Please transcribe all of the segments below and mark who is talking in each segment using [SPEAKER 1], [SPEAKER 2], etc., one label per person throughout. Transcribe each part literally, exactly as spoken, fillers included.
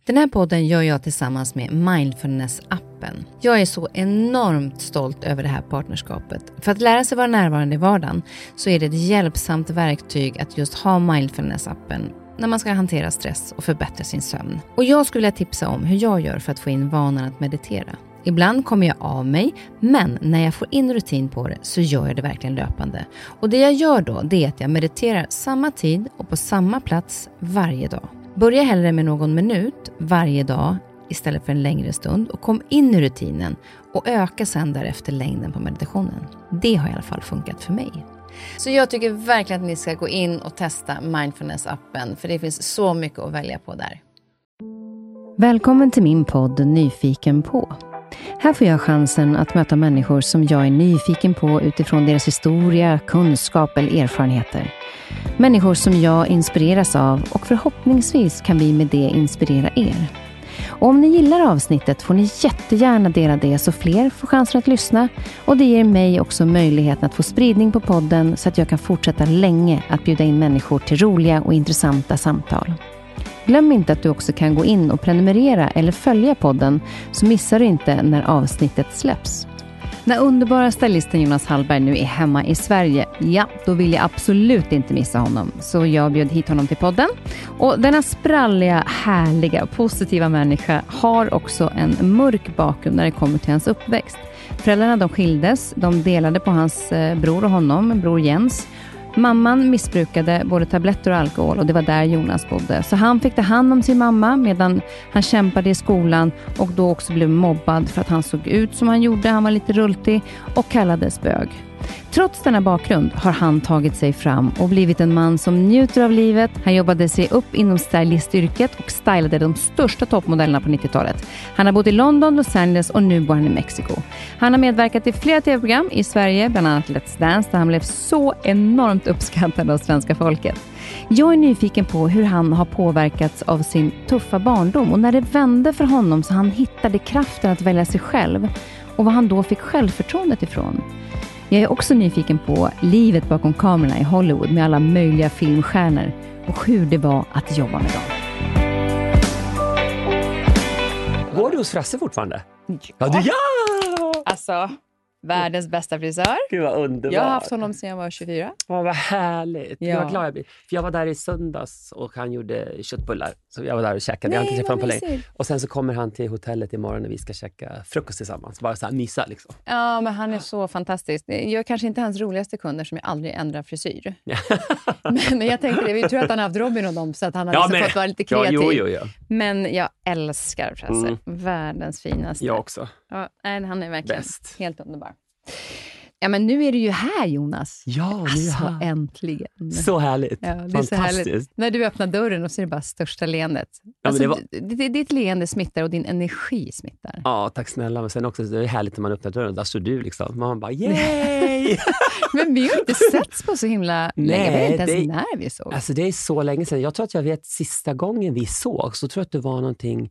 [SPEAKER 1] Den här podden gör jag tillsammans med Mindfulness-appen. Jag är så enormt stolt över det här partnerskapet. För att lära sig vara närvarande i vardagen så är det ett hjälpsamt verktyg att just ha Mindfulness-appen när man ska hantera stress och förbättra sin sömn. Och jag skulle vilja tipsa om hur jag gör för att få in vanan att meditera. Ibland kommer jag av mig, men när jag får in rutin på det så gör jag det verkligen löpande. Och det jag gör då, det är att jag mediterar samma tid och på samma plats varje dag. Börja hellre med någon minut varje dag istället för en längre stund och kom in i rutinen och öka sedan därefter längden på meditationen. Det har i alla fall funkat för mig. Så jag tycker verkligen att ni ska gå in och testa Mindfulness-appen, för det finns så mycket att välja på där. Välkommen till min podd Nyfiken på. Här får jag chansen att möta människor som jag är nyfiken på utifrån deras historia, kunskap eller erfarenheter. Människor som jag inspireras av, och förhoppningsvis kan vi med det inspirera er. Och om ni gillar avsnittet får ni jättegärna dela det så fler får chansen att lyssna. Och det ger mig också möjligheten att få spridning på podden så att jag kan fortsätta länge att bjuda in människor till roliga och intressanta samtal. Glöm inte att du också kan gå in och prenumerera eller följa podden, så missar du inte när avsnittet släpps. När underbara stylisten Jonas Hallberg nu är hemma i Sverige, ja, då vill jag absolut inte missa honom. Så jag bjöd hit honom till podden. Och denna spralliga, härliga, positiva människa har också en mörk bakgrund när det kommer till hans uppväxt. Föräldrarna de skildes, de delade på hans bror och honom, bror Jens. Mamman missbrukade både tabletter och alkohol, och det var där Jonas bodde. Så han fick ta hand om sin mamma medan han kämpade i skolan och då också blev mobbad för att han såg ut som han gjorde. Han var lite rultig och kallades bög. Trots denna bakgrund har han tagit sig fram och blivit en man som njuter av livet. Han jobbade sig upp inom stylistyrket och stylade de största toppmodellerna på nittiotalet. Han har bott i London, Los Angeles och nu bor han i Mexiko. Han har medverkat i flera tv-program i Sverige, bland annat Let's Dance, där han blev så enormt uppskattad av svenska folket. Jag är nyfiken på hur han har påverkats av sin tuffa barndom och när det vände för honom så han hittade kraften att välja sig själv och vad han då fick självförtroendet ifrån. Jag är också nyfiken på livet bakom kamerorna i Hollywood med alla möjliga filmstjärnor och hur det var att jobba med dem.
[SPEAKER 2] Går du hos Frasse fortfarande?
[SPEAKER 1] Ja.
[SPEAKER 2] Ja, du, ja!
[SPEAKER 1] Alltså, världens bästa frisör.
[SPEAKER 2] Gud vad underbart.
[SPEAKER 1] Jag har haft honom sedan jag var tjugofyra.
[SPEAKER 2] Ja, vad härligt.
[SPEAKER 1] Ja.
[SPEAKER 2] Jag var glad jag blir. För jag var där i söndags och han gjorde köttbullar. Så jag var där och käkade.
[SPEAKER 1] Nej,
[SPEAKER 2] jag har inte träffat honom på länge.
[SPEAKER 1] mysigt.
[SPEAKER 2] Och sen så kommer han till hotellet imorgon och vi ska käka frukost tillsammans. Bara så här mysa liksom.
[SPEAKER 1] Ja, men han är så fantastisk. Jag är kanske inte hans roligaste kunder som jag aldrig ändrar frisyr. Men jag tänkte det, vi tror att han har haft Robin och dem så att han har
[SPEAKER 2] ja,
[SPEAKER 1] liksom
[SPEAKER 2] men,
[SPEAKER 1] fått vara lite kreativ.
[SPEAKER 2] Ja, jo, jo, jo.
[SPEAKER 1] Men jag älskar Frasse.
[SPEAKER 2] Mm.
[SPEAKER 1] Världens finaste.
[SPEAKER 2] Jag också.
[SPEAKER 1] Ja, nej, han är verkligen
[SPEAKER 2] Bäst.
[SPEAKER 1] helt underbar. Ja, men nu är du ju här, Jonas.
[SPEAKER 2] Ja, nu är
[SPEAKER 1] Alltså,
[SPEAKER 2] han.
[SPEAKER 1] äntligen.
[SPEAKER 2] Så härligt.
[SPEAKER 1] Ja, det är
[SPEAKER 2] fantastiskt.
[SPEAKER 1] så härligt. När du öppnar dörren och så är det bara största leendet.
[SPEAKER 2] Ja,
[SPEAKER 1] Alltså,
[SPEAKER 2] men det
[SPEAKER 1] var... d- ditt leende smittar och din energi smittar.
[SPEAKER 2] Ja, tack snälla. Men sen också, det är härligt när man öppnar dörren. Där står du liksom. Man bara, yay!
[SPEAKER 1] Men vi har inte setts på så himla länge. Jag vet inte ens
[SPEAKER 2] det...
[SPEAKER 1] när vi såg.
[SPEAKER 2] Alltså det är så länge sedan. Jag tror att jag vet sista gången vi såg. Så tror jag att det var någonting.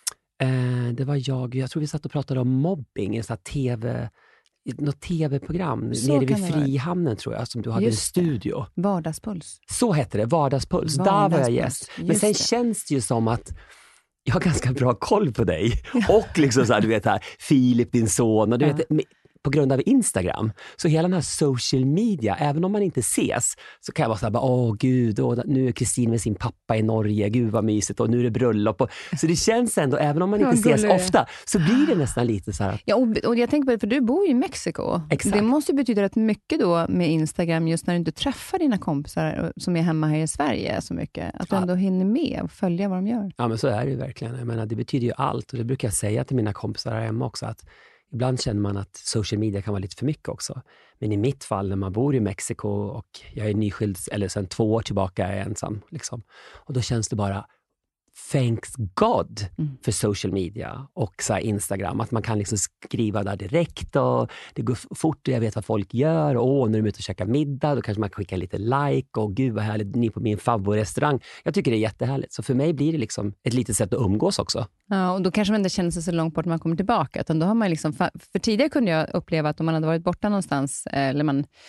[SPEAKER 2] Eh, det var jag. Jag tror vi satt och pratade om mobbing. En sån här tv... något tv-program
[SPEAKER 1] Så
[SPEAKER 2] nere
[SPEAKER 1] kan
[SPEAKER 2] vid
[SPEAKER 1] det vara.
[SPEAKER 2] Frihamnen tror jag, som du hade
[SPEAKER 1] Just
[SPEAKER 2] en studio.
[SPEAKER 1] Vardagspuls.
[SPEAKER 2] Så hette det, Vardagspuls. Där var jag
[SPEAKER 1] Vardagspuls.
[SPEAKER 2] gäst. Men
[SPEAKER 1] Just
[SPEAKER 2] sen
[SPEAKER 1] det.
[SPEAKER 2] känns det ju som att jag har ganska bra koll på dig. Och liksom så här, du vet här, Filip, din son. Och du
[SPEAKER 1] Ja.
[SPEAKER 2] vet, på grund av Instagram. Så hela den här social media, även om man inte ses, så kan jag vara så här, bara, åh gud, åh, nu är Kristin med sin pappa i Norge, gud vad mysigt, och nu är det bröllop. Och, så det känns ändå, även om man inte
[SPEAKER 1] Ja,
[SPEAKER 2] ses
[SPEAKER 1] gullig.
[SPEAKER 2] ofta, så blir det nästan lite så här.
[SPEAKER 1] Ja, och, och jag tänker på det, för du bor ju i Mexiko.
[SPEAKER 2] Exakt.
[SPEAKER 1] Det måste betyda rätt mycket då med Instagram, just när du inte träffar dina kompisar som är hemma här i Sverige så mycket. Att du
[SPEAKER 2] Ja.
[SPEAKER 1] ändå hinner med och följa vad de gör.
[SPEAKER 2] Ja, men så är det ju verkligen. Jag menar, det betyder ju allt, och det brukar jag säga till mina kompisar här hemma också, att ibland känner man att social media kan vara lite för mycket också. Men i mitt fall, när man bor i Mexiko och jag är nyskild, eller sedan två år tillbaka är jag ensam. Liksom. Och då känns det bara, thanks God
[SPEAKER 1] Mm.
[SPEAKER 2] för social media och så här Instagram. Att man kan liksom skriva där direkt och det går fort och jag vet vad folk gör. Och åh, när de är ute och käkar middag, då kanske man kan skicka lite like. Och gud vad härligt, ni är på min favoritrestaurang. Jag tycker det är jättehärligt. Så för mig blir det liksom ett litet sätt att umgås också.
[SPEAKER 1] Ja, och då kanske man inte känner sig så långt bort när man kommer tillbaka. Utan då har man liksom, för tidigare kunde jag uppleva att om man hade varit borta någonstans, eller man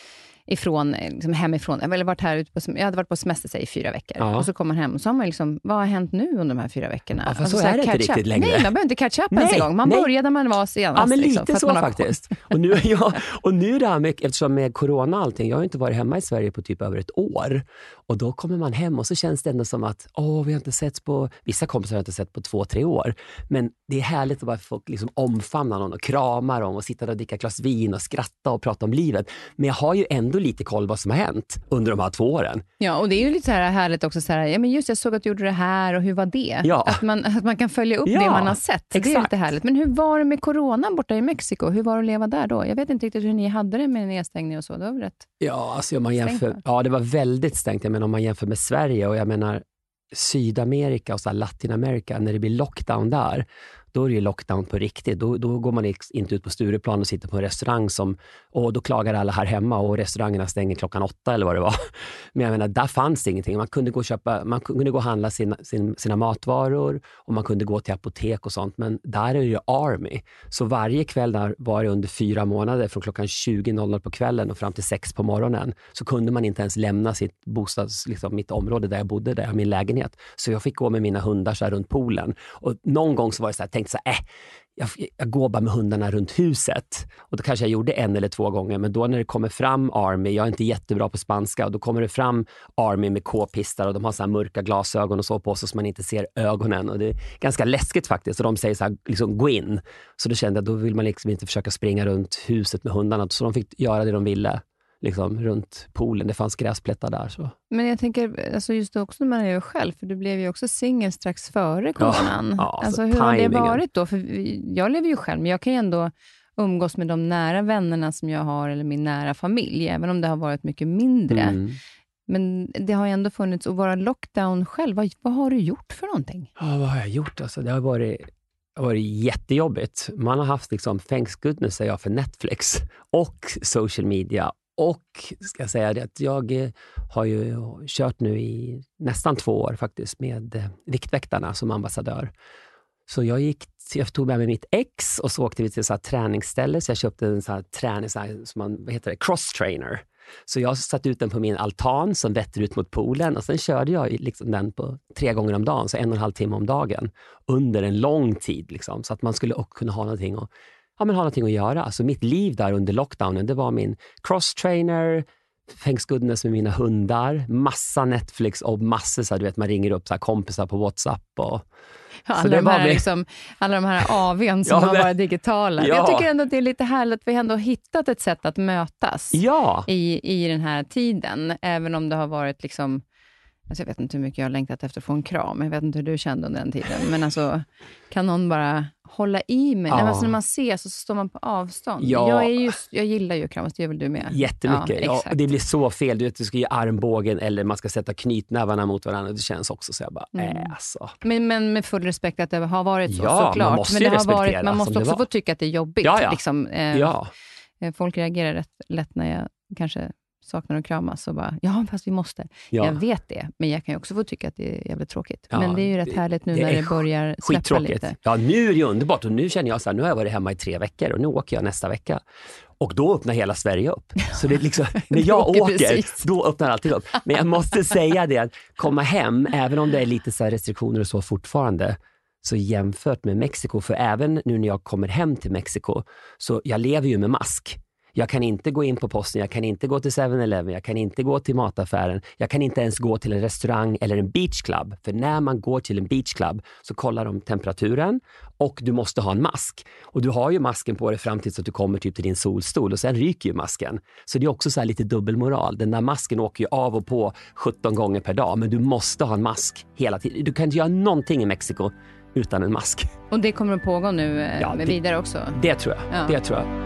[SPEAKER 1] ifrån, liksom hemifrån. Jag hade varit här ute på, jag hade varit på semester sig i fyra veckor. Ja. Och så kommer man hem och så har man liksom, vad har hänt nu under de här fyra veckorna?
[SPEAKER 2] Ja, fast så, så är det inte riktigt längre.
[SPEAKER 1] Nej, man behöver inte catch up ens en gång. Man nej. börjar där man var senast.
[SPEAKER 2] Ja, men lite
[SPEAKER 1] liksom,
[SPEAKER 2] så faktiskt. Och nu, ja, och nu det här med, eftersom med corona och allting, jag har inte varit hemma i Sverige på typ över ett år. Och då kommer man hem och så känns det ändå som att, åh, vi har inte sett på, vissa kompisar har inte sett på två, tre år. Men det är härligt att bara få liksom omfamna någon och krama dem och sitta och dricka glas vin och skratta och prata om livet. Men jag har ju ändå lite koll vad som har hänt under de här två åren.
[SPEAKER 1] Ja, och det är ju lite så här härligt också så här, ja men just jag såg att du gjorde det här och hur var det?
[SPEAKER 2] Ja.
[SPEAKER 1] Att man, att man kan följa upp
[SPEAKER 2] ja,
[SPEAKER 1] det man har sett.
[SPEAKER 2] Exakt.
[SPEAKER 1] Det är lite härligt. Men hur var det med corona borta i Mexiko? Hur var det att leva där då? Jag vet inte riktigt hur ni hade det med nedstängning och så. Det var väl rätt
[SPEAKER 2] Ja, alltså om man jämför, ja, det var väldigt stängt. Jag menar om man jämför med Sverige och jag menar Sydamerika och så här Latinamerika, när det blir lockdown där, då är det ju lockdown på riktigt. Då, då går man inte ut på Stureplan och sitter på en restaurang som, och då klagar alla här hemma och restaurangerna stänger klockan åtta eller vad det var. Men jag menar, där fanns det ingenting. Man kunde gå och köpa, man kunde gå och handla sina, sin, sina matvaror och man kunde gå till apotek och sånt. Men där är det ju Army. Så varje kväll där var det under fyra månader från klockan tjugo på kvällen och fram till sex på morgonen så kunde man inte ens lämna sitt bostads, liksom mitt område där jag bodde, där jag min lägenhet. Så jag fick gå med mina hundar så här runt poolen. Och någon gång så var det så här, tänkte så här, äh, jag, jag går bara med hundarna runt huset. Och då kanske jag gjorde en eller två gånger. Men då när det kommer fram Army, jag är inte jättebra på spanska, och då kommer det fram Army med k-pistar och de har så här mörka glasögon och så på sig så man inte ser ögonen. Och det är ganska läskigt faktiskt. Och de säger så här, liksom gå in. Så då kände jag, då vill man liksom inte försöka springa runt huset med hundarna. Så de fick göra det de ville. Liksom runt poolen, det fanns gräsplättar där. Så.
[SPEAKER 1] Men jag tänker, alltså just det också när man är ju själv, för du blev ju också singel strax före coronan.
[SPEAKER 2] Ja, ja,
[SPEAKER 1] alltså hur timingen. Har det varit då? För jag lever ju själv, men jag kan ju ändå umgås med de nära vännerna som jag har, eller min nära familj, även om det har varit mycket mindre. Mm. Men det har ju ändå funnits, att vara lockdown själv, vad, vad har du gjort för någonting?
[SPEAKER 2] Ja, vad har jag gjort? Alltså, det har varit... Det har varit jättejobbigt. Man har haft liksom, thanks goodness säger jag, för Netflix och social media. Och ska jag säga det att jag har ju kört nu i nästan två år faktiskt med Viktväktarna som ambassadör. Så jag gick, jag tog med mig mitt ex och så åkte vi till ett så här träningsställe. Så jag köpte en så här träning, så här, som man, vad heter det, cross trainer. Så jag satt ut den på min altan som vetter ut mot poolen och sen körde jag liksom den på tre gånger om dagen, så en och en halv timme om dagen under en lång tid liksom, så att man skulle också kunna ha någonting och ja, men ha någonting att göra. Alltså mitt liv där under lockdownen, det var min cross-trainer, thanks goodness med mina hundar, massa Netflix och massor så här, du vet, man ringer upp så här, kompisar på WhatsApp och
[SPEAKER 1] ja, alla, de här, liksom, alla de här A V:n som ja, har varit digitala. Ja. Jag tycker ändå att det är lite härligt att vi ändå har hittat ett sätt att mötas
[SPEAKER 2] ja.
[SPEAKER 1] i, i den här tiden, även om det har varit liksom, alltså jag vet inte hur mycket jag har längtat efter att få en kram. Jag vet inte hur du kände under den tiden. Men alltså, kan någon bara hålla i mig? Ja. Alltså när man ses så står man på avstånd. Ja. Jag, är just, jag gillar ju kramas, det gör väl du med?
[SPEAKER 2] Jättemycket. Ja, ja, det blir så fel. Du vet, du ska ge armbågen eller man ska sätta knytnävarna mot varandra. Det känns också så jag bara, mm. äh, alltså.
[SPEAKER 1] Men, men med full respekt att det har varit så,
[SPEAKER 2] ja,
[SPEAKER 1] såklart.
[SPEAKER 2] Man måste
[SPEAKER 1] men det
[SPEAKER 2] ju
[SPEAKER 1] har varit, man måste också
[SPEAKER 2] få
[SPEAKER 1] tycka att det är jobbigt.
[SPEAKER 2] Ja, ja.
[SPEAKER 1] Liksom, eh,
[SPEAKER 2] ja.
[SPEAKER 1] Folk reagerar rätt lätt när jag kanske saknar att kramas och bara, ja fast vi måste. Ja. Jag vet det, men jag kan ju också få tycka att det är jävligt tråkigt. Ja, men det är ju rätt det, härligt nu det när det börjar släppa lite.
[SPEAKER 2] Ja, nu är det underbart och nu känner jag så här, nu har jag varit hemma i tre veckor och nu åker jag nästa vecka. Och då öppnar hela Sverige upp. Så det är liksom, när jag åker, precis. Då öppnar alltid upp. Men jag måste säga det, att komma hem, även om det är lite så här restriktioner och så fortfarande, så jämfört med Mexiko, för även nu när jag kommer hem till Mexiko, så jag lever ju med mask. Jag kan inte gå in på posten, jag kan inte gå till seven eleven, jag kan inte gå till mataffären, jag kan inte ens gå till en restaurang eller en beachclub. För när man går till en beachclub så kollar de temperaturen och du måste ha en mask. Och du har ju masken på dig fram tills att du kommer typ till din solstol och sen ryker ju masken. Så det är också så här lite dubbelmoral. Den där masken åker ju av och på sjutton gånger per dag, men du måste ha en mask hela tiden. Du kan inte göra någonting i Mexiko utan en mask.
[SPEAKER 1] Och det kommer att pågå nu eh, ja, med det, vidare också?
[SPEAKER 2] Det tror jag, ja. det tror jag.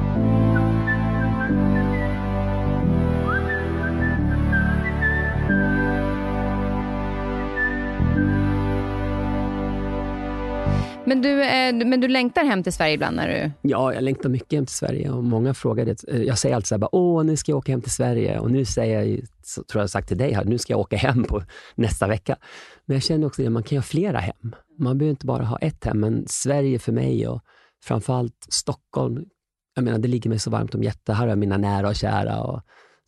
[SPEAKER 1] Men du, eh, men du längtar hem till Sverige ibland när du...
[SPEAKER 2] Ja, jag längtar mycket hem till Sverige och många frågar det. Jag säger alltid så här, åh nu ska jag åka hem till Sverige och nu säger jag, så tror jag jag sagt till dig här, nu ska jag åka hem på nästa vecka. Men jag känner också att man kan ha flera hem. Man behöver inte bara ha ett hem, men Sverige för mig och framförallt Stockholm, jag menar det ligger mig så varmt om hjärtat. Här är mina nära och kära och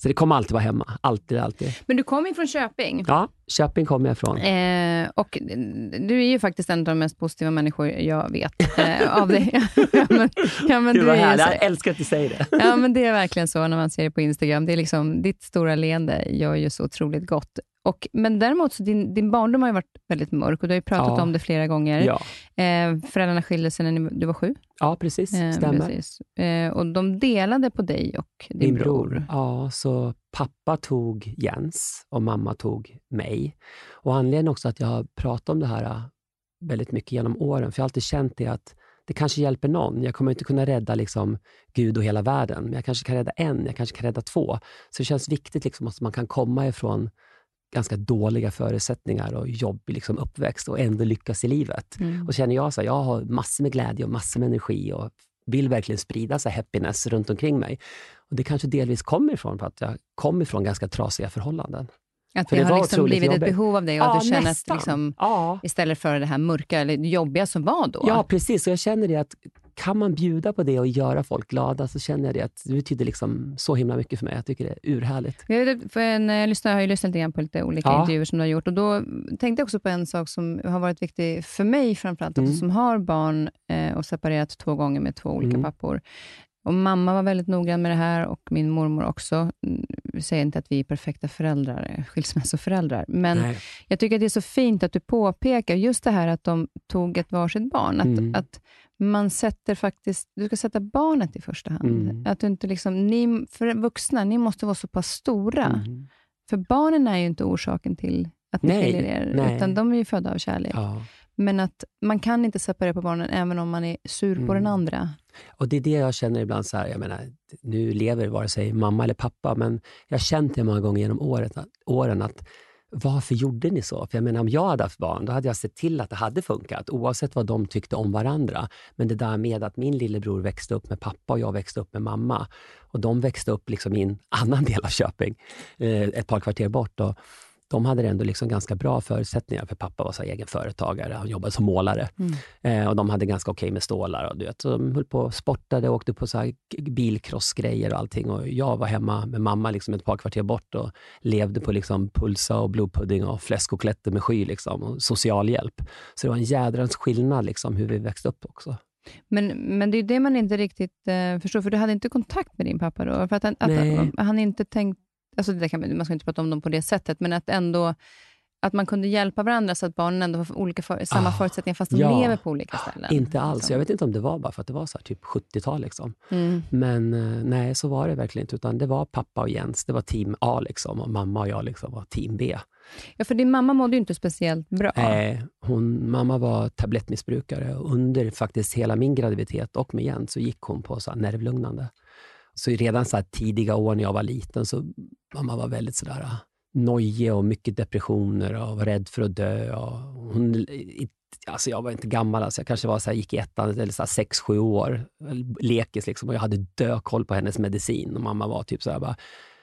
[SPEAKER 2] Så det kommer alltid vara hemma. Alltid, alltid.
[SPEAKER 1] Men du kommer ju från Köping.
[SPEAKER 2] Ja, Köping kommer jag ifrån.
[SPEAKER 1] Eh, och du är ju faktiskt en av de mest positiva människor jag vet eh, av dig. ja, men, ja, men
[SPEAKER 2] du
[SPEAKER 1] du
[SPEAKER 2] är
[SPEAKER 1] är
[SPEAKER 2] här,
[SPEAKER 1] så,
[SPEAKER 2] jag älskar att du säger det.
[SPEAKER 1] ja, men det är verkligen så när man ser det på Instagram. Det är liksom, ditt stora leende gör ju så otroligt gott. Och, men däremot, så din, din barndom har ju varit väldigt mörk och du har ju pratat
[SPEAKER 2] ja.
[SPEAKER 1] om det flera gånger.
[SPEAKER 2] Ja.
[SPEAKER 1] Eh, föräldrarna skilde sig när du var sju.
[SPEAKER 2] Ja, precis.
[SPEAKER 1] Eh,
[SPEAKER 2] Stämmer.
[SPEAKER 1] precis. Eh, och de delade på dig och din,
[SPEAKER 2] din
[SPEAKER 1] bror.
[SPEAKER 2] bror. Ja, så pappa tog Jens och mamma tog mig. Och anledningen också att jag har pratat om det här väldigt mycket genom åren, för jag har alltid känt det att det kanske hjälper någon. Jag kommer inte kunna rädda liksom Gud och hela världen, men jag kanske kan rädda en, jag kanske kan rädda två. Så det känns viktigt liksom att man kan komma ifrån ganska dåliga förutsättningar och jobbig liksom uppväxt och ändå lyckas i livet. Mm. Och känner jag så här, jag har massor med glädje och massor med energi och vill verkligen sprida så happiness runt omkring mig. Och det kanske delvis kommer ifrån för att jag kommer ifrån ganska trasiga förhållanden.
[SPEAKER 1] Att det, det har liksom blivit
[SPEAKER 2] jobbigt.
[SPEAKER 1] Ett behov av det och
[SPEAKER 2] ja,
[SPEAKER 1] att du känner
[SPEAKER 2] nästan.
[SPEAKER 1] att liksom,
[SPEAKER 2] ja.
[SPEAKER 1] istället för det här mörka eller jobbiga som var då.
[SPEAKER 2] Ja, precis. Och jag känner det att kan man bjuda på det och göra folk glada, så känner jag det att det betyder liksom så himla mycket för mig. Jag tycker det är urhärligt.
[SPEAKER 1] För när jag lyssnar, jag har ju lyssnat igen på lite olika ja. intervjuer som du har gjort, och då tänkte jag också på en sak som har varit viktig för mig framförallt, mm. också, som har barn eh, och separerat två gånger med två olika mm. pappor. Och mamma var väldigt noggrann med det här och min mormor också. Vi säger inte att vi är perfekta föräldrar, skilsmässoföräldrar. Men Nej. jag tycker att det är så fint att du påpekar just det här att de tog ett varsitt barn. Att, mm. att man sätter faktiskt, du ska sätta barnet i första hand. Mm. Att du inte liksom, ni, för vuxna, ni måste vara så pass stora. Mm. För barnen är ju inte orsaken till att ni skiljer er. Nej. Utan de är ju födda av kärlek. Ja. Men att man kan inte separera på barnen även om man är sur på mm. den andra.
[SPEAKER 2] Och det är det jag känner ibland så här, jag menar, nu lever vare sig mamma eller pappa, men jag har känt det många gånger genom året, åren att varför gjorde ni så? För jag menar, om jag hade haft barn, då hade jag sett till att det hade funkat, oavsett vad de tyckte om varandra. Men det där med att min lillebror växte upp med pappa och jag växte upp med mamma, och de växte upp liksom i en annan del av Köping, ett par kvarter bort, och de hade ändå liksom ganska bra förutsättningar, för pappa var så egen företagare, han jobbade som målare. Mm. Eh, och de hade ganska okej med stålar. Och, du vet, så de höll på och sportade och åkte på så här bilcrossgrejer och allting. Och jag var hemma med mamma liksom ett par kvarter bort och levde på liksom pulsa och blodpudding och fläskoklätter med sky liksom, och socialhjälp. Så det var en jädrans skillnad liksom, hur vi växte upp också.
[SPEAKER 1] Men, men det är det man inte riktigt eh, förstår, för du hade inte kontakt med din pappa då? För att han, att han, han inte tänkt, alltså det kan, man ska inte prata om dem på det sättet, men att ändå att man kunde hjälpa varandra så att barnen ändå får olika för, samma ah, förutsättningar fast de ja, lever på olika ställen.
[SPEAKER 2] Inte alls.
[SPEAKER 1] Liksom.
[SPEAKER 2] Jag vet inte om det var bara för att det var så här, typ sjuttiotal liksom.
[SPEAKER 1] Mm.
[SPEAKER 2] Men nej, så var det verkligen inte, utan det var pappa och Jens, det var team A liksom, och mamma och jag liksom var team B.
[SPEAKER 1] Ja, för din mamma mådde ju inte speciellt bra.
[SPEAKER 2] Nej, hon, mamma var tablettmissbrukare, och under faktiskt hela min graviditet och med Jens så gick hon på så här nervlugnande. Så redan så här tidiga år när jag var liten så mamma var väldigt sådär nojig och mycket depressioner och var rädd för att dö. Och hon, alltså jag var inte gammal, alltså jag kanske var så här, gick i ettan eller så här sex, sju år, lekis liksom, och jag hade dökoll på hennes medicin, och mamma var typ så här bara,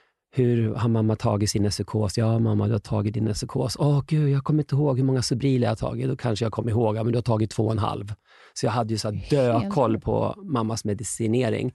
[SPEAKER 2] hur har mamma tagit sin psykos? Ja, mamma, du har tagit din psykos. Åh gud, jag kommer inte ihåg hur många Sobril jag har tagit. Då kanske jag kommer ihåg, ja, men du har tagit två och en halv. Så jag hade ju så här dökoll på mammas medicinering.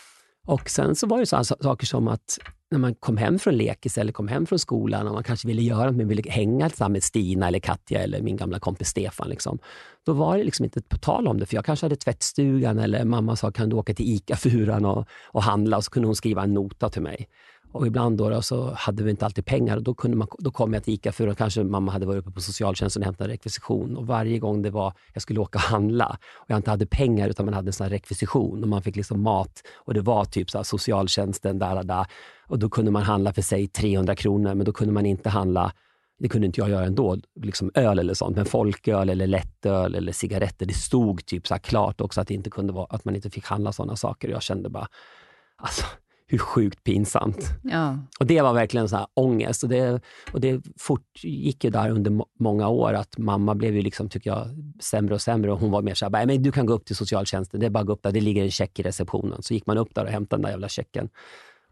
[SPEAKER 2] Och sen så var det så här saker som att när man kom hem från lekis eller kom hem från skolan och man kanske ville göra något, man ville hänga tillsammans med Stina eller Katja eller min gamla kompis Stefan liksom. Då var det liksom inte på tal om det, för jag kanske hade tvättstugan, eller mamma sa, kan du åka till Ica-furan och, och handla, och så kunde hon skriva en nota till mig. Och ibland då, då så hade vi inte alltid pengar, och då, kunde man, då kom jag till Ica-furan och kanske mamma hade varit uppe på socialtjänsten och hämtat rekvisition, och varje gång det var, jag skulle åka och handla och jag inte hade pengar utan man hade en sån här rekvisition och man fick liksom mat, och det var typ så här socialtjänsten där, där, där, och då kunde man handla för sig trehundra kronor, men då kunde man inte handla, det kunde inte jag göra ändå, liksom öl eller sånt, men folköl eller lättöl eller cigaretter, det stod typ så här klart också att det inte kunde vara, att man inte fick handla sådana saker, och jag kände bara, alltså hur sjukt pinsamt.
[SPEAKER 1] Ja. Och
[SPEAKER 2] det var verkligen så här ångest, och det, och det fortgick ju där under må- många år, att mamma blev ju liksom, tycker jag, sämre och sämre, och hon var mer så här, men du kan gå upp till socialtjänsten, det är bara gå upp där, det ligger en check i receptionen. Så gick man upp där och hämtade den där jävla checken.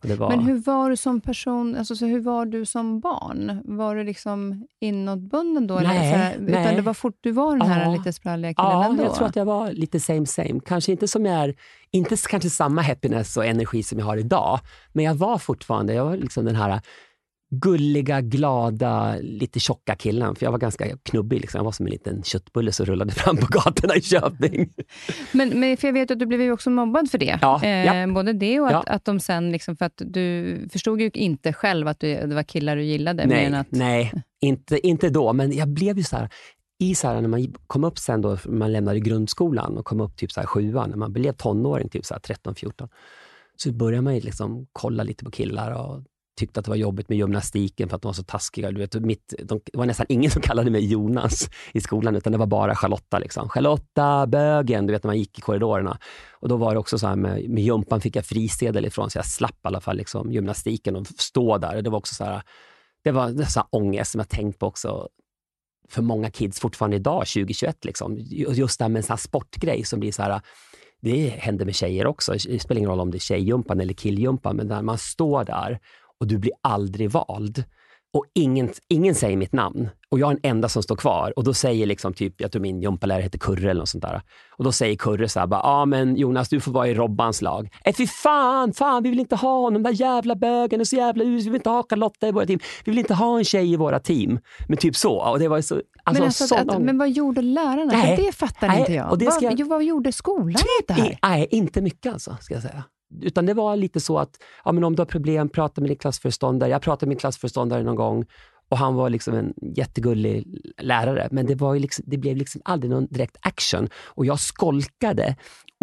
[SPEAKER 2] Det var...
[SPEAKER 1] Men hur var du som person, alltså så hur var du som barn? Var du liksom inåtbunden då?
[SPEAKER 2] Nej,
[SPEAKER 1] eller så här,
[SPEAKER 2] nej.
[SPEAKER 1] Utan det var fort du var den här
[SPEAKER 2] ja.
[SPEAKER 1] lite spralliga killen
[SPEAKER 2] ja,
[SPEAKER 1] ändå?
[SPEAKER 2] Ja, jag tror att jag var lite same same. Kanske inte som jag är, inte kanske samma happiness och energi som jag har idag. Men jag var fortfarande, jag var liksom den här gulliga, glada, lite tjocka killen. För jag var ganska knubbig. Liksom. Jag var som en liten köttbulle som rullade fram på gatorna i Köping.
[SPEAKER 1] Men, men för jag vet att du blev ju också mobbad för det.
[SPEAKER 2] Ja,
[SPEAKER 1] eh,
[SPEAKER 2] ja.
[SPEAKER 1] Både det och att,
[SPEAKER 2] Ja.
[SPEAKER 1] att de sen, liksom, för att du förstod ju inte själv att du, det var killar du gillade.
[SPEAKER 2] Nej,
[SPEAKER 1] men att...
[SPEAKER 2] nej inte, inte då. Men jag blev ju så här, i så här, när man kom upp sen då, man lämnade grundskolan och kom upp typ så här sjuan, när man blev tonåring, typ så här tretton fjorton, så började man ju liksom kolla lite på killar och tyckte att det var jobbigt med gymnastiken för att de var så taskiga. Du vet, mitt, de, det var nästan ingen som kallade mig Jonas i skolan, utan det var bara Charlotta. Liksom. Charlotta, bögen, du vet när man gick i korridorerna. Och då var det också så här med, med jumpan fick jag frisedel ifrån, så jag slapp i alla fall liksom, gymnastiken och stå där. Det var också så här, det var dessa ångest som jag tänkt på också för många kids fortfarande idag, tjugo tjugoett. Liksom. Just det här med en sån här sportgrej som blir så här, det händer med tjejer också. Det spelar ingen roll om det är tjejjumpan eller killjumpan, men när man står där och du blir aldrig vald och ingen, ingen säger mitt namn och jag är den enda som står kvar och då säger liksom typ, jag tror min jumpalärare heter Kurre eller något sånt där, och då säger Kurre så här bara, ja ah, men Jonas, du får vara i Robbans lag. Eh fy fan, fan vi vill inte ha honom, där jävla bögen och så jävla us, vi vill inte ha Carlotta i våra team, vi vill inte ha en tjej i våra team, men typ så, och det var så alltså,
[SPEAKER 1] men, alltså, att, att, men vad gjorde lärarna?
[SPEAKER 2] Nej,
[SPEAKER 1] för det fattar
[SPEAKER 2] nej,
[SPEAKER 1] inte jag.
[SPEAKER 2] Och det ska
[SPEAKER 1] vad,
[SPEAKER 2] jag...
[SPEAKER 1] vad gjorde skolan
[SPEAKER 2] typ,
[SPEAKER 1] åt det här?
[SPEAKER 2] Nej, inte mycket alltså, ska jag säga. Utan det var lite så att ja, men om du har problem, prata med din klassföreståndare. Jag pratade med min klassföreståndare någon gång och han var liksom en jättegullig lärare. Men det, var ju liksom, det blev liksom aldrig någon direkt action. Och jag skolkade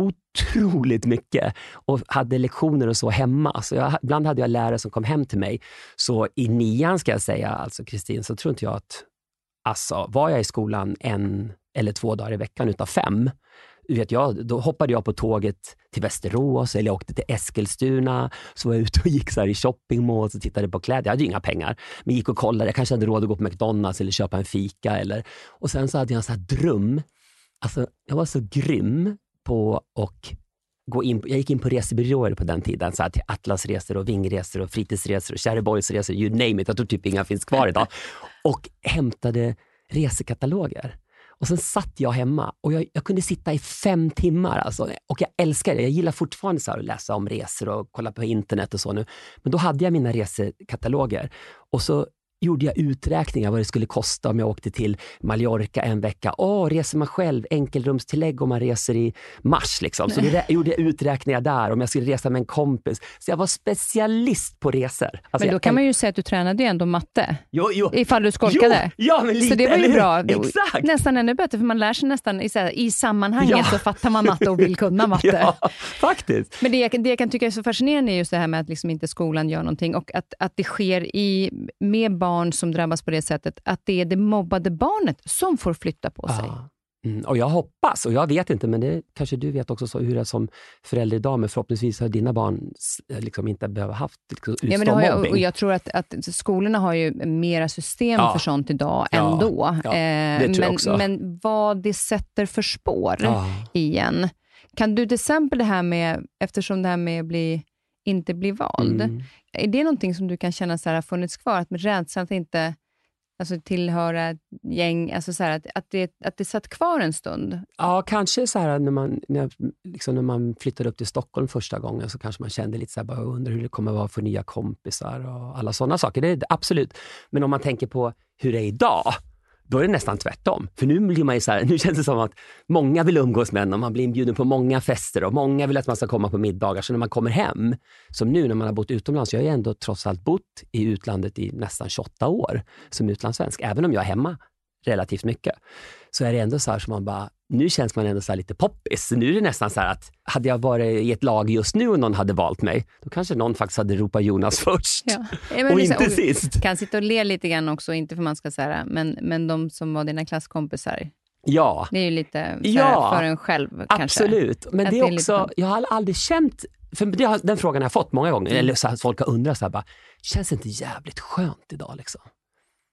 [SPEAKER 2] otroligt mycket och hade lektioner och så hemma. Så jag, ibland hade jag lärare som kom hem till mig. Så i nian ska jag säga, alltså Kristin, så tror inte jag att alltså, var jag i skolan en eller två dagar i veckan utav fem, vet jag, då hoppade jag på tåget till Västerås eller jag åkte till Eskilstuna, så var jag ute och gick så här i shoppingmalls och tittade på kläder. Jag hade ju inga pengar, men gick och kollade. Jag kanske hade råd att gå på McDonalds eller köpa en fika. Eller... Och sen så hade jag en sån här dröm. Alltså, jag var så grym på och gå in, jag gick in på resebyråer på den tiden, så här till Atlasresor och Vingresor och Fritidsresor och Kärreborgsresor, you name it, jag tror typ inga finns kvar idag, och hämtade resekataloger. Och sen satt jag hemma och jag, jag kunde sitta i fem timmar alltså, och jag älskar det. Jag gillar fortfarande så här att läsa om resor och kolla på internet och så nu. Men då hade jag mina resekataloger och så gjorde jag uträkningar vad det skulle kosta om jag åkte till Mallorca en vecka. Åh, reser man själv, enkelrumstillägg om man reser i mars liksom. Så då gjorde jag uträkningar där om jag skulle resa med en kompis. Så jag var specialist på resor. Alltså
[SPEAKER 1] men då
[SPEAKER 2] jag,
[SPEAKER 1] kan man ju säga att du tränade ju ändå matte.
[SPEAKER 2] Jo, jo.
[SPEAKER 1] Ifall du skolkade.
[SPEAKER 2] Jo, ja, men lite,
[SPEAKER 1] så det var ju bra.
[SPEAKER 2] Exakt.
[SPEAKER 1] Nästan ännu bättre, för man lär sig nästan i, så här, i sammanhanget ja. Så fattar man matte och vill kunna matte.
[SPEAKER 2] Ja, faktiskt.
[SPEAKER 1] Men det jag, det jag kan tycka är så fascinerande är just det här med att liksom inte skolan gör någonting och att, att det sker i, med barn som drabbas på det sättet, att det är det mobbade barnet som får flytta på sig.
[SPEAKER 2] Ja. Mm, och jag hoppas, och jag vet inte, men det kanske du vet också så, hur det är som förälder idag, men förhoppningsvis har dina barn liksom inte behöver haft liksom,
[SPEAKER 1] ja, men det har jag, och jag tror att, att skolorna har ju mera system ja. För sånt idag ja. Ändå.
[SPEAKER 2] Ja, det tror
[SPEAKER 1] men,
[SPEAKER 2] jag också.
[SPEAKER 1] Men vad det sätter för spår
[SPEAKER 2] ja.
[SPEAKER 1] Igen. Kan du till exempel det här med, eftersom det här med att bli, inte bli vald, mm. är det någonting som du kan känna så här har funnits kvar, att med rädslan att inte alltså tillhöra ett gäng, alltså så här, att, att, det, att det satt kvar en stund?
[SPEAKER 2] Ja, kanske så här när man, när, liksom när man flyttade upp till Stockholm första gången, så kanske man kände lite så här, bara undrar hur det kommer vara för nya kompisar och alla sådana saker. Det är absolut. Men om man tänker på hur det är idag, då är det nästan tvärtom. För nu blir man ju så här, nu känns det som att många vill umgås med en och man blir inbjuden på många fester och många vill att man ska komma på middagar. Så när man kommer hem, som nu när man har bott utomlands, jag har ju ändå trots allt bott i utlandet i nästan tjugoåtta år som utlandssvensk, även om jag är hemma relativt mycket, så är det ändå så här som man bara, nu känns man ändå så här lite poppis. Nu är det nästan så här att hade jag varit i ett lag just nu och någon hade valt mig, då kanske någon faktiskt hade ropat Jonas först. Ja. Och liksom, inte och sist.
[SPEAKER 1] Kan sitta och le lite grann också, inte för man ska säga, men, men de som var dina klasskompisar.
[SPEAKER 2] Ja.
[SPEAKER 1] Det är ju lite så
[SPEAKER 2] ja.
[SPEAKER 1] Här, för en själv kanske.
[SPEAKER 2] Absolut. Men det är, det är också, lite... jag har aldrig känt, för det har, den frågan har jag fått många gånger, mm. eller så här, folk har undrat så här bara, känns det inte jävligt skönt idag liksom?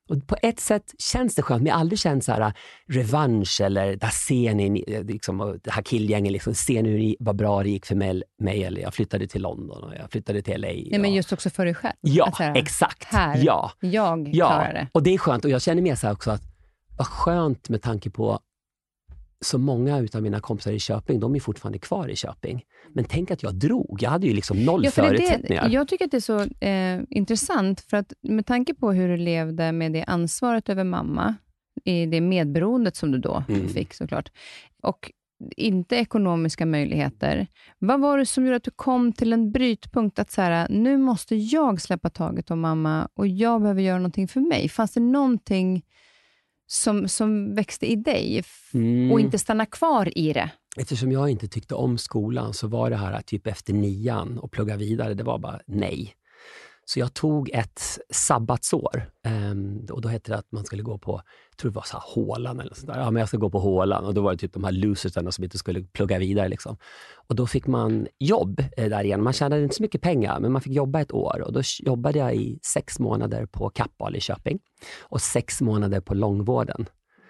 [SPEAKER 2] Och på ett sätt känns det skönt, men jag har aldrig känt så här revansch eller där ser ni, liksom, det här killgänget, liksom, ser ni vad bra det gick för mig, mig eller jag flyttade till London och jag flyttade till L A.
[SPEAKER 1] Nej, men just också för dig själv.
[SPEAKER 2] Ja,
[SPEAKER 1] här,
[SPEAKER 2] exakt.
[SPEAKER 1] Här,
[SPEAKER 2] ja.
[SPEAKER 1] jag
[SPEAKER 2] ja.
[SPEAKER 1] klarar det.
[SPEAKER 2] Och det är skönt och jag känner mer så här också att vad skönt med tanke på så många utav mina kompisar i Köping, de är fortfarande kvar i Köping. Men tänk att jag drog. Jag hade ju liksom noll ja, förutsättningar.
[SPEAKER 1] Det, jag tycker att det är så eh, intressant för att med tanke på hur du levde med det ansvaret över mamma, i det medberoendet som du då mm. fick såklart, och inte ekonomiska möjligheter. Vad var det som gjorde att du kom till en brytpunkt att så här, nu måste jag släppa taget om mamma och jag behöver göra någonting för mig? Fanns det någonting som, som växte i dig mm. och inte stanna kvar i det?
[SPEAKER 2] Eftersom jag inte tyckte om skolan så var det här typ efter nian och plugga vidare, det var bara nej. Så jag tog ett sabbatsår um, och då hette det att man skulle gå på, jag tror det var så här Hålan eller sådär. Ja, men jag ska gå på Hålan och då var det typ de här losersarna som inte skulle plugga vidare liksom. Och då fick man jobb eh, där igen. Man tjänade inte så mycket pengar, men man fick jobba ett år och då jobbade jag i sex månader på Kappahl i Köping och sex månader på långvården.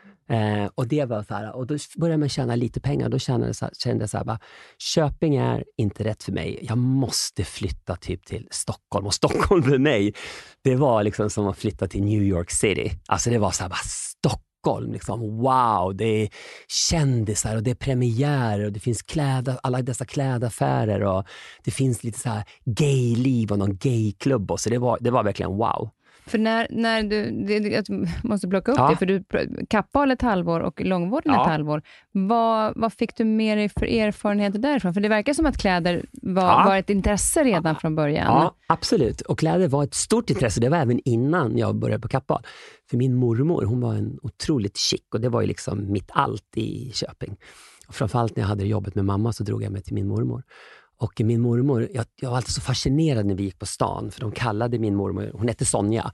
[SPEAKER 2] Eh, och det var så här, och då började man tjäna lite pengar. Då kände jag så här, kände jag så här bara, Köping är inte rätt för mig. Jag måste flytta typ till Stockholm. Och Stockholm för mig, det var liksom som att flytta till New York City. Alltså det var så här bara Stockholm liksom. Wow, det är kändisar och det är premiärer och det finns kläder, alla dessa klädaffärer och det finns lite så här gayliv och någon gayklubb och så det var, det var verkligen wow.
[SPEAKER 1] För när, när du, det, jag måste plocka upp
[SPEAKER 2] ja.
[SPEAKER 1] det, för du Kappahl ett halvår och långvården ja. ett halvår. Vad, vad fick du med dig för erfarenheter därifrån? För det verkar som att kläder var, ja. var ett intresse redan från början.
[SPEAKER 2] Ja, absolut. Och kläder var ett stort intresse. Det var även innan jag började på Kappahl. För min mormor, hon var en otroligt chic och det var ju liksom mitt allt i Köping. Och framförallt när jag hade jobbet med mamma så drog jag mig till min mormor. Och min mormor, jag, jag var alltid så fascinerad när vi gick på stan. För de kallade min mormor, hon hette Sonja.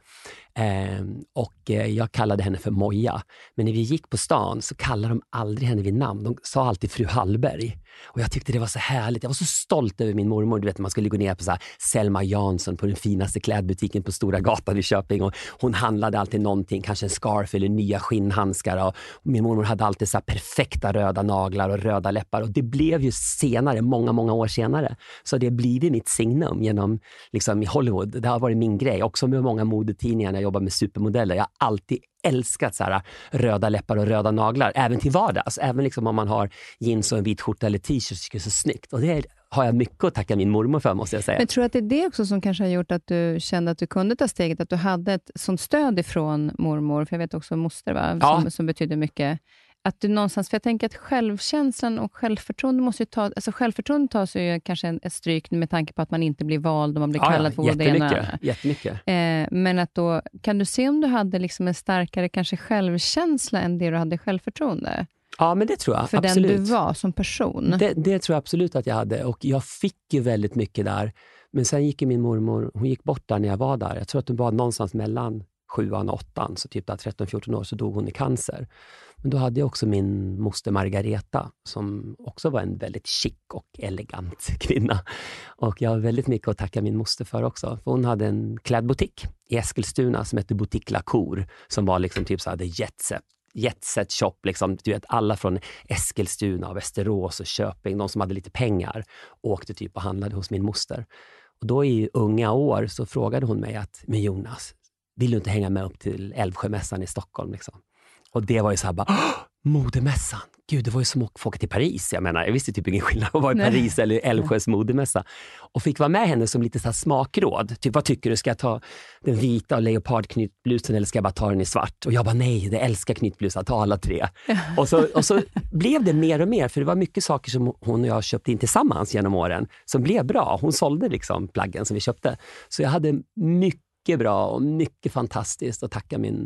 [SPEAKER 2] Eh, och eh, jag kallade henne för Moja. Men när vi gick på stan så kallade de aldrig henne vid namn. De sa alltid fru Hallberg. Och jag tyckte det var så härligt. Jag var så stolt över min mormor. Du vet, man skulle gå ner på så här Selma Jansson på den finaste klädbutiken på Stora gatan i Köping. Och hon handlade alltid någonting, kanske en scarf eller nya skinnhandskar. Och min mormor hade alltid så här perfekta röda naglar och röda läppar. Och det blev ju senare, många, många år senare. Så det blev mitt signum genom, liksom i Hollywood. Det har varit min grej. Också med många modetidningar när jag jobbar med supermodeller. Jag har alltid älskat så här röda läppar och röda naglar. Även till vardags. Även liksom om man har jeans och en vit skjorta eller t-shirt så är det så snyggt. Och det har jag mycket att tacka min mormor för, måste jag säga.
[SPEAKER 1] Men tror du att det är det också som kanske har gjort att du kände att du kunde ta steget? Att du hade ett sånt stöd ifrån mormor? För jag vet också moster, va?
[SPEAKER 2] Ja.
[SPEAKER 1] Som, som betyder mycket. Att du någonstans, för jag tänker att självkänslan och självförtroende måste ju ta, alltså självförtroende tar ju kanske en, ett stryk med tanke på att man inte blir vald och man blir
[SPEAKER 2] ja,
[SPEAKER 1] kallad
[SPEAKER 2] ja,
[SPEAKER 1] för både det ena.
[SPEAKER 2] Jättemycket.
[SPEAKER 1] Eh, men att då, kan du se om du hade liksom en starkare kanske självkänsla än det du hade självförtroende?
[SPEAKER 2] Ja, men det tror jag.
[SPEAKER 1] För
[SPEAKER 2] absolut.
[SPEAKER 1] den du var som person.
[SPEAKER 2] Det, det tror jag absolut att jag hade. Och jag fick ju väldigt mycket där. Men sen gick min mormor, hon gick bort där när jag var där. Jag tror att hon var någonstans mellan sjuan och åttan. Så typ där tretton fjorton år så dog hon i cancer. Men då hade jag också min moster Margareta som också var en väldigt chic och elegant kvinna. Och jag har väldigt mycket att tacka min moster för också. För hon hade en klädbutik i Eskilstuna som hette Boutique La Cour. Som var liksom typ så här, det jetset. Jetset shop, liksom, du vet, alla från Eskilstuna, Västerås och Köping, de som hade lite pengar, åkte typ och handlade hos min moster. Och då i unga år så frågade hon mig att, men Jonas, vill du inte hänga med upp till Älvsjömässan i Stockholm liksom? Och det var ju så här bara, modemässan. Gud, det var ju som att få åka till Paris. Jag menar, jag visste typ ingen skillnad att vara i Paris eller Älvsjös modemässa. Och fick vara med henne som lite så här smakråd. Typ, vad tycker du? Ska jag ta den vita och leopardknytblusen eller ska jag bara ta den i svart? Och jag bara, nej, det älskar knytblusar, ta alla tre. Ja. Och, så, och så blev det mer och mer, för det var mycket saker som hon och jag köpte in tillsammans genom åren som blev bra. Hon sålde liksom plaggen som vi köpte. Så jag hade mycket mycket bra och mycket fantastiskt att tacka min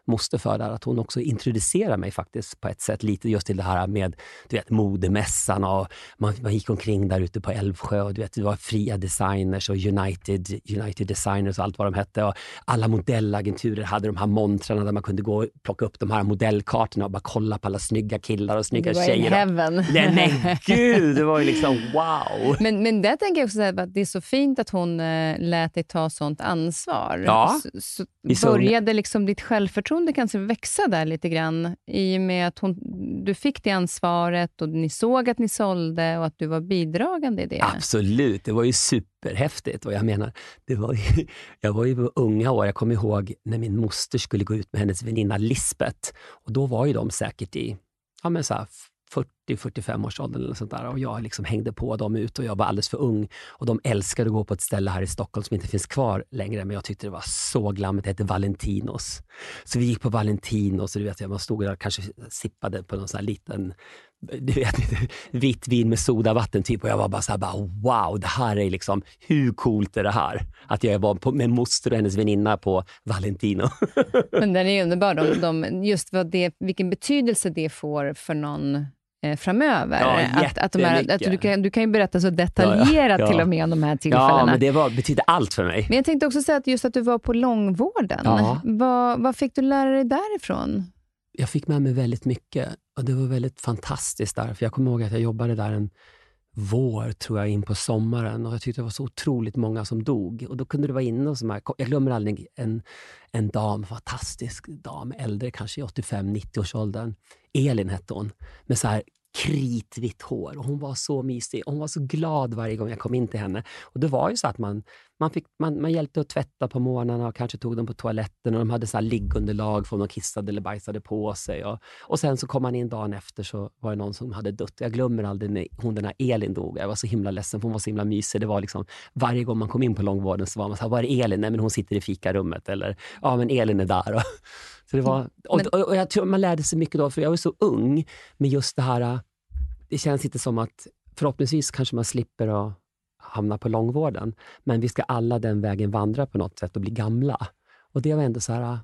[SPEAKER 2] moster för där, att hon också introducerar mig faktiskt på ett sätt lite just till det här med, du vet, modemässan och man, man gick omkring där ute på Älvsjö och du vet, det var fria designers och United, United Designers och allt vad de hette och alla modellagenturer hade de här montrarna där man kunde gå och plocka upp de här modellkartorna och bara kolla på alla snygga killar och snygga tjejer.
[SPEAKER 1] Det var heaven.
[SPEAKER 2] Nej, nej, gud, det var ju liksom wow.
[SPEAKER 1] Men, men det tänker jag också säga att det är så fint att hon äh, lät dig ta sånt ansvar.
[SPEAKER 2] Ja.
[SPEAKER 1] Så, så började liksom ditt självförtroende kanske växa där lite grann i och med att hon, du fick det ansvaret och ni såg att ni sålde och att du var bidragande i det.
[SPEAKER 2] Absolut, det var ju superhäftigt och jag menar, det var ju, jag var ju på unga år, jag kommer ihåg när min moster skulle gå ut med hennes väninna Lisbeth och då var ju de säkert i, ja men så här fyrtio till fyrtiofem års ålder eller sånt där och jag liksom hängde på dem ut och jag var alldeles för ung och de älskade att gå på ett ställe här i Stockholm som inte finns kvar längre men jag tyckte det var så glammigt, det hette Valentinos. Så vi gick på Valentinos och du vet, man stod där och kanske sippade på någon sån här liten, du vet, vitt vin med sodavatten typ och jag var bara så här, bara, wow, det här är liksom, hur coolt är det här? Att jag var på, med moster och hennes väninna på Valentino. Men
[SPEAKER 1] den är underbar, de, de, just vad det, vilken betydelse det får för någon eh, framöver.
[SPEAKER 2] Ja,
[SPEAKER 1] att, att, de här, att du, kan, du kan ju berätta så detaljerat ja, ja, ja. till och med om de här tillfällena.
[SPEAKER 2] Ja, men det var, betyder allt för mig.
[SPEAKER 1] Men jag tänkte också säga att just att du var på långvården. Ja. Vad, vad fick du lära dig därifrån?
[SPEAKER 2] Jag fick med mig väldigt mycket och det var väldigt fantastiskt där. För jag kommer ihåg att jag jobbade där en vår, tror jag, in på sommaren och jag tyckte det var så otroligt många som dog. Och då kunde det vara inne och som här, jag glömmer aldrig en, en dam, fantastisk dam, äldre, kanske i åttiofem nittio års åldern. Elin hette hon, med så här kritvitt hår och hon var så mysig. Hon var så glad varje gång jag kom in till henne. Och det var ju så att man, man, fick, man, man hjälpte att tvätta på morgnarna och kanske tog dem på toaletten och de hade så här liggunderlag för om de kissade eller bajsade på sig. Och, och sen så kom man in dagen efter så var det någon som hade dött. Jag glömmer aldrig när hon, den här Elin dog. Jag var så himla ledsen för hon var så himla mysig. Det var liksom, varje gång man kom in på långvården så var man så här, var är Elin? Nej men hon sitter i fikarummet. Eller, ja men Elin är där. Och, så det var, och, och, och jag tror man lärde sig mycket då, för jag var så ung med just det här. Det känns inte som att förhoppningsvis kanske man slipper att hamna på långvården. Men vi ska alla den vägen vandra på något sätt och bli gamla. Och det var ändå så här,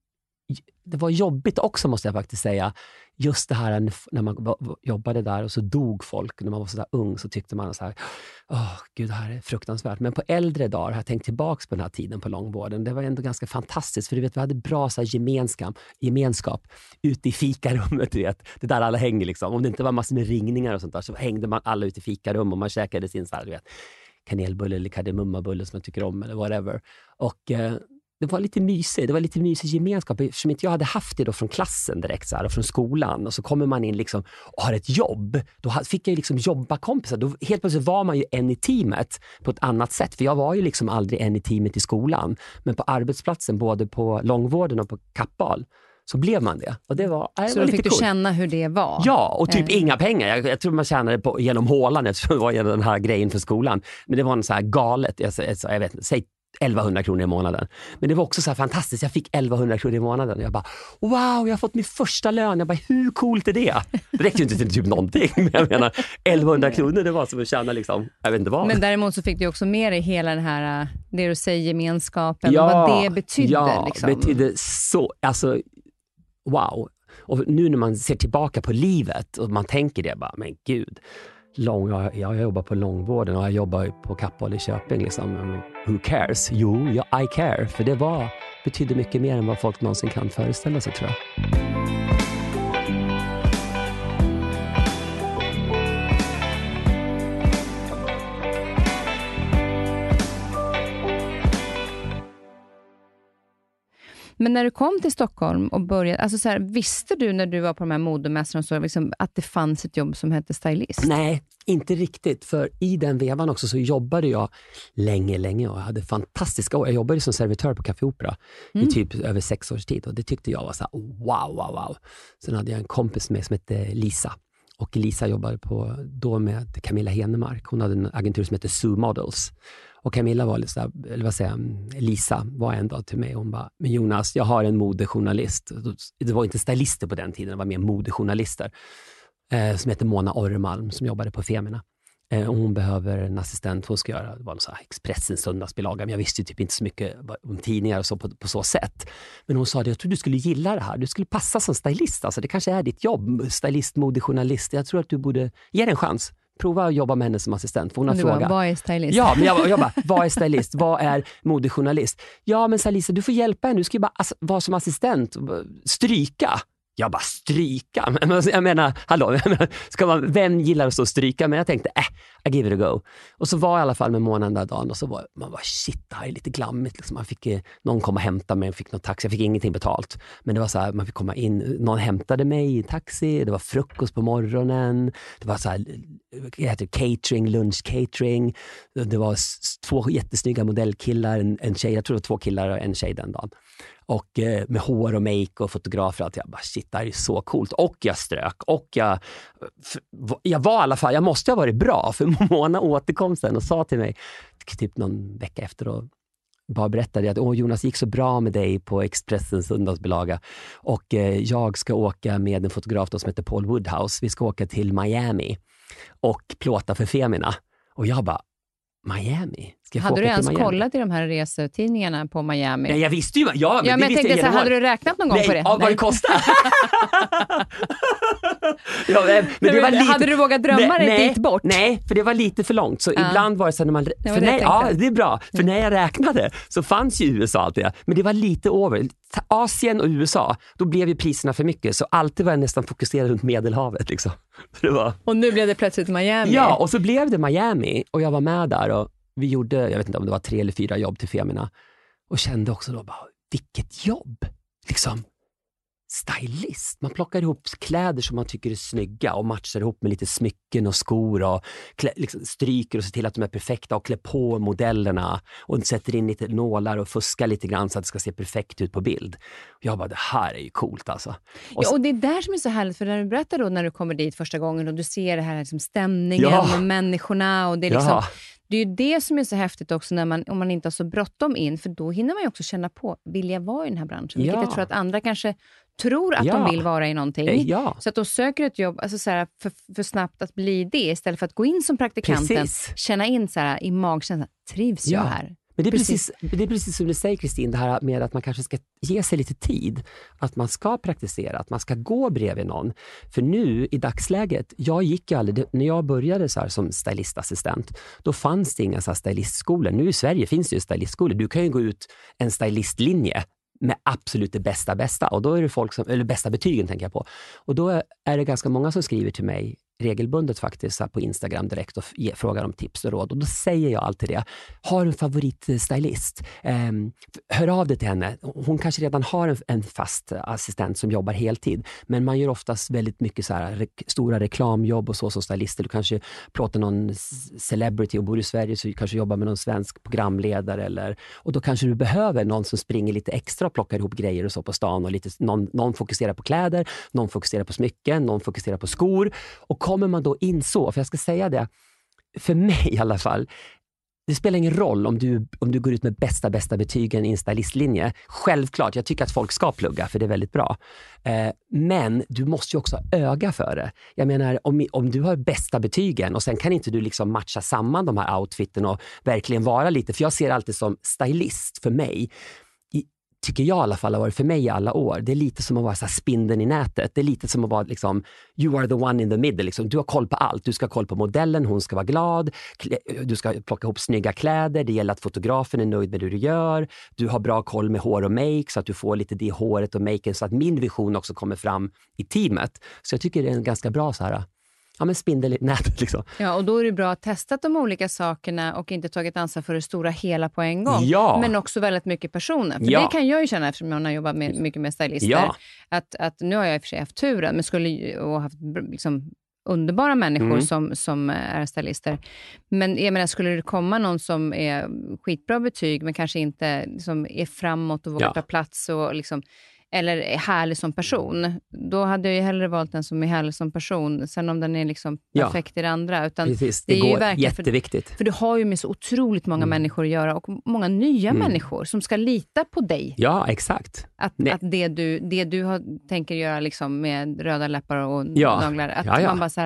[SPEAKER 2] det var jobbigt också måste jag faktiskt säga. Just det här när man jobbade där och så dog folk. När man var så där ung så tyckte man så här, åh gud det här är fruktansvärt. Men på äldre dagar har jag tänkt tillbaka på den här tiden på långvården. Det var ändå ganska fantastiskt för du vet vi hade bra så här, gemenskap, gemenskap ute i fikarummet. Du vet. Det där alla hänger liksom. Om det inte var massor med ringningar och sånt där så hängde man alla ute i fikarum och man käkade sin så här, du vet, kanelbulle eller kardemummabulle som man tycker om eller whatever. Och eh, det var lite mysigt, det var lite mysig gemenskap eftersom inte jag hade haft det då från klassen direkt så här, och från skolan och så kommer man in liksom och har ett jobb, då fick jag ju liksom jobba kompisar, då helt plötsligt var man ju en i teamet på ett annat sätt, för jag var ju liksom aldrig en i teamet i skolan, men på arbetsplatsen både på långvården och på Kappahl så blev man det. Och det var, äh,
[SPEAKER 1] så
[SPEAKER 2] var
[SPEAKER 1] då
[SPEAKER 2] lite
[SPEAKER 1] fick
[SPEAKER 2] cool.
[SPEAKER 1] Du känna hur det var?
[SPEAKER 2] Ja, och typ
[SPEAKER 1] mm.
[SPEAKER 2] inga pengar. Jag, jag tror man tjänade på, genom hålan eftersom det var genom den här grejen för skolan. Men det var en så här galet, jag, jag, jag vet inte, säg elvahundra kronor i månaden. Men det var också så här fantastiskt. Jag fick elvahundra kronor i månaden. Och jag bara, wow, jag har fått min första lön. Jag bara, hur coolt är det? Det räckte ju inte till typ någonting. Men jag menar, elvahundra kronor, det var som att tjäna liksom, jag vet inte vad.
[SPEAKER 1] Men däremot så fick du också med dig hela den här, det du säger, gemenskapen.
[SPEAKER 2] Ja,
[SPEAKER 1] och vad det betydde.
[SPEAKER 2] Ja,
[SPEAKER 1] liksom.
[SPEAKER 2] betydde så, alltså, wow. Och nu när man ser tillbaka på livet och man tänker det bara, men gud, lång, jag, jag jobbar på långvården och jag jobbar på Kappahl i Köping liksom. Who cares? Jo, ja, I care. För det var, betydde mycket mer än vad folk någonsin kan föreställa sig, tror jag.
[SPEAKER 1] Men när du kom till Stockholm och började, alltså så här, visste du när du var på de här modemässorna så liksom, att det fanns ett jobb som hette stylist?
[SPEAKER 2] Nej, inte riktigt. För i den vevan också så jobbade jag länge, länge och jag hade fantastiska år. Jag jobbade som servitör på Café Opera mm. i typ över sex års tid och det tyckte jag var så här, wow, wow, wow. Sen hade jag en kompis med som hette Lisa. Och Lisa jobbade på, då med Camilla Henemark. Hon hade en agentur som hette Zoo Models. Och Camilla var lite så här, eller vad säger jag, Lisa var en dag till mig och hon bara, men Jonas, jag har en modejournalist. Det var inte stylister på den tiden, det var mer modejournalister. Eh, som heter Mona Orremalm som jobbade på Femina. Eh, och hon behöver en assistent. Hon ska göra, det var en sån här Expressens söndagsbilaga. Men jag visste ju typ inte så mycket om tidningar och så på, på så sätt. Men hon sa det, jag tror du skulle gilla det här. Du skulle passa som stylist. Alltså det kanske är ditt jobb. Stylist, modejournalist. Jag tror att du borde ge det en chans. Prova att jobba med henne som assistent. För hon har
[SPEAKER 1] du
[SPEAKER 2] frågat.
[SPEAKER 1] Bara, vad är stylist?
[SPEAKER 2] Ja, men jag, jag bara, vad är stylist? Vad är modejournalist? Ja, men så Lisa, du får hjälpa henne. Du ska ju bara ass- vara som assistent. Stryka. Jag bara, stryka? Men jag menar, hallå, ska man, vem gillar att stå och stryka? Men jag tänkte, äh, I give it a go. Och så var jag i alla fall med månaden där dagen och så var man bara, shit, det här är lite glammigt. Liksom. Man fick, någon komma och hämta mig, fick någon taxi, jag fick ingenting betalt. Men det var så här, man fick komma in, någon hämtade mig i en taxi, det var frukost på morgonen, det var så här, jag heter catering, lunch catering, det var två jättesnygga modellkillar, en, en tjej, jag tror det var två killar och en tjej den dagen. Och eh, med hår och make och fotografer och allt. Jag bara, shit, det här är så coolt. Och jag strök. Och jag, för, jag var i alla fall, jag måste ha varit bra. För Mona återkom sen och sa till mig, typ någon vecka efter och bara berättade att åh, Jonas, gick så bra med dig på Expressens söndagsbilaga. Och eh, jag ska åka med en fotograf då som heter Paul Woodhouse. Vi ska åka till Miami och plåta för Femina. Och jag bara, Miami? Ska jag
[SPEAKER 1] hade du ens kollat i de här resetidningarna på Miami?
[SPEAKER 2] Nej, jag visste ju. Ja, men,
[SPEAKER 1] ja, men jag tänkte så här, hade du räknat någon gång
[SPEAKER 2] nej,
[SPEAKER 1] på det?
[SPEAKER 2] Ja, vad det kostar. ja, men, men det var lite,
[SPEAKER 1] hade du vågat drömma
[SPEAKER 2] nej,
[SPEAKER 1] dig dit bort?
[SPEAKER 2] Nej, för det var lite för långt. Så ja. Ibland var det så när man...
[SPEAKER 1] Det
[SPEAKER 2] för
[SPEAKER 1] det
[SPEAKER 2] nej, ja, det är bra. För när jag räknade så fanns ju U S A alltid. Men det var lite över. Asien och U S A, då blev ju priserna för mycket. Så alltid var jag nästan fokuserad runt Medelhavet. Liksom. Det var...
[SPEAKER 1] Och nu blev det plötsligt Miami.
[SPEAKER 2] Ja, och så blev det Miami. Och jag var med där och vi gjorde, jag vet inte om det var tre eller fyra jobb till Femina. Och kände också då bara, vilket jobb! Liksom, stylist. Man plockar ihop kläder som man tycker är snygga och matchar ihop med lite smycken och skor och klä, liksom stryker och ser till att de är perfekta och klär på modellerna och sätter in lite nålar och fuskar lite grann så att det ska se perfekt ut på bild. Och jag bara, det här är ju coolt alltså. Och,
[SPEAKER 1] ja, och det är där som är så härligt, för när du berättar då när du kommer dit första gången och du ser det här liksom stämningen
[SPEAKER 2] ja.
[SPEAKER 1] och människorna och det är liksom...
[SPEAKER 2] Ja.
[SPEAKER 1] Det är ju det som är så häftigt också när man, om man inte har så bråttom in, för då hinner man ju också känna på, vill jag vara i den här branschen? Vilket
[SPEAKER 2] ja.
[SPEAKER 1] jag tror att andra kanske tror att
[SPEAKER 2] ja.
[SPEAKER 1] de vill vara i någonting.
[SPEAKER 2] Ja.
[SPEAKER 1] Så att de söker ett jobb alltså så här, för, för snabbt att bli det, istället för att gå in som praktikanten,
[SPEAKER 2] precis.
[SPEAKER 1] Känna in så här, i magkänslan, trivs
[SPEAKER 2] ja.
[SPEAKER 1] jag här?
[SPEAKER 2] Men det är precis, precis, det är precis som du säger, Kristin, det här med att man kanske ska ge sig lite tid. Att man ska praktisera, att man ska gå bredvid någon. För nu i dagsläget, jag gick ju aldrig, när jag började så här som stylistassistent, då fanns det inga så här stylistskolor. Nu i Sverige finns det ju stylistskolor. Du kan ju gå ut en stylistlinje med absolut det bästa bästa. Och då är det folk som, eller bästa betygen tänker jag på. Och då är det ganska många som skriver till mig regelbundet faktiskt så här på Instagram direkt och ge, frågar om tips och råd. Och då säger jag alltid det. Har du en favoritstylist? Eh, hör av dig till henne. Hon kanske redan har en, en fast assistent som jobbar heltid. Men man gör oftast väldigt mycket så här, re, stora reklamjobb och så som stylister. Du kanske plåtar någon celebrity och bor i Sverige så du kanske jobbar med någon svensk programledare. Eller, och då kanske du behöver någon som springer lite extra och plockar ihop grejer och så på stan. Och lite, någon, någon fokuserar på kläder, någon fokuserar på smycken, någon fokuserar på skor. Och kommer man då in så, för jag ska säga det, för mig i alla fall, det spelar ingen roll om du, om du går ut med bästa, bästa betygen i en stylistlinje. Självklart, jag tycker att folk ska plugga för det är väldigt bra. Eh, men du måste ju också ha öga för det. Jag menar, om, om du har bästa betygen och sen kan inte du liksom matcha samman de här outfiten och verkligen vara lite, för jag ser alltid som stylist för mig, tycker jag i alla fall har varit för mig i alla år. Det är lite som att vara så här spindeln i nätet. Det är lite som att vara liksom, you are the one in the middle. Liksom. Du har koll på allt. Du ska ha koll på modellen, hon ska vara glad. Du ska plocka ihop snygga kläder. Det gäller att fotografen är nöjd med det du gör. Du har bra koll med hår och make så att du får lite det håret och maken så att min vision också kommer fram i teamet. Så jag tycker det är en ganska bra så här... Ja, men spindel i nätet liksom.
[SPEAKER 1] Ja, och då är det bra att testa de olika sakerna och inte tagit ansvar för det stora hela på en gång.
[SPEAKER 2] Ja.
[SPEAKER 1] Men också väldigt mycket personer. För
[SPEAKER 2] ja.
[SPEAKER 1] det kan jag ju känna eftersom jag har jobbat med, mycket med stylister.
[SPEAKER 2] Ja.
[SPEAKER 1] Att, att nu har jag i och för sig haft turen, men skulle och haft liksom underbara människor mm. som, som är stylister. Men jag menar, skulle det komma någon som är skitbra betyg men kanske inte liksom, är framåt och vågar ja. ta plats och liksom... eller är härlig som person, då hade jag ju hellre valt den som är härlig som person. Sen om den är liksom perfekt ja. i det andra. Utan
[SPEAKER 2] precis, det,
[SPEAKER 1] det är
[SPEAKER 2] går
[SPEAKER 1] ju verkligen
[SPEAKER 2] jätteviktigt.
[SPEAKER 1] För, för du har ju med så otroligt många mm. människor att göra och många nya mm. människor som ska lita på dig.
[SPEAKER 2] Ja, exakt.
[SPEAKER 1] Att, att det du, det du har, tänker göra liksom med röda läppar och
[SPEAKER 2] ja.
[SPEAKER 1] naglar, att
[SPEAKER 2] ja, ja.
[SPEAKER 1] man bara så här,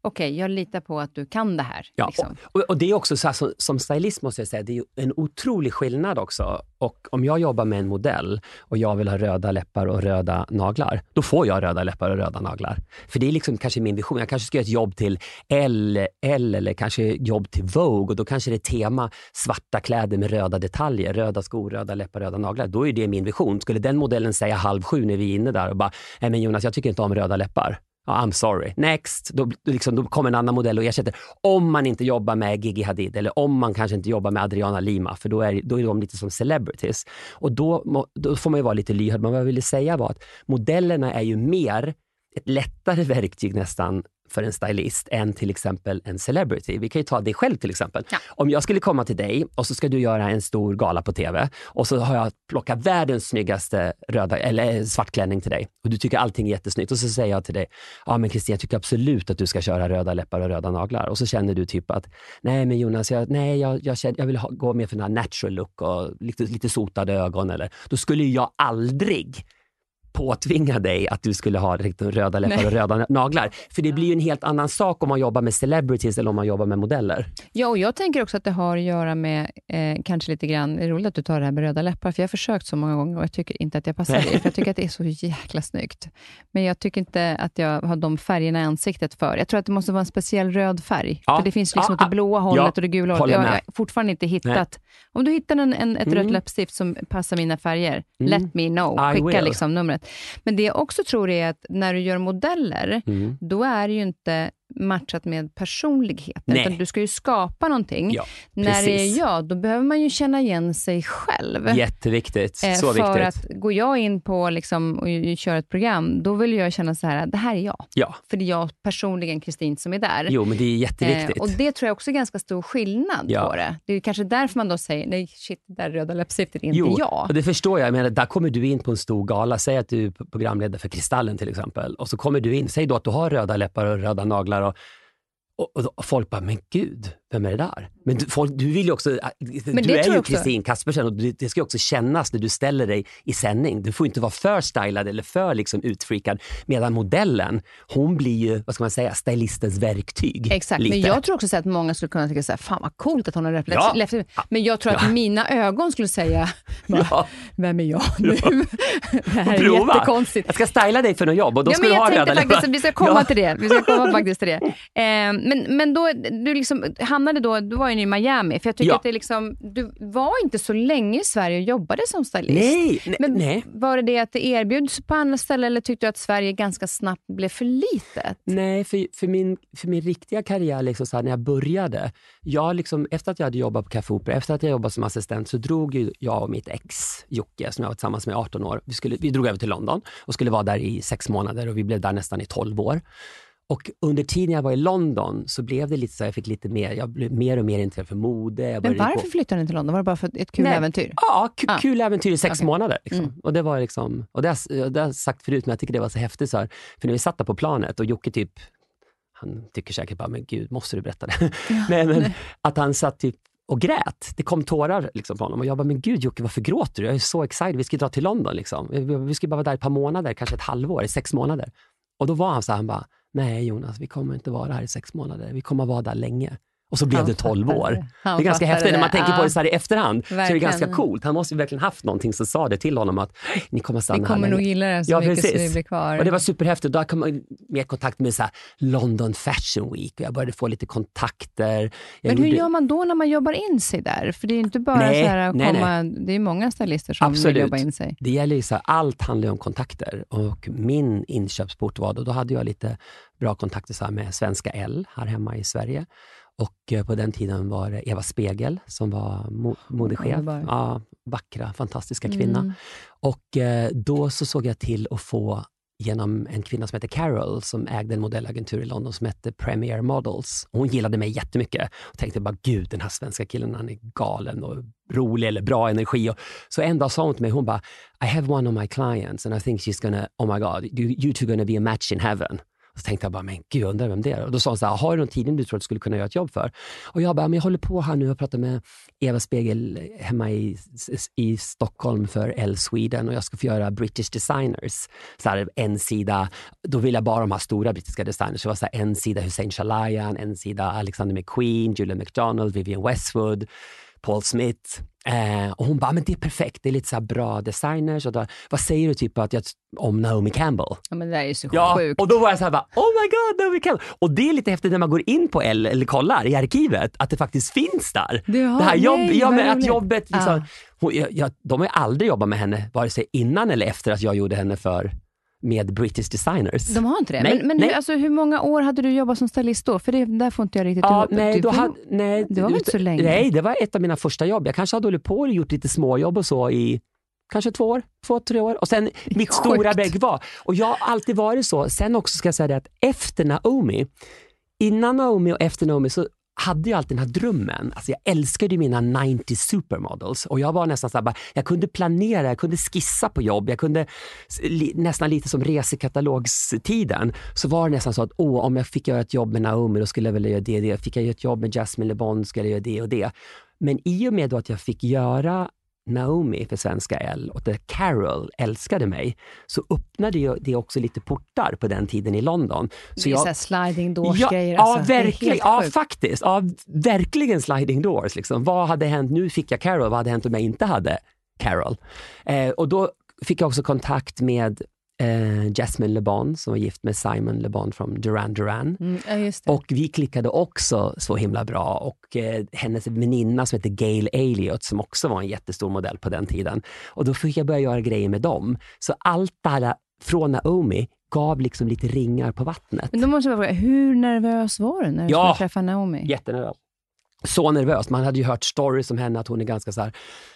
[SPEAKER 1] okej, okay, jag litar på att du kan det här.
[SPEAKER 2] Ja,
[SPEAKER 1] liksom.
[SPEAKER 2] och, och det är också så här, som, som stylist måste jag säga, det är ju en otrolig skillnad också. Och om jag jobbar med en modell och jag vill ha röda läppar och röda naglar, då får jag röda läppar och röda naglar. För det är liksom kanske min vision. Jag kanske ska göra ett jobb till L, L eller kanske jobb till Vogue, och då kanske det är tema svarta kläder med röda detaljer, röda skor, röda läppar, röda naglar. Då är det min vision. Skulle den modellen säga halv sju när vi är inne där och bara, nej men Jonas, jag tycker inte om röda läppar. Ja, I'm sorry. Next. Då, liksom, då kommer en annan modell och ersätter. Om man inte jobbar med Gigi Hadid eller om man kanske inte jobbar med Adriana Lima, för då är, då är de lite som celebrities. Och då, då får man ju vara lite lyhörd. Men vad jag ville säga var att modellerna är ju mer ett lättare verktyg nästan för en stylist än till exempel en celebrity. Vi kan ju ta dig själv till exempel. Ja. Om jag skulle komma till dig och så ska du göra en stor gala på tv och så har jag plockat världens snyggaste röda eller svartklänning till dig och du tycker allting är jättesnyggt och så säger jag till dig, ja men Kristin, jag tycker absolut att du ska köra röda läppar och röda naglar, och så känner du typ att nej men Jonas, jag, nej, jag, jag, jag vill ha, gå med för den här natural look och lite, lite sotade ögon, eller då skulle jag aldrig påtvinga dig att du skulle ha röda läppar Nej. och röda naglar. För det blir ju en helt annan sak om man jobbar med celebrities eller om man jobbar med modeller.
[SPEAKER 1] Ja, och jag tänker också att det har att göra med eh, kanske lite grann, det är roligt att du tar det här med röda läppar, för jag har försökt så många gånger och jag tycker inte att jag passar det, för jag tycker att det är så jäkla snyggt. Men jag tycker inte att jag har de färgerna i ansiktet för. Jag tror att det måste vara en speciell röd färg. Ja. För det finns liksom ja, det blåa hållet ja, och det gula hållet. Jag har fortfarande inte hittat. Nej. Om du hittar en, en, ett mm. rött läppstift som passar mina färger, mm. let me know. Skicka liksom numret. Men det jag också tror är att när du gör modeller, mm. då är det ju inte matchat med personlighet. Utan du ska ju skapa någonting. Ja, när det är jag, då behöver man ju känna igen sig själv.
[SPEAKER 2] Jätteviktigt.
[SPEAKER 1] Eh,
[SPEAKER 2] så
[SPEAKER 1] för
[SPEAKER 2] viktigt.
[SPEAKER 1] att går jag in på liksom, och kör ett program, då vill jag känna så här, det här är jag.
[SPEAKER 2] Ja.
[SPEAKER 1] För det är jag personligen, Kristin, som är där.
[SPEAKER 2] Jo, men det är jätteviktigt.
[SPEAKER 1] Eh, och det tror jag också är ganska stor skillnad ja. på det. Det är kanske därför man då säger, nej shit, det där röda läppstiftet är inte
[SPEAKER 2] jo,
[SPEAKER 1] jag.
[SPEAKER 2] Och det förstår jag. Men där kommer du in på en stor gala. Säg att du är programledare för Kristallen till exempel. Och så kommer du in, säg då att du har röda läppar och röda naglar och Och, och folk bara, men gud, vem är det där? Men du, folk, du vill ju också, men du är ju Kristin Kaspersen och det, det ska ju också kännas när du ställer dig i sändning. Du får inte vara för stylad eller för liksom utfreakad, medan modellen, hon blir ju, vad ska man säga, stylistens verktyg.
[SPEAKER 1] Exakt,
[SPEAKER 2] lite.
[SPEAKER 1] Men jag tror också att många skulle kunna tycka så här, fan vad coolt att hon har reflekterat. Ja. Men jag tror att ja. mina ögon skulle säga, bara, ja. vem är jag nu? Ja. Det här är
[SPEAKER 2] prova.
[SPEAKER 1] Jättekonstigt.
[SPEAKER 2] Jag ska styla dig för något jobb och då
[SPEAKER 1] ja,
[SPEAKER 2] ska du ha röda
[SPEAKER 1] faktiskt, vi ska komma ja. till det. Vi ska komma faktiskt till det. Eh, men, men då, du liksom hamnade då, du var ju i Miami, för jag tycker ja. att det liksom, du var inte så länge i Sverige och jobbade som stylist.
[SPEAKER 2] Nej, nej,
[SPEAKER 1] men
[SPEAKER 2] nej.
[SPEAKER 1] Var det det att det erbjuds på andra ställen, eller tyckte du att Sverige ganska snabbt blev för litet?
[SPEAKER 2] Nej, för, för, min, för min riktiga karriär liksom så här, när jag började, jag liksom, efter att jag hade jobbat på Café Opera, efter att jag jobbade som assistent, så drog ju jag och mitt ex Jocke, som jag var tillsammans med arton år, vi, skulle, vi drog över till London och skulle vara där i sex månader och vi blev där nästan i tolv år. Och under tiden jag var i London så blev det lite så, jag fick lite mer, jag blev mer och mer intresserad för mode. Jag
[SPEAKER 1] Men varför flyttade ni till London? Var det bara för ett kul Nej. äventyr?
[SPEAKER 2] Ja, k- ah. kul äventyr i sex okay. månader. Liksom. Mm. Och det var liksom, och det har, det har jag sagt förut, men jag tycker det var så häftigt så här, för när vi satt på planet och Jocke typ, han tycker säkert bara, men gud, måste du berätta det? Ja, Nej, men nej. Att han satt typ och grät. Det kom tårar liksom på honom. Och jag bara, men gud Jocke, varför gråter du? Jag är så excited, vi ska dra till London liksom. Vi ska bara vara där ett par månader, kanske ett halvår, sex månader. Och då var han så här, han bara, nej Jonas, vi kommer inte vara här i sex månader. Vi kommer vara där länge. Och så blev han det tolv år. Det, det är ganska häftigt det. När man tänker ja. på det så här i efterhand. Verkligen. Så är det ganska coolt. Han måste ju verkligen haft någonting som sa det till honom att ni kommer stanna
[SPEAKER 1] vi kommer
[SPEAKER 2] här
[SPEAKER 1] nog
[SPEAKER 2] länge.
[SPEAKER 1] Gilla det så
[SPEAKER 2] ja,
[SPEAKER 1] mycket
[SPEAKER 2] precis.
[SPEAKER 1] så vi blir kvar.
[SPEAKER 2] Och det var superhäftigt. Då kom man med kontakt med så här London Fashion Week. Och jag började få lite kontakter. Jag
[SPEAKER 1] Men hur
[SPEAKER 2] gjorde...
[SPEAKER 1] gör man då när man jobbar in sig där? För det är inte bara
[SPEAKER 2] nej,
[SPEAKER 1] så här att
[SPEAKER 2] nej,
[SPEAKER 1] komma...
[SPEAKER 2] nej.
[SPEAKER 1] Det är många stylister som
[SPEAKER 2] Absolut.
[SPEAKER 1] vill jobba in sig.
[SPEAKER 2] Det gäller ju så här, allt handlar om kontakter. Och min inköpsport var då, då hade jag lite bra kontakter så här med Svenska L här hemma i Sverige. Och på den tiden var det Eva Spegel som var mo- modechef. Ja, vackra, fantastiska kvinna. Mm. Och eh, då så såg jag till att få genom en kvinna som heter Carol som ägde en modellagentur i London som hette Premier Models. Hon gillade mig jättemycket och tänkte bara, gud, den här svenska killen, han är galen och rolig eller bra energi. Och så en dag sa hon till mig, hon bara, I have one of my clients and I think she's gonna, oh my god, you, you two gonna be a match in heaven. Så tänkte jag bara, men gud, undrar vem det är. Och då sa hon så här, har du någon tidning du tror att du skulle kunna göra ett jobb för? Och jag bara, men jag håller på här nu och pratar med Eva Spegel hemma i, i Stockholm för Elle Sweden och jag ska få göra British designers. Så här, en sida, då vill jag bara de här stora brittiska designers. Det var så här, en sida Hussein Chalayan, en sida Alexander McQueen, Julia McDonald, Vivienne Westwood, Paul Smith. Eh, och hon bara, men det är perfekt, det är lite så här bra designers. Och då, vad säger du typ att jag, om Naomi Campbell?
[SPEAKER 1] Ja, men det är ju så
[SPEAKER 2] ja,
[SPEAKER 1] sjukt.
[SPEAKER 2] Och då var jag så här bara, oh my god, Naomi Campbell. Och det är lite häftigt när man går in på Elle eller kollar i arkivet, att det faktiskt finns där.
[SPEAKER 1] Du har,
[SPEAKER 2] det här jobb,
[SPEAKER 1] nej,
[SPEAKER 2] ja, men att jobbet liksom,
[SPEAKER 1] ah.
[SPEAKER 2] hon, jag, jag, de har ju aldrig jobbat med henne, vare sig innan eller efter att jag gjorde henne för med British designers.
[SPEAKER 1] De har inte det.
[SPEAKER 2] Nej,
[SPEAKER 1] men men
[SPEAKER 2] nej.
[SPEAKER 1] Hur, alltså, hur många år hade du jobbat som stylist då? För det där får inte jag riktigt
[SPEAKER 2] ja,
[SPEAKER 1] ihop.
[SPEAKER 2] nej,
[SPEAKER 1] du,
[SPEAKER 2] då
[SPEAKER 1] du,
[SPEAKER 2] hade, nej,
[SPEAKER 1] det var väl inte så länge?
[SPEAKER 2] Nej, det var ett av mina första jobb. Jag kanske hade hållit på och gjort lite småjobb och så i kanske två år, två, tre år. Och sen mitt stora vägg var. Och jag har alltid varit så. Sen också ska jag säga det att efter Naomi, innan Naomi och efter Naomi så hade jag alltid den här drömmen. Alltså jag älskade mina nittio supermodels. Och jag var nästan så här, bara, jag kunde planera, jag kunde skissa på jobb. Jag kunde li, nästan lite som resekatalogstiden. Så var det nästan så att, åh, om jag fick göra ett jobb med Naomi, då skulle jag väl göra det och det. Fick jag göra ett jobb med Jasmine Le Bon, skulle jag göra det och det. Men i och med då att jag fick göra Naomi för svenska Elle och där Carol älskade mig, så öppnade ju det också lite portar på den tiden i London. Så
[SPEAKER 1] det är
[SPEAKER 2] jag,
[SPEAKER 1] så sliding doors
[SPEAKER 2] ja,
[SPEAKER 1] grejer.
[SPEAKER 2] Ja,
[SPEAKER 1] alltså.
[SPEAKER 2] verkligen, ja faktiskt. Ja, verkligen sliding doors. Liksom. Vad hade hänt? Nu fick jag Carol. Vad hade hänt om jag inte hade Carol? Eh, och då fick jag också kontakt med eh, Jasmine Le Bon som var gift med Simon Le Bon från Duran Duran.
[SPEAKER 1] Mm, ja, just det.
[SPEAKER 2] Och vi klickade också så himla bra. Och eh, hennes väninna som heter Gail Elliot som också var en jättestor modell på den tiden. Och då fick jag börja göra grejer med dem. Så allt det här från Naomi gav liksom lite ringar på vattnet.
[SPEAKER 1] Men då måste jag fråga, hur nervös var du när du
[SPEAKER 2] ja,
[SPEAKER 1] skulle träffa Naomi?
[SPEAKER 2] Jättenervös. Så nervös. Man hade ju hört stories om henne att hon är ganska så här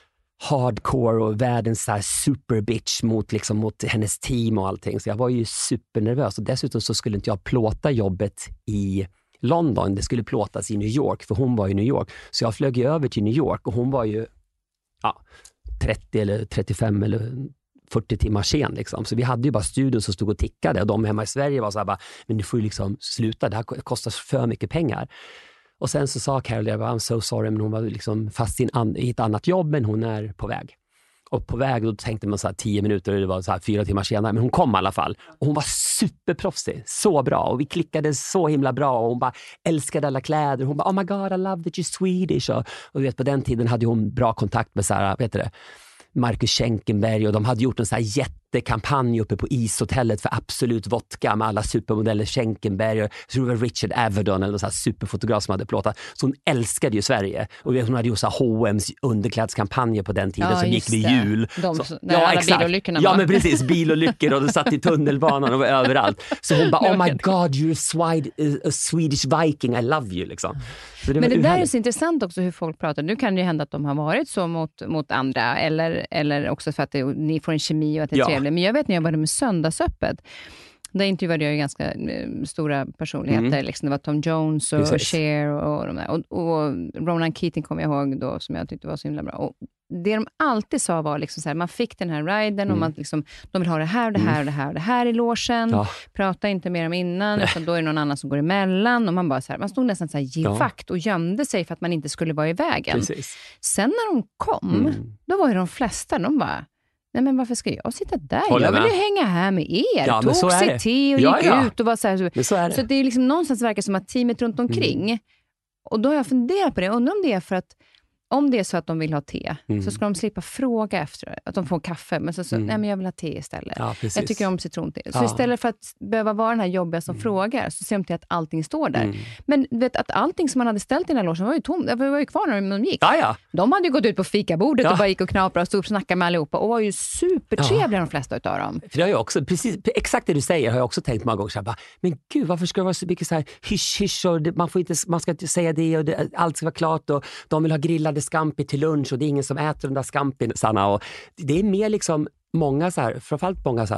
[SPEAKER 2] hardcore och världens så här super bitch mot, liksom, mot hennes team och allting. Så jag var ju supernervös. Och dessutom så skulle inte jag plåta jobbet i London. Det skulle plåtas i New York, för hon var i New York. Så jag flög över till New York och hon var ju ja, trettio eller trettiofem eller fyrtio timmar sen. Liksom. Så vi hade ju bara studion som stod och tickade. Och de hemma i Sverige var så här bara, men du får ju liksom sluta, det här kostar för mycket pengar. Och sen så sa Carol, jag var I'm so sorry, men hon var liksom fast i, en an- i ett annat jobb, men hon är på väg. Och på väg, då tänkte man så här tio minuter, det var så här fyra timmar senare, men hon kom i alla fall. Och hon var superproffsig, så bra. Och vi klickade så himla bra och hon bara älskade alla kläder. Hon bara, oh my god, I love that you're Swedish. Och, och vet, på den tiden hade hon bra kontakt med så här, vet du det, Marcus Schenkenberg, och de hade gjort en så här jättekampanj uppe på ishotellet för Absolut Vodka med alla supermodeller, Schenkenberg och så det var Richard Avedon eller så här superfotograf som hade plåtat. Så hon älskade ju Sverige och hon hade ju så här H och M's underklädskampanjer på den tiden,
[SPEAKER 1] ja,
[SPEAKER 2] som gick vid jul.
[SPEAKER 1] De,
[SPEAKER 2] så,
[SPEAKER 1] ja, exakt.
[SPEAKER 2] Ja, men precis, bilolyckor och de satt i tunnelbanan och var överallt. Så hon bara, oh my god, you're a, Swede, a Swedish Viking, I love you liksom. Det
[SPEAKER 1] men det där är så intressant också hur folk pratar. Nu kan det ju hända att de har varit så mot, mot andra eller, eller också för att det, ni får en kemi och att det är ja. trevligt. Men jag vet när jag började med Söndagsöppet, där intervjuade jag ju ganska eh, stora personligheter. Mm. Liksom, det var Tom Jones och, och Cher och, och de där. Och, och Ronan Keating kommer jag ihåg då, som jag tyckte var så himla bra. Och det de alltid sa var liksom så här, man fick den här riden mm. och man liksom, de vill ha det här och det här och det här och det här i logen. Ja. Prata inte mer om innan, utan då är det någon annan som går emellan. Och man bara så här, man stod nästan så här givakt och gömde sig för att man inte skulle vara i vägen.
[SPEAKER 2] Precis.
[SPEAKER 1] Sen när de kom, mm. då var ju de flesta, de bara, nej men varför ska jag sitta där?
[SPEAKER 2] Håller
[SPEAKER 1] jag vill
[SPEAKER 2] med.
[SPEAKER 1] ju hänga här med er.
[SPEAKER 2] Ja,
[SPEAKER 1] tog sig te och
[SPEAKER 2] ja,
[SPEAKER 1] gick
[SPEAKER 2] ja.
[SPEAKER 1] ut och var så här. Så,
[SPEAKER 2] så, är det.
[SPEAKER 1] så det är liksom någonstans verkar som att teamet runt omkring. Mm. Och då har jag funderat på det. Undrar om det är för att om det är så att de vill ha te, mm. så ska de slippa fråga efter att de får kaffe. Men så, så mm. nej men jag vill ha te istället. Ja, jag tycker om citronte. Så ja. istället för att behöva vara den här jobbiga som mm. frågar, så ser de till att allting står där. Mm. Men vet att allting som man hade ställt i den här logen var ju tom. Det var ju kvar när de gick.
[SPEAKER 2] Ja, ja.
[SPEAKER 1] De hade ju gått ut på fikabordet ja. och bara gick och knaprade och stod och snackade med allihopa. Och var ju supertrevliga ja. de flesta utav dem.
[SPEAKER 2] För det har jag också, precis, exakt det du säger har jag också tänkt många gånger. Så här, bara, men gud, varför ska det vara så mycket så här hysch, hysch och det, man, får inte, man ska inte säga det och det, allt ska vara klart och de vill ha grillade scampi till lunch och det är ingen som äter de där scampisarna och det är mer liksom många så här, framförallt många så här, men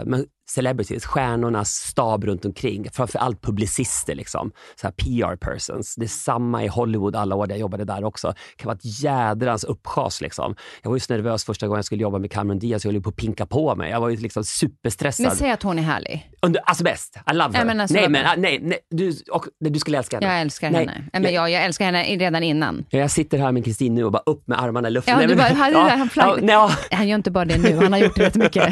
[SPEAKER 2] celebrities, stjärnornas stab runt omkring, framförallt publicister liksom, så här P R persons. Det är samma i Hollywood alla år jag jobbade där också. Det kan vara ett jädrans uppschas liksom. Jag var ju så nervös första gången jag skulle jobba med Cameron Diaz, jag höll på att pinka på mig. Jag var ju liksom superstressad.
[SPEAKER 1] Men säg att hon är härlig.
[SPEAKER 2] Under, alltså bäst, I love her.
[SPEAKER 1] Men alltså,
[SPEAKER 2] nej, men nej, nej du, och, du skulle älska henne.
[SPEAKER 1] Jag älskar
[SPEAKER 2] nej.
[SPEAKER 1] henne. Men jag, jag älskar henne redan innan.
[SPEAKER 2] Jag sitter här med Kristin nu och bara upp med armarna i luften.
[SPEAKER 1] Ja,
[SPEAKER 2] nej,
[SPEAKER 1] du
[SPEAKER 2] men,
[SPEAKER 1] bara, hade
[SPEAKER 2] ja,
[SPEAKER 1] det där, han,
[SPEAKER 2] ja, ja.
[SPEAKER 1] han gör inte bara det nu, han har gjort det rätt mycket.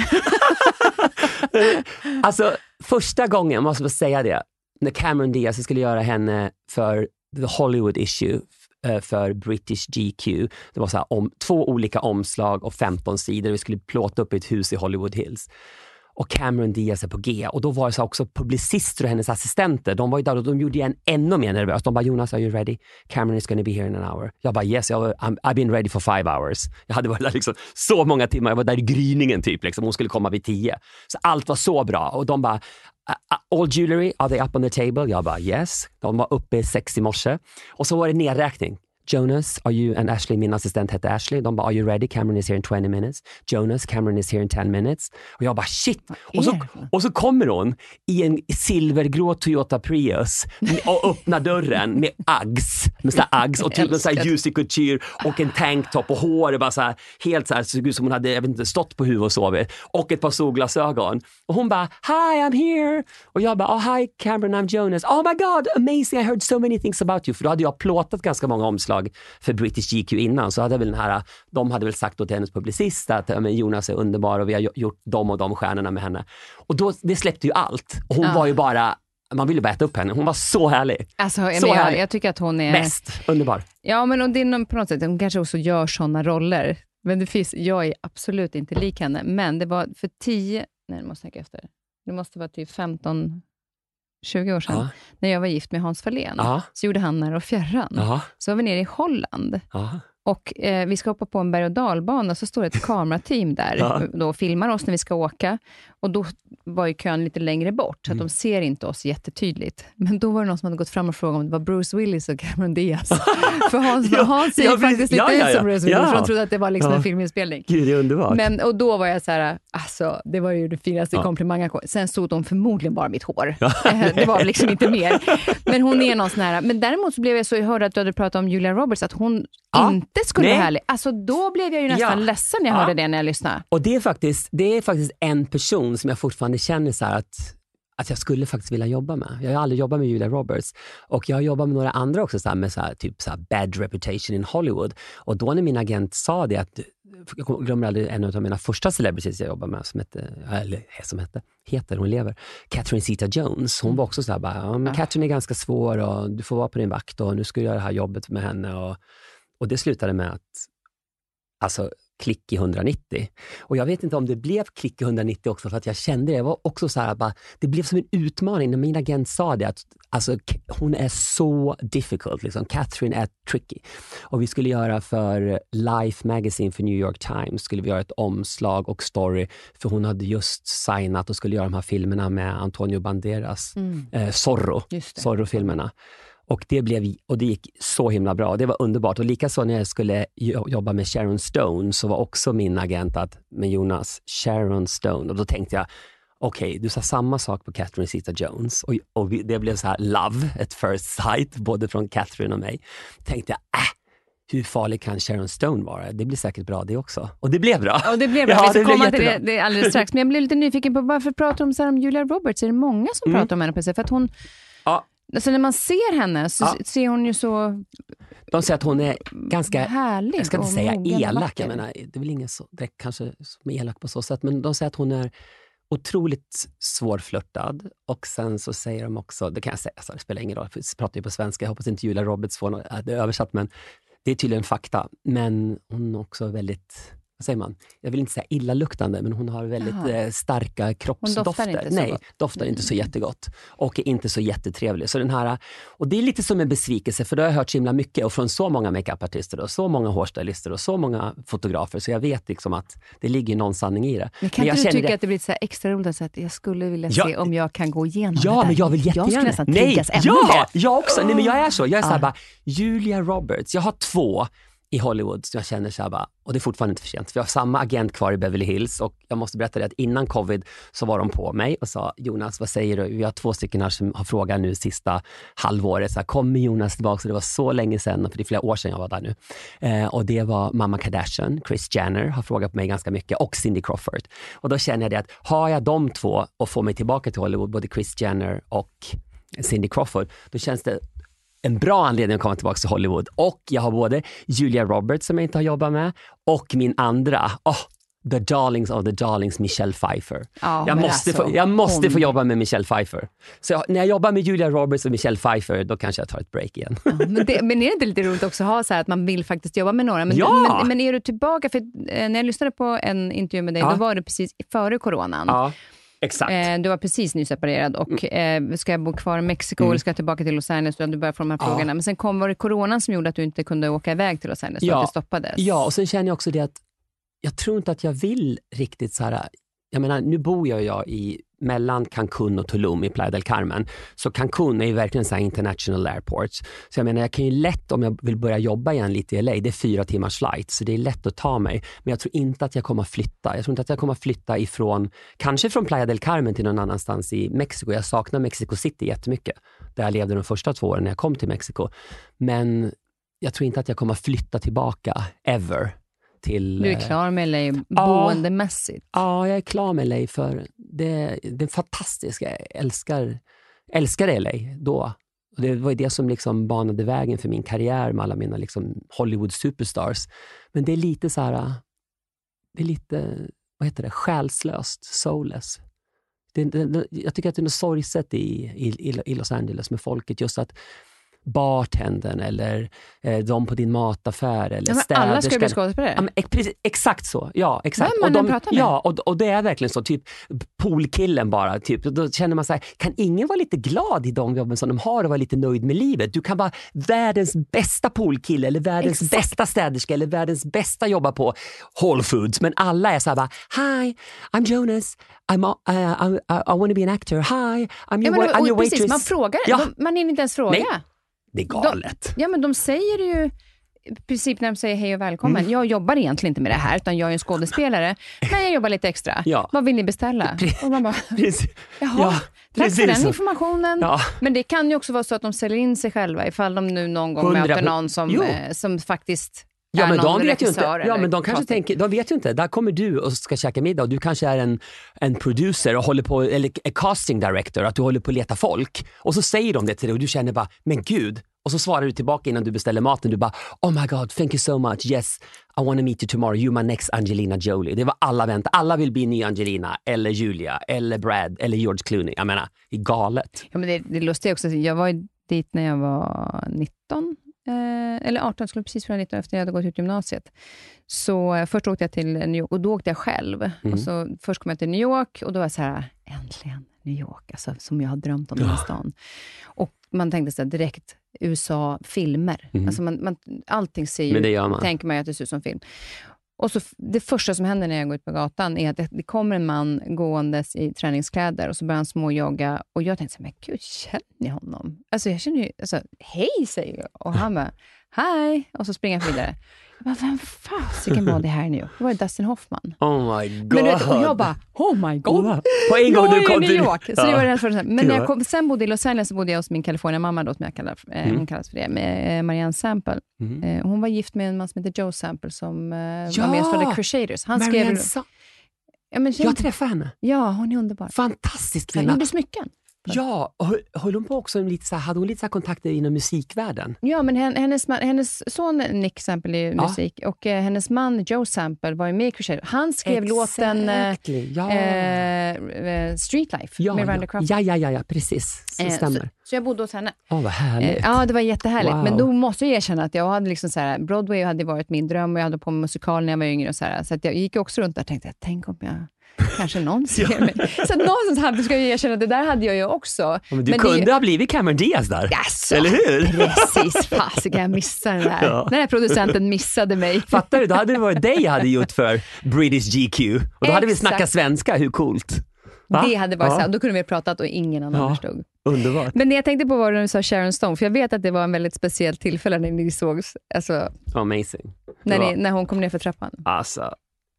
[SPEAKER 2] Alltså, första gången, måste jag säga det, när Cameron Diaz skulle göra henne för The Hollywood Issue för British G Q. Det var så här om, två olika omslag och femton sidor. Vi skulle plåta upp ett hus i Hollywood Hills. Och Cameron Diaz är på G. Och då var det så också publicister och hennes assistenter. De var ju där och de gjorde en ännu mer nervös. De bara, Jonas, are you ready? Cameron is going to be here in an hour. Jag bara, yes, jag, I'm, I've been ready for five hours. Jag hade varit där liksom så många timmar. Jag var där i gryningen typ. Liksom. Hon skulle komma vid tio. Så allt var så bra. Och de bara, all jewelry, are they up on the table? Jag bara, yes. De var uppe sex i morse. Och så var det nedräkning. Jonas, are you, and Ashley, min assistent hette Ashley. De bara, are you ready? Cameron is here in twenty minutes. Jonas, Cameron is here in ten minutes. Och jag bara, shit. Och så, och så kommer hon i en silvergrå Toyota Prius och öppnar dörren med Uggs. Med sådär Uggs och typ en sån här juicy couture och en tanktop och hår. Bara så här, helt så här, såg ut som hon hade, jag vet inte, stått på huvudet och sovit. Och ett par solglasögon. Och hon bara, hi, I'm here. Och jag bara, oh hi Cameron, I'm Jonas. Oh my god, amazing, I heard so many things about you. För då hade jag plåtat ganska många omslag för British G Q innan, så hade väl den här, de hade väl sagt åt hennes publicist att men Jonas är underbar och vi har gjort de och de stjärnorna med henne. Och då, det släppte ju allt. Och hon ja. var ju bara, man ville bara äta upp henne. Hon var så härlig.
[SPEAKER 1] Alltså,
[SPEAKER 2] så
[SPEAKER 1] jag,
[SPEAKER 2] härlig.
[SPEAKER 1] jag tycker att hon är...
[SPEAKER 2] Bäst, underbar.
[SPEAKER 1] Ja, men och det är på något sätt, hon kanske också gör sådana roller. Men det finns, jag är absolut inte lik henne. Men det var för tio, nej det måste jag tänka efter. Det måste vara typ femton tjugo år sedan, ja. när jag var gift med Hans Fahlén, ja. så gjorde han Nära och fjärran. Ja. Så var vi nere i Holland. Ja. Och eh, vi ska hoppa på en berg- och dalbana, så står det ett kamerateam där ja. då och filmar oss när vi ska åka. Och då var ju kön lite längre bort, så att mm. de ser inte oss jättetydligt. Men då var det någon som hade gått fram och frågat om det var Bruce Willis och Cameron Diaz. För Hans, ja, Hans ser ja, faktiskt ja, lite ja, ut som Bruce Willis, ja. för de trodde att det var liksom ja. en filminspelning.
[SPEAKER 2] Gud, det är underbart.
[SPEAKER 1] Men, och då var jag så här, alltså, det var ju det finaste ja. komplimangen. Sen stod de förmodligen bara mitt hår. Ja. Det var liksom inte mer. Men hon är någon sån här, men däremot så blev jag så, jag hörde att du hade pratat om Julia Roberts, att hon ja. inte skulle Nej. vara härlig. Alltså då blev jag ju nästan ja. ledsen när jag ja. hörde det när jag lyssnade.
[SPEAKER 2] Och det är faktiskt, det är faktiskt en person som jag fortfarande känner så här att, att jag skulle faktiskt vilja jobba med. Jag har aldrig jobbat med Julia Roberts. Och jag har jobbat med några andra också så här, med så här, typ så här bad reputation in Hollywood. Och då när min agent sa det, att jag glömmer aldrig en av mina första celebrities jag jobbade med som hette, eller som hette, heter, hon lever, Catherine Zeta-Jones. Hon var också så här, bara, ja, men Catherine är ganska svår och du får vara på din vakt och nu ska jag göra det här jobbet med henne. Och, och det slutade med att alltså klick i hundranittio. Och jag vet inte om det blev klick i hundranittio också, för att jag kände det. Jag var också så här, bara, det blev som en utmaning när min agent sa det, att alltså, hon är så difficult, liksom. Catherine är tricky. Och vi skulle göra för Life Magazine för New York Times, skulle vi göra ett omslag och story, för hon hade just signat och skulle göra de här filmerna med Antonio Banderas, mm. eh, Zorro, Zorro-filmerna. Och det, blev, och det gick så himla bra. Det var underbart. Och likaså när jag skulle jobba med Sharon Stone, så var också min agent att, med Jonas, Sharon Stone. Och då tänkte jag, okej, okay, du sa samma sak på Catherine Zeta-Jones. Och, och vi, det blev så här love at first sight, både från Catherine och mig. Tänkte jag, äh, hur farlig kan Sharon Stone vara? Det blir säkert bra det också. Och det blev bra.
[SPEAKER 1] Och det blev bra. Ja, vi ska komma till det, det alldeles strax. Men jag blev lite nyfiken på, varför pratar de så här om Julia Roberts? Är det många som mm. pratar om henne på sig? För att hon... Ja. Alltså när man ser henne så ja. ser hon ju så...
[SPEAKER 2] De säger att hon är ganska...
[SPEAKER 1] härlig.
[SPEAKER 2] Jag ska inte säga elak. Jag menar, det är väl ingen så direkt kanske som är elak på så sätt. Men de säger att hon är otroligt svårflörtad. Och sen så säger de också... Det kan jag säga, alltså, det spelar ingen roll. Jag pratar ju på svenska. Jag hoppas inte Julia Roberts får något, det är översatt. Men det är tydligen fakta. Men hon är också väldigt... Vad säger man? Jag vill inte säga illaluktande, men hon har väldigt eh, starka kroppsdofter. Hon doftar inte så Nej, gott. doftar mm. inte så jättegott. Och är inte så jättetrevlig. Så den här, och det är lite som en besvikelse, för det har jag hört så himla mycket. Och från så många makeupartister och så många hårstylister och så många fotografer. Så jag vet liksom att det ligger någon sanning i det.
[SPEAKER 1] Men kan men jag inte du tycka det... att det blir så här extra roligt, så att jag skulle vilja ja, se om jag kan gå igenom
[SPEAKER 2] ja,
[SPEAKER 1] det där?
[SPEAKER 2] Men jag vill jättegärna.
[SPEAKER 1] Jag skulle nästan
[SPEAKER 2] Nej,
[SPEAKER 1] triggas ännu
[SPEAKER 2] ja,
[SPEAKER 1] mer.
[SPEAKER 2] jag också. Nej, men jag är så. Jag är så här
[SPEAKER 1] ah.
[SPEAKER 2] bara, Julia Roberts. Jag har två... i Hollywood så jag känner så här bara, och det är fortfarande inte för sent. Vi har samma agent kvar i Beverly Hills och jag måste berätta det att innan covid så var de på mig och sa, Jonas, vad säger du? Vi har två stycken här som har frågat nu sista halvåret, så här, kommer Jonas tillbaka? Så det var så länge sedan, för det är flera år sedan jag var där nu. Eh, och det var mamma Kardashian, Kris Jenner har frågat på mig ganska mycket och Cindy Crawford. Och då känner jag det att har jag de två och får mig tillbaka till Hollywood, både Kris Jenner och Cindy Crawford, då känns det en bra anledning att komma tillbaka till Hollywood. Och jag har både Julia Roberts som jag inte har jobbat med och min andra, oh, the darlings of the darlings, Michelle Pfeiffer.
[SPEAKER 1] Ja,
[SPEAKER 2] jag, måste
[SPEAKER 1] alltså,
[SPEAKER 2] få, jag måste
[SPEAKER 1] hon...
[SPEAKER 2] få jobba med Michelle Pfeiffer. Så jag, när jag jobbar med Julia Roberts och Michelle Pfeiffer, då kanske jag tar ett break igen.
[SPEAKER 1] Ja, men, det, men är det inte lite roligt också att ha så här att man vill faktiskt jobba med några? Men,
[SPEAKER 2] ja!
[SPEAKER 1] men, men är du tillbaka? För eh, när jag lyssnade på en intervju med dig, ja. Då var det precis före coronan.
[SPEAKER 2] Ja. Exakt.
[SPEAKER 1] Eh, du var precis nyseparerad och eh, ska jag bo kvar i Mexiko mm. eller ska jag tillbaka till Los Angeles? Du började få de här ja. frågorna. Men sen kom var det coronan som gjorde att du inte kunde åka iväg till Los Angeles ja. och att det stoppades.
[SPEAKER 2] Ja, och sen känner jag också det att jag tror inte att jag vill riktigt så här. Jag menar, nu bor jag, jag i mellan Cancun och Tulum i Playa del Carmen. Så Cancun är ju verkligen så här international airport. Så jag menar, jag kan ju lätt, om jag vill börja jobba igen lite i L A, det är fyra timmars flight, så det är lätt att ta mig. Men jag tror inte att jag kommer att flytta. Jag tror inte att jag kommer att flytta ifrån, kanske från Playa del Carmen till någon annanstans i Mexiko. Jag saknar Mexico City jättemycket, där jag levde de första två åren när jag kom till Mexiko. Men jag tror inte att jag kommer att flytta tillbaka, ever. Till,
[SPEAKER 1] du är klar med L A boendemässigt?
[SPEAKER 2] Ja, jag är klar med L A för det, det är fantastiskt. Jag älskar, älskar L A då. Och det var ju det som liksom banade vägen för min karriär med alla mina liksom Hollywood superstars. Men det är lite så här, det är lite, vad heter det, själslöst, soulless. Det, det, jag tycker att det är något sorgset i, i, i Los Angeles med folket, just att bartendern eller eh, de på din mataffär eller
[SPEAKER 1] ja,
[SPEAKER 2] städerska.
[SPEAKER 1] Alla ska bli skådespelare.
[SPEAKER 2] Ja, ex- exakt så. Ja, exakt.
[SPEAKER 1] Vem man
[SPEAKER 2] och de,
[SPEAKER 1] pratar med?
[SPEAKER 2] ja, och, och det är verkligen så, typ poolkillen bara, typ. Då känner man så här, kan ingen vara lite glad i de jobben som de har och vara lite nöjd med livet? Du kan vara världens bästa poolkille eller världens exakt. bästa städerska eller världens bästa jobba på Whole Foods, men alla är så här bara, hi, I'm Jonas, I'm, uh, I, I, I want to be an actor, hi, I'm your,
[SPEAKER 1] ja, men,
[SPEAKER 2] I'm your waitress.
[SPEAKER 1] Precis, man frågar,
[SPEAKER 2] ja.
[SPEAKER 1] de, man hinner inte ens fråga.
[SPEAKER 2] Nej. Det är galet.
[SPEAKER 1] De, ja, men de säger ju i princip när de säger hej och välkommen. Mm. Jag jobbar egentligen inte med det här, utan jag är en skådespelare. Men jag jobbar lite extra. Ja. Vad vill ni beställa? Och man bara, jaha, ja, tack för den informationen. Ja. Men det kan ju också vara så att de säljer in sig själva ifall de nu någon gång hundra möter någon som, eh, som faktiskt...
[SPEAKER 2] Ja, men de vet ju inte. Ja, men de kanske tänker, de vet ju inte. Där kommer du och ska käka middag och du kanske är en, en producer och håller på, eller en casting director, att du håller på att leta folk. Och så säger de det till dig och du känner bara, men gud. Och så svarar du tillbaka innan du beställer maten. Du bara, oh my god, thank you so much. Yes, I want to meet you tomorrow. You're my next Angelina Jolie. Det var alla väntar. Alla vill bli ny Angelina, eller Julia, eller Brad, eller George Clooney. Jag menar, det är galet. Ja, men
[SPEAKER 1] det, det är lustigt också. Jag var dit när jag var nitton. Eh, eller arton, skulle precis vara nitton efter jag hade gått ut gymnasiet. Så eh, först åkte jag till New York och då åkte jag själv. Mm. Och så först kom jag till New York och då var jag så här, äntligen New York, alltså, som jag har drömt om den här stan. Och man tänkte så här, direkt U S A-filmer. Mm. Alltså man, man, allting ser ju, man. tänker man ju att det ser ut som film. Och så det första som händer när jag går ut på gatan är att det, det kommer en man gåendes i träningskläder och så börjar han småjogga och jag tänkte så här, men gud, känner jag honom? Alltså jag känner ju, alltså, hej säger jag. Och han bara, hej. Och så springer han vidare. Jag bara, vem fasiken var det här nu? Det var det Dustin Hoffman.
[SPEAKER 2] Oh my god.
[SPEAKER 1] Men du vet, och jag bara, oh my god.
[SPEAKER 2] På en gång du kom
[SPEAKER 1] till New York. Så ja. Det var det första. Men när jag kom, sen bodde i Los Angeles så bodde jag hos min California-mamma då, som jag kallar, eh, mm. hon kallas för det, med eh, Marianne Sample. Mm. Eh, hon var gift med en man som heter Joe Sample som eh,
[SPEAKER 2] ja.
[SPEAKER 1] var med och spelade Crusaders. Han
[SPEAKER 2] Marianne
[SPEAKER 1] skrev...
[SPEAKER 2] Sa-
[SPEAKER 1] ja, men,
[SPEAKER 2] jag träffade henne.
[SPEAKER 1] Ja, hon är underbar.
[SPEAKER 2] Fantastisk kvinna.
[SPEAKER 1] Han gjorde smycken.
[SPEAKER 2] Ja, och höll hon på också lite så här, hade hon lite så här kontakter inom musikvärlden?
[SPEAKER 1] Ja, men hennes, hennes son Nick Sample är ja. musik och eh, hennes man Joe Sample var ju med i Crusader. Han skrev exactly. låten eh,
[SPEAKER 2] ja.
[SPEAKER 1] eh, Street Life
[SPEAKER 2] ja,
[SPEAKER 1] med Randy
[SPEAKER 2] ja.
[SPEAKER 1] Crawford.
[SPEAKER 2] Ja, ja, ja, ja, precis. Det stämmer.
[SPEAKER 1] Så, så jag bodde hos henne.
[SPEAKER 2] Åh, oh, vad härligt. Eh,
[SPEAKER 1] ja, det var jättehärligt.
[SPEAKER 2] Wow.
[SPEAKER 1] Men då måste jag erkänna att jag hade liksom så här, Broadway hade varit min dröm och jag hade på med musikal när jag var yngre och så här. Så att jag gick också runt där och tänkte, tänk om jag... Kanske någon ser ja. mig. Så att någonstans hade, ska jag erkänna att det där hade jag ju också. Ja,
[SPEAKER 2] men du men kunde ju... ha blivit Cameron Diaz där.
[SPEAKER 1] Yes,
[SPEAKER 2] eller hur?
[SPEAKER 1] Precis, fasiken jag missade den här. Ja. Den här producenten missade mig.
[SPEAKER 2] Fattar du? Då hade det varit dig jag hade gjort för British G Q. Och då Exakt. hade vi snackat svenska, hur coolt? Va?
[SPEAKER 1] Det hade varit
[SPEAKER 2] Ja.
[SPEAKER 1] så här, då kunde vi ha pratat och ingen annan
[SPEAKER 2] Ja.
[SPEAKER 1] förstod.
[SPEAKER 2] Underbart.
[SPEAKER 1] Men det jag tänkte på var när du sa Sharon Stone, för jag vet att det var en väldigt speciell tillfälle när ni sågs, alltså
[SPEAKER 2] Amazing.
[SPEAKER 1] när,
[SPEAKER 2] Det var-
[SPEAKER 1] ni, när hon kom ner för trappan.
[SPEAKER 2] Alltså,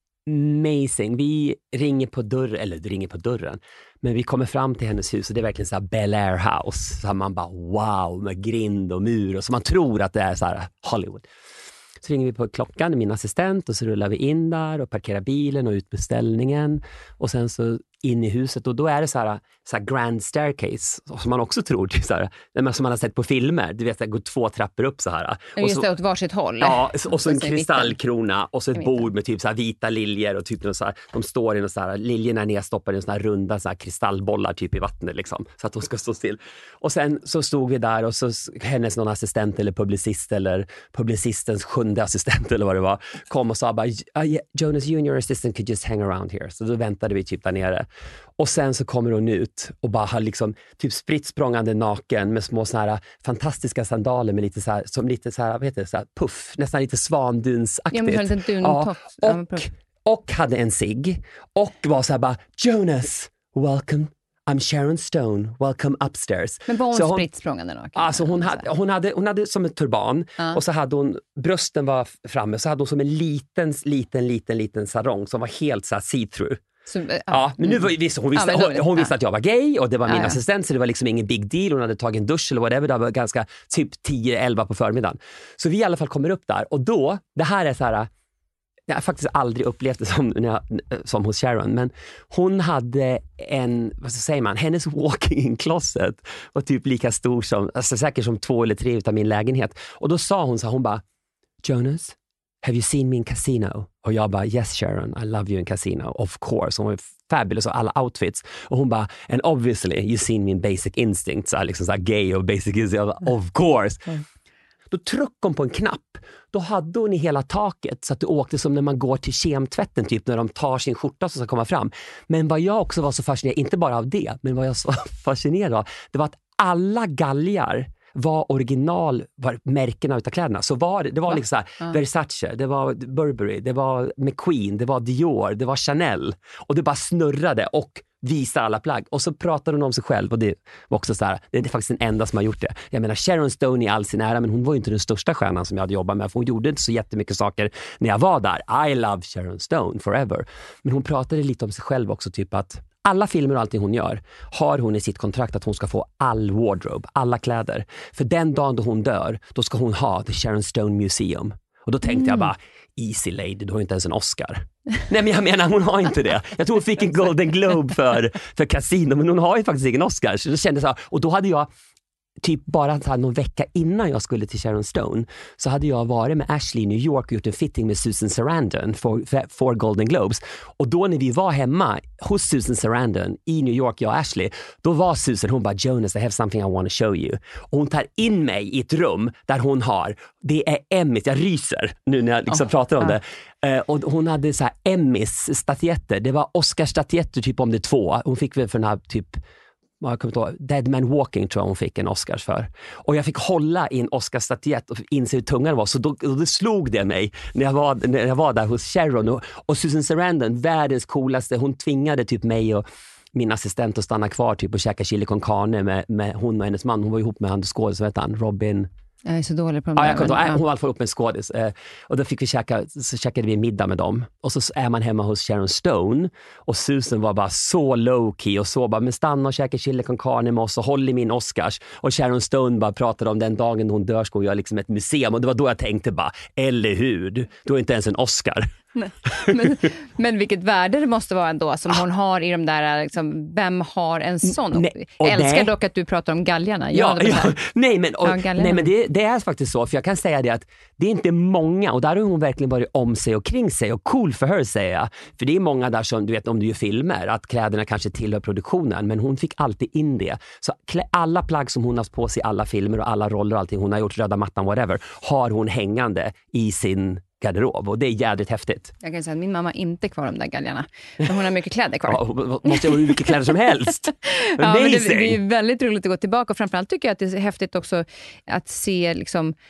[SPEAKER 2] amazing. Vi ringer på dörren, eller det ringer på dörren, men vi kommer fram till hennes hus och det är verkligen så här Bel Air House. Så här man bara wow, med grind och mur och så man tror att det är så här Hollywood. Så ringer vi på klockan, min assistent, och så rullar vi in där och parkerar bilen och ut beställningen och sen så in i huset och då är det så här, så här grand staircase som man också tror så här, som man har sett på filmer, du vet det går två trappor upp så här.
[SPEAKER 1] Och just det, åt varsitt håll.
[SPEAKER 2] Ja, och så en
[SPEAKER 1] Och så i
[SPEAKER 2] kristallkrona och så ett
[SPEAKER 1] I mitten.
[SPEAKER 2] bord med typ så här vita liljor och typ så här, de står i något så här, liljorna är nedstoppade i såna här runda så här kristallbollar typ i vattnet liksom, så att de ska stå still. Och sen så stod vi där och så hennes någon assistent eller publicist eller publicistens sjunde assistent eller vad det var kom och sa bara Jonas junior assistant could just hang around here. Så då väntade vi typ där nere. Och sen så kommer hon ut och bara har liksom typ spritt språngande naken med små såna här fantastiska sandaler med lite så här, som lite så här, vad heter det, så här puff, nästan lite svandunsaktigt.
[SPEAKER 1] Ja, men en liten duntott.
[SPEAKER 2] Ja, och, och hade en cigg och var så här bara Jonas, welcome. I'm Sharon Stone, welcome upstairs.
[SPEAKER 1] Men var hon,
[SPEAKER 2] så
[SPEAKER 1] spritt språngande naken?
[SPEAKER 2] Alltså hon hade, hon, hade, hon hade som ett turban
[SPEAKER 1] ja.
[SPEAKER 2] och så hade hon, brösten var framme, så hade hon som en liten, liten, liten, liten sarong som var helt så här see-through.
[SPEAKER 1] Så, ja.
[SPEAKER 2] ja, men nu var, visst, hon, visste,
[SPEAKER 1] ja,
[SPEAKER 2] hon, hon visste att jag var gay och det var min
[SPEAKER 1] ja, ja.
[SPEAKER 2] assistent så det var liksom ingen big deal. Hon hade tagit en dusch eller whatever, det var ganska typ tio elva på förmiddagen. Så vi i alla fall kommer upp där och då, det här är så här, jag har faktiskt aldrig upplevt det som, när jag, som hos Sharon, men hon hade en, vad ska säger man, hennes walk-in closet var typ lika stor som, alltså säkert som två eller tre utav min lägenhet. Och då sa hon så här, hon bara, Jonas, have you seen me in Casino? Och jag bara, yes Sharon, I love you in Casino, of course. Hon var fabulous och alla outfits. Och hon bara, and obviously you seen me in Basic Instinct, så här, liksom så här gay och Basic Instinct. Jag bara, of course. Mm. Då tryckte hon på en knapp. Då hade hon i hela taket så att det åkte som när man går till kemtvätten typ när de tar sin skjorta så ska komma fram. Men vad jag också var så fascinerad, inte bara av det, men vad jag var fascinerad av, det var att alla galgar var original var märkena utav kläderna. Så var det, det var liksom så här, ja. Versace, det var Burberry, det var McQueen, det var Dior, det var Chanel. Och det bara snurrade och visar alla plagg. Och så pratade hon om sig själv och det var också så här, det är faktiskt den enda som har gjort det. Jag menar Sharon Stone i all sin ära, men hon var ju inte den största stjärnan som jag hade jobbat med, för hon gjorde inte så jättemycket saker när jag var där. I love Sharon Stone forever. Men hon pratade lite om sig själv också, typ att alla filmer och allting hon gör har hon i sitt kontrakt att hon ska få all wardrobe, alla kläder. För den dagen då hon dör, då ska hon ha The Sharon Stone Museum. Och då tänkte mm. jag bara, easy lady, du har inte ens en Oscar. Nej men jag menar, hon har inte det. Jag tror hon fick en Golden Globe för, för Casino, men hon har ju faktiskt ingen Oscar. Så då kände jag så här, och då hade jag typ bara så här, någon vecka innan jag skulle till Sharon Stone så hade jag varit med Ashley i New York och gjort en fitting med Susan Sarandon för, för, för Golden Globes. Och då när vi var hemma hos Susan Sarandon i New York, jag och Ashley, då var Susan, hon bara, Jonas, I have something I want to show you. Och hon tar in mig i ett rum där hon har, det är Emmys, jag ryser nu när jag liksom oh, pratar om uh. det. Uh, och hon hade så här Emmys statyetter, det var Oscar-statyetter typ om det två. Hon fick väl för den här typ jag kommer ihåg, Dead Man Walking tror jag hon fick en Oscars för. Och jag fick hålla i en Oscarsstatyett och inse hur tunga det var. Så då, då slog det mig när jag var, när jag var där hos Sharon. Och, och Susan Sarandon, världens coolaste, hon tvingade typ mig och min assistent att stanna kvar typ och käka chili con carne med, med hon och hennes man. Hon var ihop med han skådis, vet han, Robin...
[SPEAKER 1] Jag är så dålig på de
[SPEAKER 2] ja,
[SPEAKER 1] där,
[SPEAKER 2] jag kom
[SPEAKER 1] men,
[SPEAKER 2] då, hon var i alla fall upp med en skådis. Eh, och då fick vi käka, så käkade vi middag med dem. Och så är man hemma hos Sharon Stone. Och Susan var bara så low-key och så bara, men stanna och käka chili con carne med oss och håll i min Oscars. Och Sharon Stone bara pratade om den dagen hon dör ska hon göra liksom ett museum. Och det var då jag tänkte bara, eller hur? Du, du har inte ens en Oscar.
[SPEAKER 1] Nej. Men, men vilket värde det måste vara ändå som hon har i de där, liksom, vem har en sån? Nej, jag älskar det... dock att du pratar om galgarna.
[SPEAKER 2] Ja, ja, ja. Nej, men, och,
[SPEAKER 1] ja,
[SPEAKER 2] nej, men det, det är faktiskt så, för jag kan säga det att det är inte många, och där har hon verkligen varit om sig och kring sig, och cool för her säger jag. För det är många där som, du vet om du gör filmer, att kläderna kanske tillhör produktionen, men hon fick alltid in det. Så alla plagg som hon har på sig i alla filmer och alla roller och allting, hon har gjort röda mattan, whatever, har hon hängande i sin garderob, och det är jävligt häftigt.
[SPEAKER 1] Jag kan säga att min mamma inte kvar de där galgarna, men hon har mycket kläder kvar.
[SPEAKER 2] Ja, måste jag ha hur mycket kläder som helst.
[SPEAKER 1] Ja, men det, det är väldigt roligt att gå tillbaka, och framförallt tycker jag att det är häftigt också att se liksom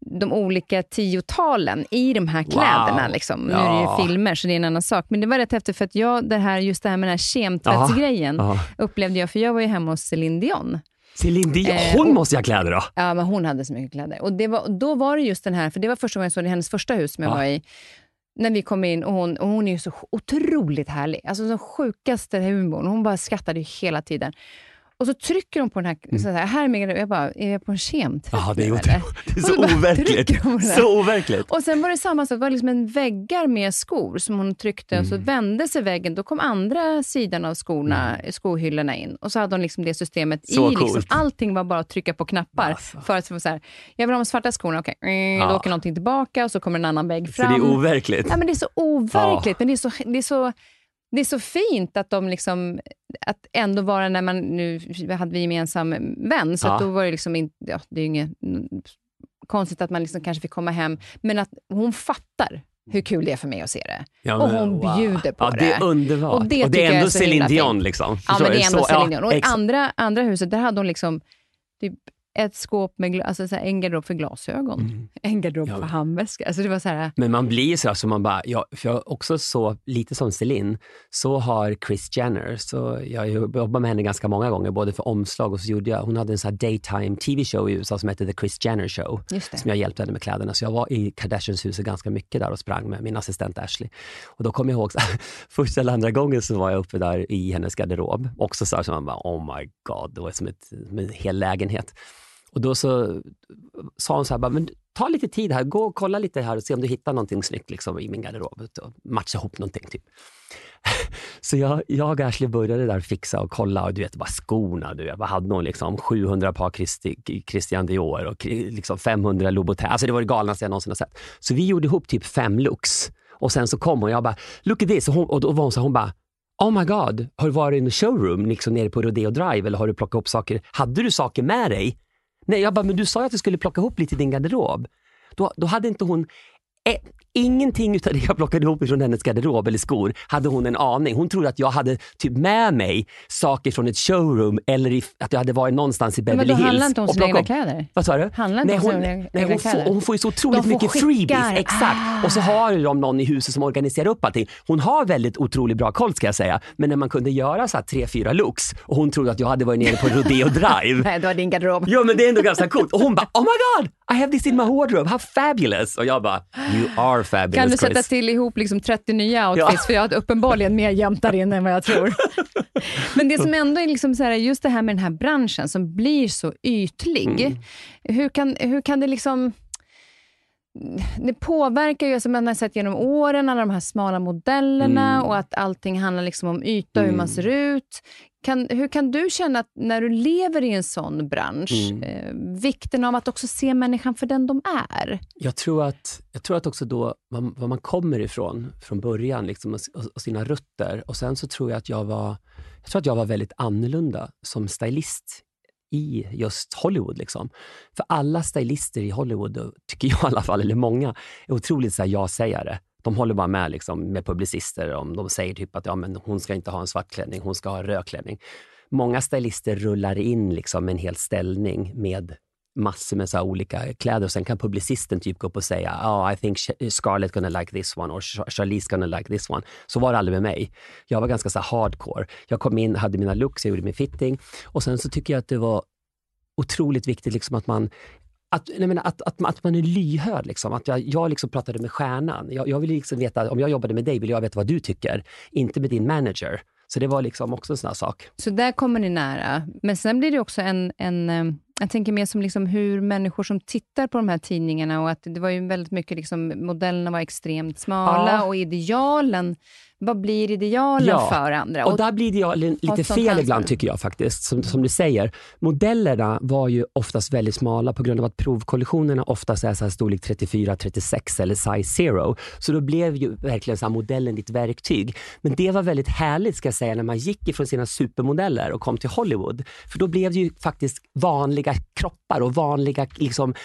[SPEAKER 1] de olika tiotalen i de här kläderna.
[SPEAKER 2] Wow.
[SPEAKER 1] Liksom. Nu
[SPEAKER 2] Ja.
[SPEAKER 1] är det ju filmer så det är en annan sak. Men det var rätt häftigt för att jag, det här, just det här med den här kemtvättsgrejen
[SPEAKER 2] ja.
[SPEAKER 1] upplevde jag, för jag var ju hemma hos Céline Dion.
[SPEAKER 2] Céline Dion,
[SPEAKER 1] Eh,
[SPEAKER 2] hon
[SPEAKER 1] och,
[SPEAKER 2] måste jag kläder då.
[SPEAKER 1] Ja, men hon hade så mycket kläder. Och det var, då var det just den här, för det var första gången jag såg i hennes första hus som jag
[SPEAKER 2] ja.
[SPEAKER 1] var i. När vi kom in och hon, och hon är ju så otroligt härlig. Alltså den sjukaste humorn. Hon bara skrattade ju hela tiden. Och så trycker hon på den här, mm. så här, här med, jag bara, är jag på en kemtvätt?
[SPEAKER 2] Ja, det är,
[SPEAKER 1] det
[SPEAKER 2] är så overkligt. Så overkligt.
[SPEAKER 1] Och sen var det samma sak, det var liksom en väggar med skor som hon tryckte, mm. och så vände sig väggen, då kom andra sidan av skorna, mm. skohyllorna in. Och så hade hon liksom det systemet så i, liksom, allting var bara att trycka på knappar. Alltså. För att få så här, jag vill ha de svarta skorna, okej, okay. ja. Då åker någonting tillbaka och så kommer en annan vägg fram.
[SPEAKER 2] Så det är overkligt.
[SPEAKER 1] Ja, men det är så overkligt, ja. Men det är så, det är så Det är så fint att de liksom, att ändå vara när man, nu hade vi gemensam vän, så ja. Att då var det liksom inte, ja, det är ju inget konstigt att man liksom kanske fick komma hem, men att hon fattar hur kul det är för mig att se det. Ja, men, och hon wow. bjuder på
[SPEAKER 2] ja,
[SPEAKER 1] det.
[SPEAKER 2] Det är underbart.
[SPEAKER 1] Och det,
[SPEAKER 2] och det är ändå Céline Dion liksom.
[SPEAKER 1] Ja, men det är ändå
[SPEAKER 2] så,
[SPEAKER 1] Céline Dion. Och i
[SPEAKER 2] ja,
[SPEAKER 1] andra, andra huset, där hade hon liksom typ ett skåp med, alltså så här, en garderob för glasögon. Mm. En garderob ja. För handväska. Alltså det var så här.
[SPEAKER 2] Men man blir så här så man bara, ja, för jag också så lite som Céline, så har Kris Jenner, så jag jobbar med henne ganska många gånger, både för omslag och så gjorde jag, hon hade en så här daytime tv-show i U S A som hette The Kris Jenner Show, som jag hjälpte henne med kläderna. Så jag var i Kardashians huset ganska mycket där och sprang med min assistent Ashley. Och då kom jag ihåg, så här, första eller andra gången så var jag uppe där i hennes garderob. Också så här, så man bara, oh my god, det var som ett, en hel lägenhet. Och då så sa hon så här, bara, men ta lite tid här, gå och kolla lite här och se om du hittar någonting snyggt liksom, i min garderob och matcha ihop någonting typ. Så jag, jag och Ashley började där fixa och kolla och du vet, bara skorna, du vet, vad hade någon liksom sjuhundra par Christi, Christian Dior och liksom femhundra Louboutin, alltså det var det galnaste jag någonsin har sett. Så vi gjorde ihop typ fem looks och sen så kom hon och jag bara, look at this, och, hon, och då var hon så hon bara, oh my god, har du varit i en showroom liksom nere på Rodeo Drive eller har du plockat upp saker, hade du saker med dig? Nej, jag bara, men du sa att du skulle plocka ihop lite i din garderob. Då, då hade inte hon... Eh, ingenting utav det jag plockade ihop från hennes garderob eller skor hade hon en aning. Hon trodde att jag hade typ med mig saker från ett showroom eller i, att jag hade varit någonstans i Beverly Hills.
[SPEAKER 1] Men då handlar inte om sina egna kläder?
[SPEAKER 2] Vad sa du?
[SPEAKER 1] Handlar
[SPEAKER 2] nej,
[SPEAKER 1] inte
[SPEAKER 2] hon,
[SPEAKER 1] om
[SPEAKER 2] nej,
[SPEAKER 1] sina
[SPEAKER 2] hon,
[SPEAKER 1] kläder?
[SPEAKER 2] får, hon får ju så otroligt mycket
[SPEAKER 1] skickar.
[SPEAKER 2] freebies. Exakt.
[SPEAKER 1] Ah.
[SPEAKER 2] Och så har de någon i huset som organiserar upp allting. Hon har väldigt otroligt bra koll ska jag säga. Men när man kunde göra så här tre, fyra looks och hon trodde att jag hade varit nere på Rodeo Drive.
[SPEAKER 1] Nej, det var din garderob.
[SPEAKER 2] Ja, men det är ändå ganska coolt. Och hon bara, oh my god, I have this in my wardrobe. How fabulous. Och jag bara, you are fabulous.
[SPEAKER 1] Kan du sätta
[SPEAKER 2] Chris.
[SPEAKER 1] till ihop liksom trettio nya outfits? Ja. För jag har uppenbarligen mer jämt där inne än vad jag tror. Men det som ändå är liksom så här, just det här med den här branschen som blir så ytlig. Mm. Hur kan, hur kan det liksom... Det påverkar ju, som man har sett genom åren, alla de här smala modellerna mm. och att allting handlar liksom om yta och hur man ser ut. Kan, hur kan du känna att när du lever i en sån bransch, mm. eh, vikten av att också se människan för den de är?
[SPEAKER 2] Jag tror att, jag tror att också då var, var man kommer ifrån från början liksom, och, och sina rötter. Och sen så tror jag att jag var, jag tror att jag var väldigt annorlunda som stylist i just Hollywood liksom. För alla stylister i Hollywood, tycker jag i alla fall, eller många, är otroligt så här ja-sägare. De håller bara med, liksom, med publicister om de säger typ att ja, men hon ska inte ha en svart klänning, hon ska ha en röd klänning. Många stylister rullar in liksom, en hel ställning med massor med så här olika kläder och sen kan publicisten typ gå upp och säga oh, I think Scarlett gonna like this one or Charlize gonna like this one. Så var det aldrig med mig. Jag var ganska så här hardcore. Jag kom in, hade mina looks, jag gjorde min fitting och sen så tycker jag att det var otroligt viktigt liksom att man Att, jag menar, att, att, att man är lyhörd. Liksom. Att jag, jag liksom pratade med stjärnan. Jag, jag vill liksom veta, om jag jobbade med dig vill jag veta vad du tycker. Inte med din manager. Så det var liksom också en sån här sak.
[SPEAKER 1] Så där kommer ni nära. Men sen blir det också en... en jag tänker mer som liksom hur människor som tittar på de här tidningarna och att det var ju väldigt mycket liksom, modellerna var extremt smala ja. Och idealen, vad blir idealen ja. För andra?
[SPEAKER 2] Och,
[SPEAKER 1] och
[SPEAKER 2] där blir idealen lite fel ansvar. Ibland tycker jag faktiskt, som, som du säger. Modellerna var ju oftast väldigt smala på grund av att provkollektionerna oftast är så här storlek trettiofyra trettiosex eller size zero. Så då blev ju verkligen så här modellen ditt verktyg. Men det var väldigt härligt ska jag säga när man gick ifrån sina supermodeller och kom till Hollywood. För då blev det ju faktiskt vanliga kroppar och vanliga liksom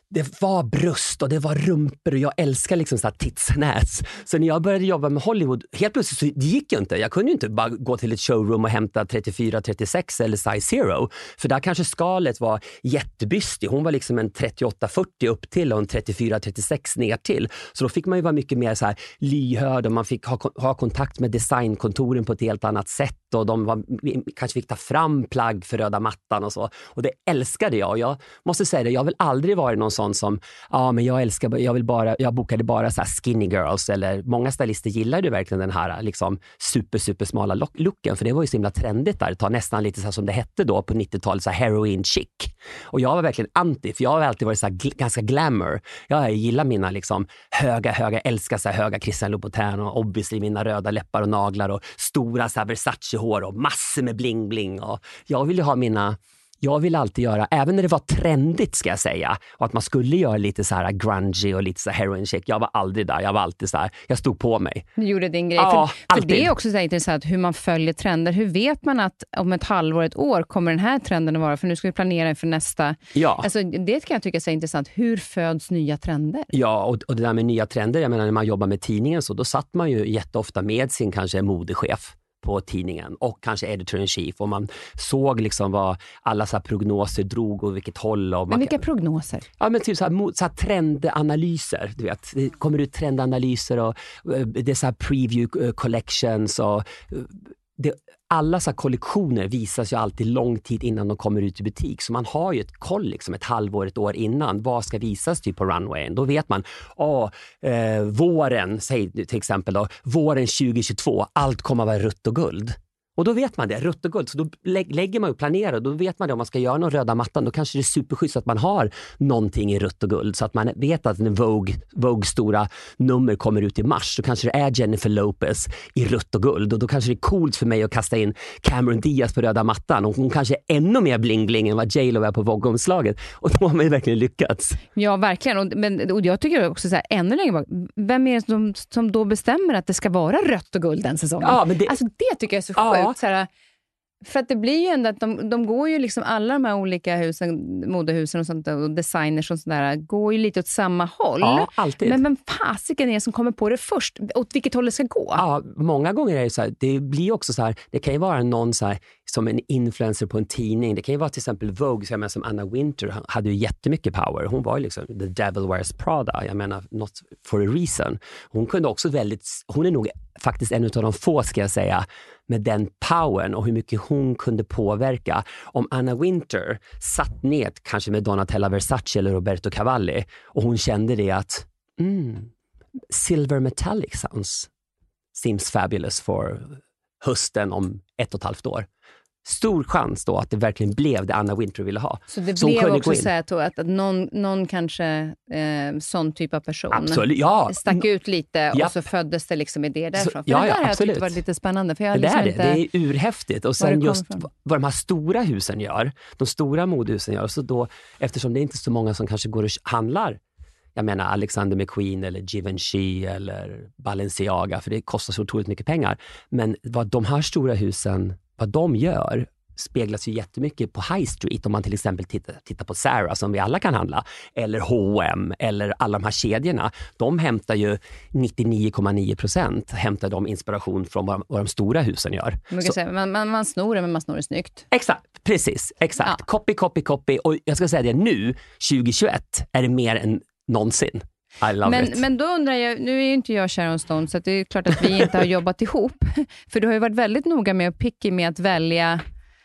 [SPEAKER 2] det var bröst och det var rumpor och jag älskar liksom så här tits and ass. Så när jag började jobba med Hollywood, helt plötsligt så det gick ju inte. Jag kunde ju inte bara gå till ett showroom och hämta trettiofyra trettiosex eller size zero. För där kanske skalet var jättebystig. Hon var liksom en trettioåtta fyrtio upp till och en trettiofyra trettiosex ner till. Så då fick man ju vara mycket mer så här lyhörd och man fick ha, ha kontakt med designkontoren på ett helt annat sätt. Och de var, kanske fick ta fram plagg för röda mattan och så. Och det älskade jag. Och jag måste säga det, jag vill aldrig vara någon sån som, ja men jag älskar, jag vill bara, jag bokade bara så här skinny girls, eller många stylister gillar ju verkligen den här liksom super super smala looken, för det var ju så himla trendigt där, det tar nästan lite så här som det hette då på nittiotalet, så här heroin chic. Och jag var verkligen anti, för jag har alltid varit så här gl- ganska glamour. Jag gillar mina liksom höga, höga, älskar så här höga Christian Louboutin och obviously mina röda läppar och naglar och stora så här Versace-hår och massor med bling-bling, och jag vill ju ha mina Jag vill alltid göra, även när det var trendigt ska jag säga, och att man skulle göra lite så här grungy och lite så här heroin chic. Jag var aldrig där, jag var alltid så här, jag stod på mig.
[SPEAKER 1] Du gjorde din grej.
[SPEAKER 2] Ja,
[SPEAKER 1] för, för det är också så intressant hur man följer trender. Hur vet man att om ett halvår, ett år kommer den här trenden att vara? För nu ska vi planera inför nästa.
[SPEAKER 2] Ja.
[SPEAKER 1] Alltså, det kan jag tycka är så intressant. Hur föds nya trender?
[SPEAKER 2] Ja, och, och det där med nya trender, jag menar när man jobbar med tidningen så, då satt man ju jätteofta med sin kanske modechef på tidningen och kanske editor-in-chief, och man såg liksom vad alla så här prognoser drog och vilket håll. Och
[SPEAKER 1] men
[SPEAKER 2] man,
[SPEAKER 1] vilka prognoser?
[SPEAKER 2] Ja, men typ så här, så här trendanalyser, du vet. Det kommer ut trendanalyser och det är så här preview collections och det, alla så här kollektioner visas ju alltid lång tid innan de kommer ut i butik. Så man har ju ett koll liksom ett halvår, ett år innan. Vad ska visas typ på runwayen? Då vet man, åh, eh, våren, säg till exempel då, våren tjugohundratjugotvå, allt kommer att vara rött och guld. Och då vet man det, rött och guld. Så då lä- lägger man och planerar. Då vet man det, om man ska göra någon röda mattan, då kanske det är superschysst att man har någonting i rött och guld. Så att man vet att när Vogue, Vogue stora nummer kommer ut i mars, så kanske det är Jennifer Lopez i rött och guld. Och då kanske det är coolt för mig att kasta in Cameron Diaz på röda mattan. Och hon kanske är ännu mer bling-bling än vad J Lo är på Vogue-omslaget. Och då har man ju verkligen lyckats.
[SPEAKER 1] Ja, verkligen. Och, men, och jag tycker också så här, ännu längre bak, vem är det som, som då bestämmer att det ska vara rött och guld den säsongen?
[SPEAKER 2] Ja, men det,
[SPEAKER 1] alltså det tycker jag är så
[SPEAKER 2] ja.
[SPEAKER 1] sjukt. Så här, för att det blir ju ändå att de, de går ju liksom, alla de här olika husen, modehusen och sånt och designers och sådär, går ju lite åt samma håll.
[SPEAKER 2] Ja, alltid.
[SPEAKER 1] Men vem fasiken är det som kommer på det först? Åt vilket håll det ska gå?
[SPEAKER 2] Ja, många gånger är det så här, det blir också så här, det kan ju vara någon så här, som en influencer på en tidning. Det kan ju vara till exempel Vogue, så jag menar, som Anna Wintour hade ju jättemycket power. Hon var ju liksom the devil wears Prada. Jag menar, not for a reason. Hon kunde också väldigt, hon är nog faktiskt en av de få, ska jag säga, med den powern och hur mycket hon kunde påverka. Om Anna Wintour satt ner kanske med Donatella Versace eller Roberto Cavalli och hon kände det att mm, silver metallic sounds seems fabulous for hösten om ett och ett halvt år. Stor chans då att det verkligen blev det Anna Wintour ville ha.
[SPEAKER 1] Så det
[SPEAKER 2] så
[SPEAKER 1] blev också så att, att, att någon, någon kanske eh, sån typ av person
[SPEAKER 2] absolut, ja.
[SPEAKER 1] stack ut lite
[SPEAKER 2] Japp.
[SPEAKER 1] och så föddes det liksom idéer därifrån. För
[SPEAKER 2] ja,
[SPEAKER 1] det där
[SPEAKER 2] ja,
[SPEAKER 1] har jag
[SPEAKER 2] absolut.
[SPEAKER 1] tyckt var lite spännande. För jag
[SPEAKER 2] det,
[SPEAKER 1] liksom
[SPEAKER 2] är det.
[SPEAKER 1] inte,
[SPEAKER 2] det är urhäftigt. Och sen just
[SPEAKER 1] från.
[SPEAKER 2] vad de här stora husen gör, de stora modehusen gör, så då, eftersom det är inte så många som kanske går och handlar, jag menar Alexander McQueen eller Givenchy eller Balenciaga, för det kostar så otroligt mycket pengar. Men vad de här stora husen, vad de gör speglas ju jättemycket på High Street. Om man till exempel tittar, tittar på Zara som vi alla kan handla, eller H och M eller alla de här kedjorna. De hämtar ju nittionio komma nio procent hämtar de inspiration från vad, vad de stora husen gör.
[SPEAKER 1] Man, kan säga, man, man, man snor det, men man snor det snyggt.
[SPEAKER 2] Exakt, precis, exakt. Ja. Copy, copy, copy. Och jag ska säga det, nu, tjugohundratjugoett, är det mer än någonsin.
[SPEAKER 1] Men, men då undrar jag, nu är ju inte jag Sharon Stone, så att det är klart att vi inte har jobbat ihop. För du har ju varit väldigt noga med och picky med att välja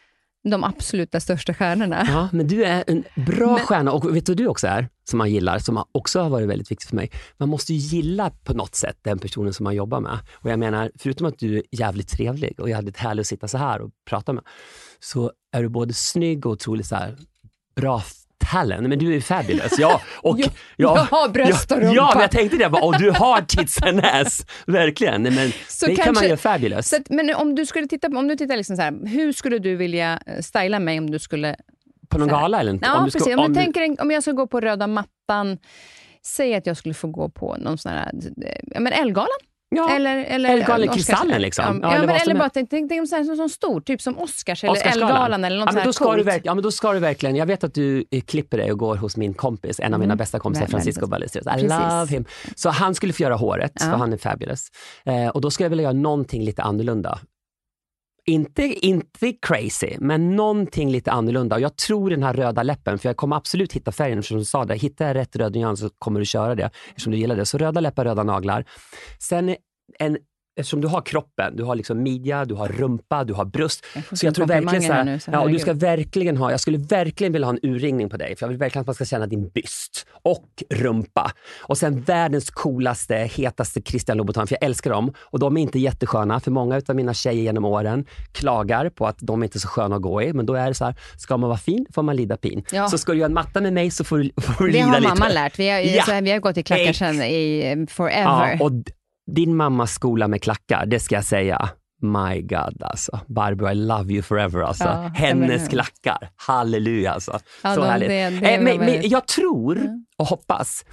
[SPEAKER 1] de absoluta största stjärnorna.
[SPEAKER 2] Ja, men du är en bra
[SPEAKER 1] men,
[SPEAKER 2] stjärna. Och vet du du också är, som man gillar, som också har varit väldigt viktigt för mig. Man måste ju gilla på något sätt den personen som man jobbar med. Och jag menar, förutom att du är jävligt trevlig och jävligt härlig att sitta så här och prata med, så är du både snygg och otroligt så här bra talent. Men du är fabulous. Ja, och
[SPEAKER 1] jag,
[SPEAKER 2] ja,
[SPEAKER 1] jag har bröst och rumpa.
[SPEAKER 2] Ja, men jag tänkte det. Och du har tits and ass. Verkligen. Men så det kanske, kan man göra fabulous.
[SPEAKER 1] Så att, men om du skulle titta, om du tittar liksom så här, hur skulle du vilja styla mig om du skulle...
[SPEAKER 2] På någon gala eller inte?
[SPEAKER 1] Ja,
[SPEAKER 2] om du
[SPEAKER 1] precis.
[SPEAKER 2] Ska,
[SPEAKER 1] om,
[SPEAKER 2] om,
[SPEAKER 1] du
[SPEAKER 2] du...
[SPEAKER 1] tänker, om jag ska gå på röda mattan, säg att jag skulle få gå på någon sån här, ja men Ellegalan.
[SPEAKER 2] Ja,
[SPEAKER 1] eller, eller,
[SPEAKER 2] eller Galne Kristallen liksom.
[SPEAKER 1] Ja, ja,
[SPEAKER 2] eller,
[SPEAKER 1] men, eller
[SPEAKER 2] är...
[SPEAKER 1] bara tänk, tänk, tänk om så här, som, som stor, typ som Oscars eller
[SPEAKER 2] Oscarsgalan.
[SPEAKER 1] Ellegalan eller något
[SPEAKER 2] ja, men då
[SPEAKER 1] så här
[SPEAKER 2] ska du
[SPEAKER 1] coolt.
[SPEAKER 2] verk- Ja, men då ska du verkligen, jag vet att du eh, klipper dig och går hos min kompis, en av mina
[SPEAKER 1] Mm.
[SPEAKER 2] bästa kompisar,
[SPEAKER 1] Väl,
[SPEAKER 2] Francisco
[SPEAKER 1] väl,
[SPEAKER 2] Ballesteros. I
[SPEAKER 1] precis.
[SPEAKER 2] love him. Så han skulle få göra håret,
[SPEAKER 1] Ja.
[SPEAKER 2] för han är fabulous. Eh, och då skulle jag vilja göra någonting lite annorlunda. Inte, inte crazy, men någonting lite annorlunda. Och jag tror den här röda läppen, för jag kommer absolut hitta färgen, som du sa där. Hittar jag rätt röd nyans så kommer du köra det, eftersom du gillar det. Så röda läppar, röda naglar. Sen en, eftersom du har kroppen, du har liksom midja, du har rumpa, du har bröst.
[SPEAKER 1] Jag
[SPEAKER 2] så jag tror verkligen så här,
[SPEAKER 1] nu, så
[SPEAKER 2] ja, och du
[SPEAKER 1] herregud.
[SPEAKER 2] ska verkligen ha, jag skulle verkligen vilja ha en urringning på dig, för jag vill verkligen att man ska känna din byst och rumpa. Och sen världens coolaste, hetaste Christian Louboutin, för jag älskar dem. Och de är inte jättesköna, för många av mina tjejer genom åren klagar på att de är inte är så sköna att gå i. Men då är det så här, ska man vara fin får man lida pin. Ja. Så ska du göra en matta med mig så får du, får du
[SPEAKER 1] det
[SPEAKER 2] lida
[SPEAKER 1] har
[SPEAKER 2] lite.
[SPEAKER 1] mamma lärt. Vi har,
[SPEAKER 2] Ja.
[SPEAKER 1] så här, vi har gått i klackar sedan i forever.
[SPEAKER 2] Ja, och din mammas skola med klackar, det ska jag säga. My God, alltså. Barbro, I love you forever, alltså.
[SPEAKER 1] Ja,
[SPEAKER 2] hennes klackar. Halleluja, alltså.
[SPEAKER 1] Ja,
[SPEAKER 2] så
[SPEAKER 1] de,
[SPEAKER 2] härligt.
[SPEAKER 1] det, det
[SPEAKER 2] eh, men,
[SPEAKER 1] väldigt...
[SPEAKER 2] men jag tror
[SPEAKER 1] mm.
[SPEAKER 2] och hoppas,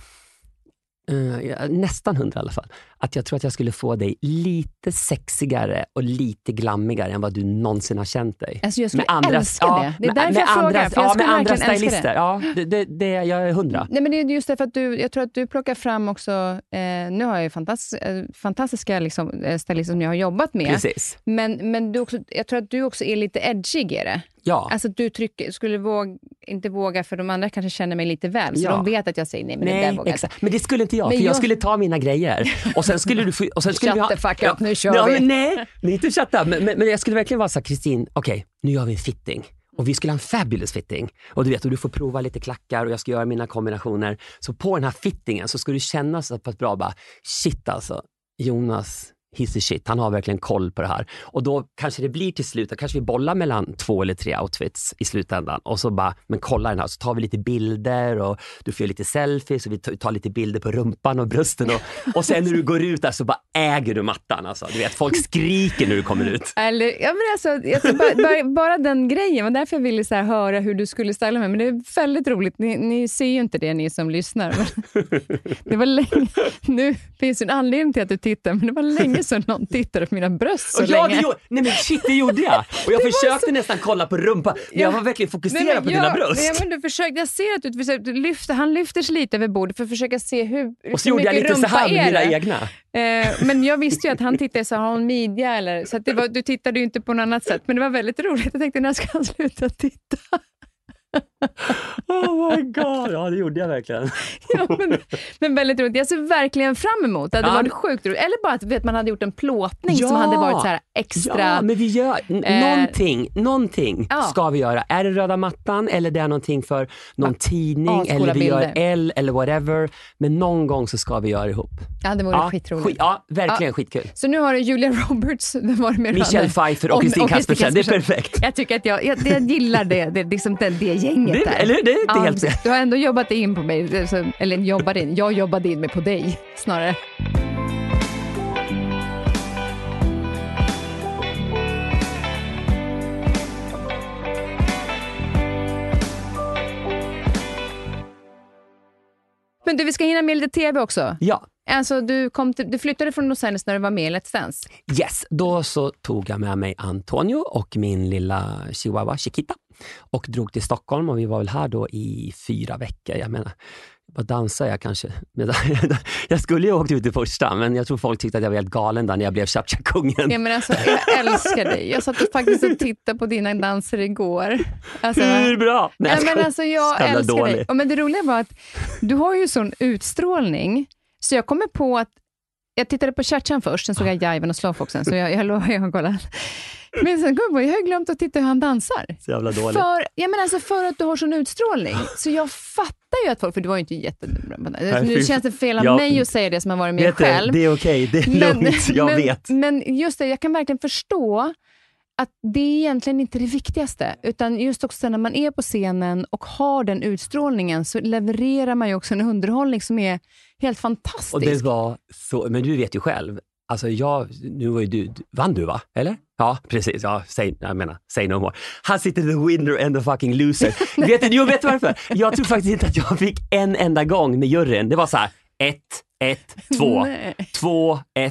[SPEAKER 2] uh, nästan hundra i alla fall, att jag tror att jag skulle få dig lite sexigare och lite glammigare än vad du någonsin har känt dig.
[SPEAKER 1] Alltså jag skulle
[SPEAKER 2] med andra,
[SPEAKER 1] älska det.
[SPEAKER 2] Ja,
[SPEAKER 1] Det är
[SPEAKER 2] med,
[SPEAKER 1] därför
[SPEAKER 2] med
[SPEAKER 1] jag
[SPEAKER 2] andra,
[SPEAKER 1] frågar. För jag
[SPEAKER 2] ja,
[SPEAKER 1] skulle
[SPEAKER 2] med andra
[SPEAKER 1] verkligen älska
[SPEAKER 2] stylister.
[SPEAKER 1] det.
[SPEAKER 2] Ja, det, det, det, jag är hundra.
[SPEAKER 1] Nej, men det är just därför att du, jag tror att du plockar fram också, eh, nu har jag ju fantastis, eh, fantastiska liksom, eh, stylister som jag har jobbat med.
[SPEAKER 2] Precis.
[SPEAKER 1] Men, men du också, jag tror att du också är lite edgigare.
[SPEAKER 2] Ja.
[SPEAKER 1] Alltså du trycker, skulle våga, inte våga, för de andra kanske känner mig lite väl. Så
[SPEAKER 2] Ja.
[SPEAKER 1] de vet att jag säger nej, men
[SPEAKER 2] Nej,
[SPEAKER 1] det där vågar
[SPEAKER 2] exakt. Men det skulle inte jag,
[SPEAKER 1] Men
[SPEAKER 2] för jag...
[SPEAKER 1] jag
[SPEAKER 2] skulle ta mina grejer. Och sen skulle du få... Och sen skulle
[SPEAKER 1] Shut
[SPEAKER 2] vi ha,
[SPEAKER 1] the fuck up, nu kör
[SPEAKER 2] ja,
[SPEAKER 1] vi.
[SPEAKER 2] Men nej, men inte shut up. Men, men, men jag skulle verkligen vara så här, Kristin, okej, okay, nu gör vi en fitting. Och vi skulle ha en fabulous fitting. Och du vet, och du får prova lite klackar och jag ska göra mina kombinationer. Så på den här fittingen så ska du känna så på ett bra, bara, shit alltså, Jonas... He's the shit. Han har verkligen koll på det här. Och då kanske det blir till slut, kanske vi bollar mellan två eller tre outfits i slutändan. Och så bara, men kolla den här. Så tar vi lite bilder och du får göra lite selfies och vi tar lite bilder på rumpan och brösten. Och, och sen när du går ut där så bara äger du mattan. Alltså. Du vet, folk skriker när du kommer ut.
[SPEAKER 1] Eller, ja, men alltså, alltså, bara, bara, bara den grejen, och därför jag ville så här höra hur du skulle ställa mig. Men det är väldigt roligt. Ni, ni ser ju inte det, ni som lyssnar. Men det var länge. Nu finns en anledning till att du tittar, men det var länge så någon tittade på mina bröst så
[SPEAKER 2] och ja,
[SPEAKER 1] länge.
[SPEAKER 2] Det gjorde, nej men shit, det gjorde jag. Och jag försökte så... nästan kolla på rumpa. Men jag var verkligen fokuserad nej, på
[SPEAKER 1] jag,
[SPEAKER 2] dina bröst.
[SPEAKER 1] Nej, men du försökte, jag ser att du försökte lyfta, han lyfter sig lite över bordet för att försöka se hur,
[SPEAKER 2] och så gjorde jag lite så här med mina egna.
[SPEAKER 1] Eh, men jag visste ju att han tittade så har hon midja eller så att det var, du tittade ju inte på något annat sätt. Men det var väldigt roligt. Jag tänkte, när ska han sluta titta?
[SPEAKER 2] Oh my god, ja det gjorde jag verkligen.
[SPEAKER 1] Ja, men, men väldigt roligt. Jag ser verkligen fram emot det. Det hade varit sjukt roligt. Eller bara att vet, man hade gjort en plåtning ja, som hade varit så här extra.
[SPEAKER 2] Ja, men vi gör n-
[SPEAKER 1] eh,
[SPEAKER 2] någonting, någonting
[SPEAKER 1] ja. ska
[SPEAKER 2] vi göra. Är det röda mattan eller det är någonting för någon ja. tidning ja, eller vi bilder. Gör L eller whatever. Men någon gång så ska vi göra ihop.
[SPEAKER 1] Ja, det vore ja, skitroligt.
[SPEAKER 2] Skit, ja, verkligen ja. skitkul.
[SPEAKER 1] Så nu har du Julia Roberts, det var det med
[SPEAKER 2] Michelle Pfeiffer och Kristin Kaspersen. Det är perfekt.
[SPEAKER 1] Jag tycker att jag, jag, jag gillar det. Det är liksom det, det gänget
[SPEAKER 2] det,
[SPEAKER 1] där.
[SPEAKER 2] Eller det är inte
[SPEAKER 1] ja,
[SPEAKER 2] helt...
[SPEAKER 1] Du har ändå jobbat in på mig. Eller jobbat in. Jag jobbade in mig på dig, snarare. Men du, vi ska hinna med lite tv också.
[SPEAKER 2] Ja.
[SPEAKER 1] Alltså, du, kom till, du flyttade från Los Angeles när du var med i Let's Dance.
[SPEAKER 2] Yes, då så tog jag med mig Antonio och min lilla chihuahua Chiquita och drog till Stockholm och vi var väl här då i fyra veckor. Jag menar, vad dansar jag kanske? Jag skulle ju ha åkt ut i första, men jag tror folk tyckte att jag var helt galen där när jag blev Chapcha-kungen.
[SPEAKER 1] Ja, men alltså, jag älskar dig. Jag satt faktiskt och tittade på dina danser igår. Alltså,
[SPEAKER 2] hur bra?
[SPEAKER 1] Nej, ja, men alltså, jag älskar dålig. dig. Och men det roliga var att du har ju sån utstrålning. Så jag kommer på att jag tittade på Chachan först, sen såg jag Jaiven och Slowfoxen, så jag, jag lovar jag har kollat. Men sen kom jag på, jag har glömt att titta hur han dansar.
[SPEAKER 2] Så jävla dåligt.
[SPEAKER 1] För, jag menar alltså för att du har sån utstrålning. Så jag fattar ju att folk, för du var ju inte jättebra. Nu känns det fel av jag, mig att säga det som har varit med själv.
[SPEAKER 2] Det är okej, okay, det är lugnt, jag
[SPEAKER 1] men,
[SPEAKER 2] vet.
[SPEAKER 1] Men just det, jag kan verkligen förstå att det är egentligen inte det viktigaste, utan just också när man är på scenen och har den utstrålningen så levererar man ju också en underhållning som är helt fantastisk.
[SPEAKER 2] Och det var så, men du vet ju själv, alltså jag, nu var ju du, vann du va? Eller? Ja, precis, ja, say, jag menar, say no more. Han sitter the winner and the fucking loser. vet du, jo, vet du varför? Jag tror faktiskt inte att jag fick en enda gång med juryn. Det var så här, ett, ett, två, Nej. två, ett,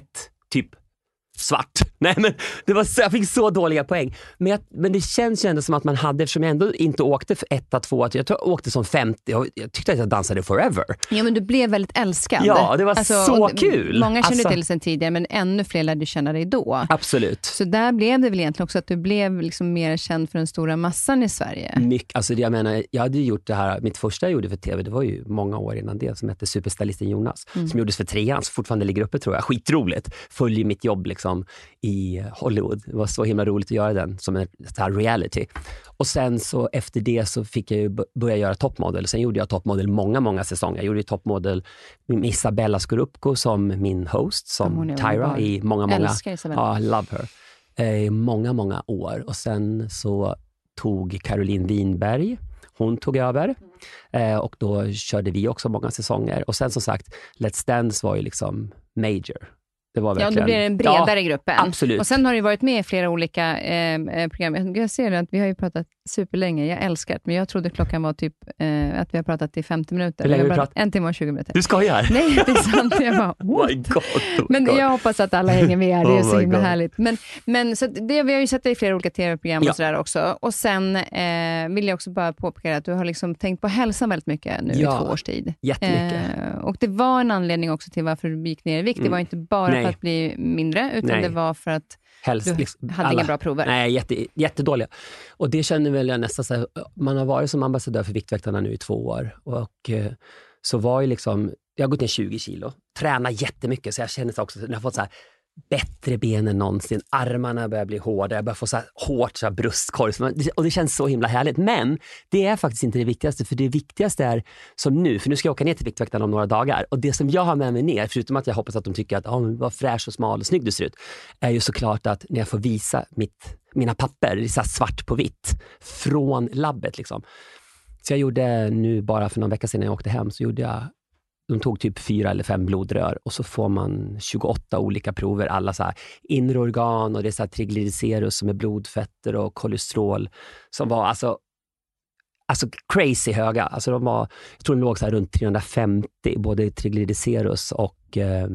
[SPEAKER 2] typ svart. Nej, men det var så, jag fick så dåliga poäng. Men, jag, men det känns ju ändå som att man hade, eftersom jag ändå inte åkte för etta, tvåa, jag tror jag åkte som femtio. Jag, jag tyckte att jag dansade forever.
[SPEAKER 1] Ja, men du blev väldigt älskad.
[SPEAKER 2] Ja, det var alltså, så kul.
[SPEAKER 1] Många kände
[SPEAKER 2] alltså,
[SPEAKER 1] till sen tidigare, men ännu fler lärde känna dig då.
[SPEAKER 2] Absolut.
[SPEAKER 1] Så där blev det väl egentligen också att du blev liksom mer känd för den stora massan i Sverige.
[SPEAKER 2] Mycket, alltså jag menar, jag hade ju gjort det här, mitt första jag gjorde för tv, det var ju många år innan det, som hette Superstylisten Jonas, mm. som gjordes för trean, som fortfarande ligger uppe tror jag. Skitroligt. Följer mitt jobb liksom i Hollywood. Det var så himla roligt att göra den som en så här reality. Och sen så efter det så fick jag ju börja göra toppmodell. Sen gjorde jag toppmodell många, många säsonger. Jag gjorde ju toppmodell med Isabella Scorupco som min host, som Tyra i många, många...
[SPEAKER 1] Älskar Isabella.
[SPEAKER 2] Ja, love her. I många, många år. Och sen så tog Caroline Winberg, hon tog över. Eh, och då körde vi också många säsonger. Och sen som sagt, Let's Dance var ju liksom major. Det var verkligen...
[SPEAKER 1] Ja, då blir det en bredare
[SPEAKER 2] ja,
[SPEAKER 1] gruppen.
[SPEAKER 2] Absolut. Och
[SPEAKER 1] sen har du varit med i flera olika eh, program. Jag ser att vi har ju pratat superlänge. Jag älskar det, men jag trodde klockan var typ eh, att vi har pratat i femtio minuter.
[SPEAKER 2] Hur länge
[SPEAKER 1] vi
[SPEAKER 2] har vi pratat?
[SPEAKER 1] En timme och tjugo minuter.
[SPEAKER 2] Du skojar?
[SPEAKER 1] Nej, det är sant. Jag bara,
[SPEAKER 2] oh my God, oh my
[SPEAKER 1] men
[SPEAKER 2] God.
[SPEAKER 1] jag hoppas att alla hänger med. Det är
[SPEAKER 2] oh
[SPEAKER 1] så himla
[SPEAKER 2] God.
[SPEAKER 1] härligt. Men, men så det, vi har ju sett dig i flera olika tv-program
[SPEAKER 2] ja.
[SPEAKER 1] och sådär också. Och sen eh, vill jag också bara påpeka att du har liksom tänkt på hälsan väldigt mycket nu
[SPEAKER 2] ja.
[SPEAKER 1] i två års tid.
[SPEAKER 2] Jättemycket.
[SPEAKER 1] Eh, och det var en anledning också till varför du gick ner i vikt. Mm. Det var inte bara
[SPEAKER 2] Nej.
[SPEAKER 1] för att bli mindre, utan
[SPEAKER 2] Nej.
[SPEAKER 1] det var för att
[SPEAKER 2] Helst,
[SPEAKER 1] du
[SPEAKER 2] liksom,
[SPEAKER 1] hade
[SPEAKER 2] alla,
[SPEAKER 1] inga bra prover.
[SPEAKER 2] Nej, jätte, jättedåliga. Och det känner väl jag nästan så här, man har varit som ambassadör för Viktväktarna nu i två år. Och eh, så var ju liksom, jag har gått ner tjugo kilo, tränar jättemycket, så jag känner så också, jag har fått så här bättre ben än någonsin, armarna börjar bli hårdare, jag börjar få så här hårt så här bröstkorg, och det känns så himla härligt. Men det är faktiskt inte det viktigaste, för det viktigaste är som nu, för nu ska jag åka ner till Viktväktarna om några dagar, och det som jag har med mig ner, förutom att jag hoppas att de tycker att oh, vad fräsch och smal och snygg du ser ut, är ju såklart att när jag får visa mitt, mina papper, det är så här svart på vitt från labbet liksom. Så jag gjorde nu bara för någon vecka sedan när jag åkte hem, så gjorde jag, de tog typ fyra eller fem blodrör, och så får man tjugoåtta olika prover, alla så här inre organ, och det är så här triglycerius som är blodfetter och kolesterol som var alltså alltså crazy höga. Alltså de var, jag tror de låg så här runt trehundrafemtio, både triglycerius och eh,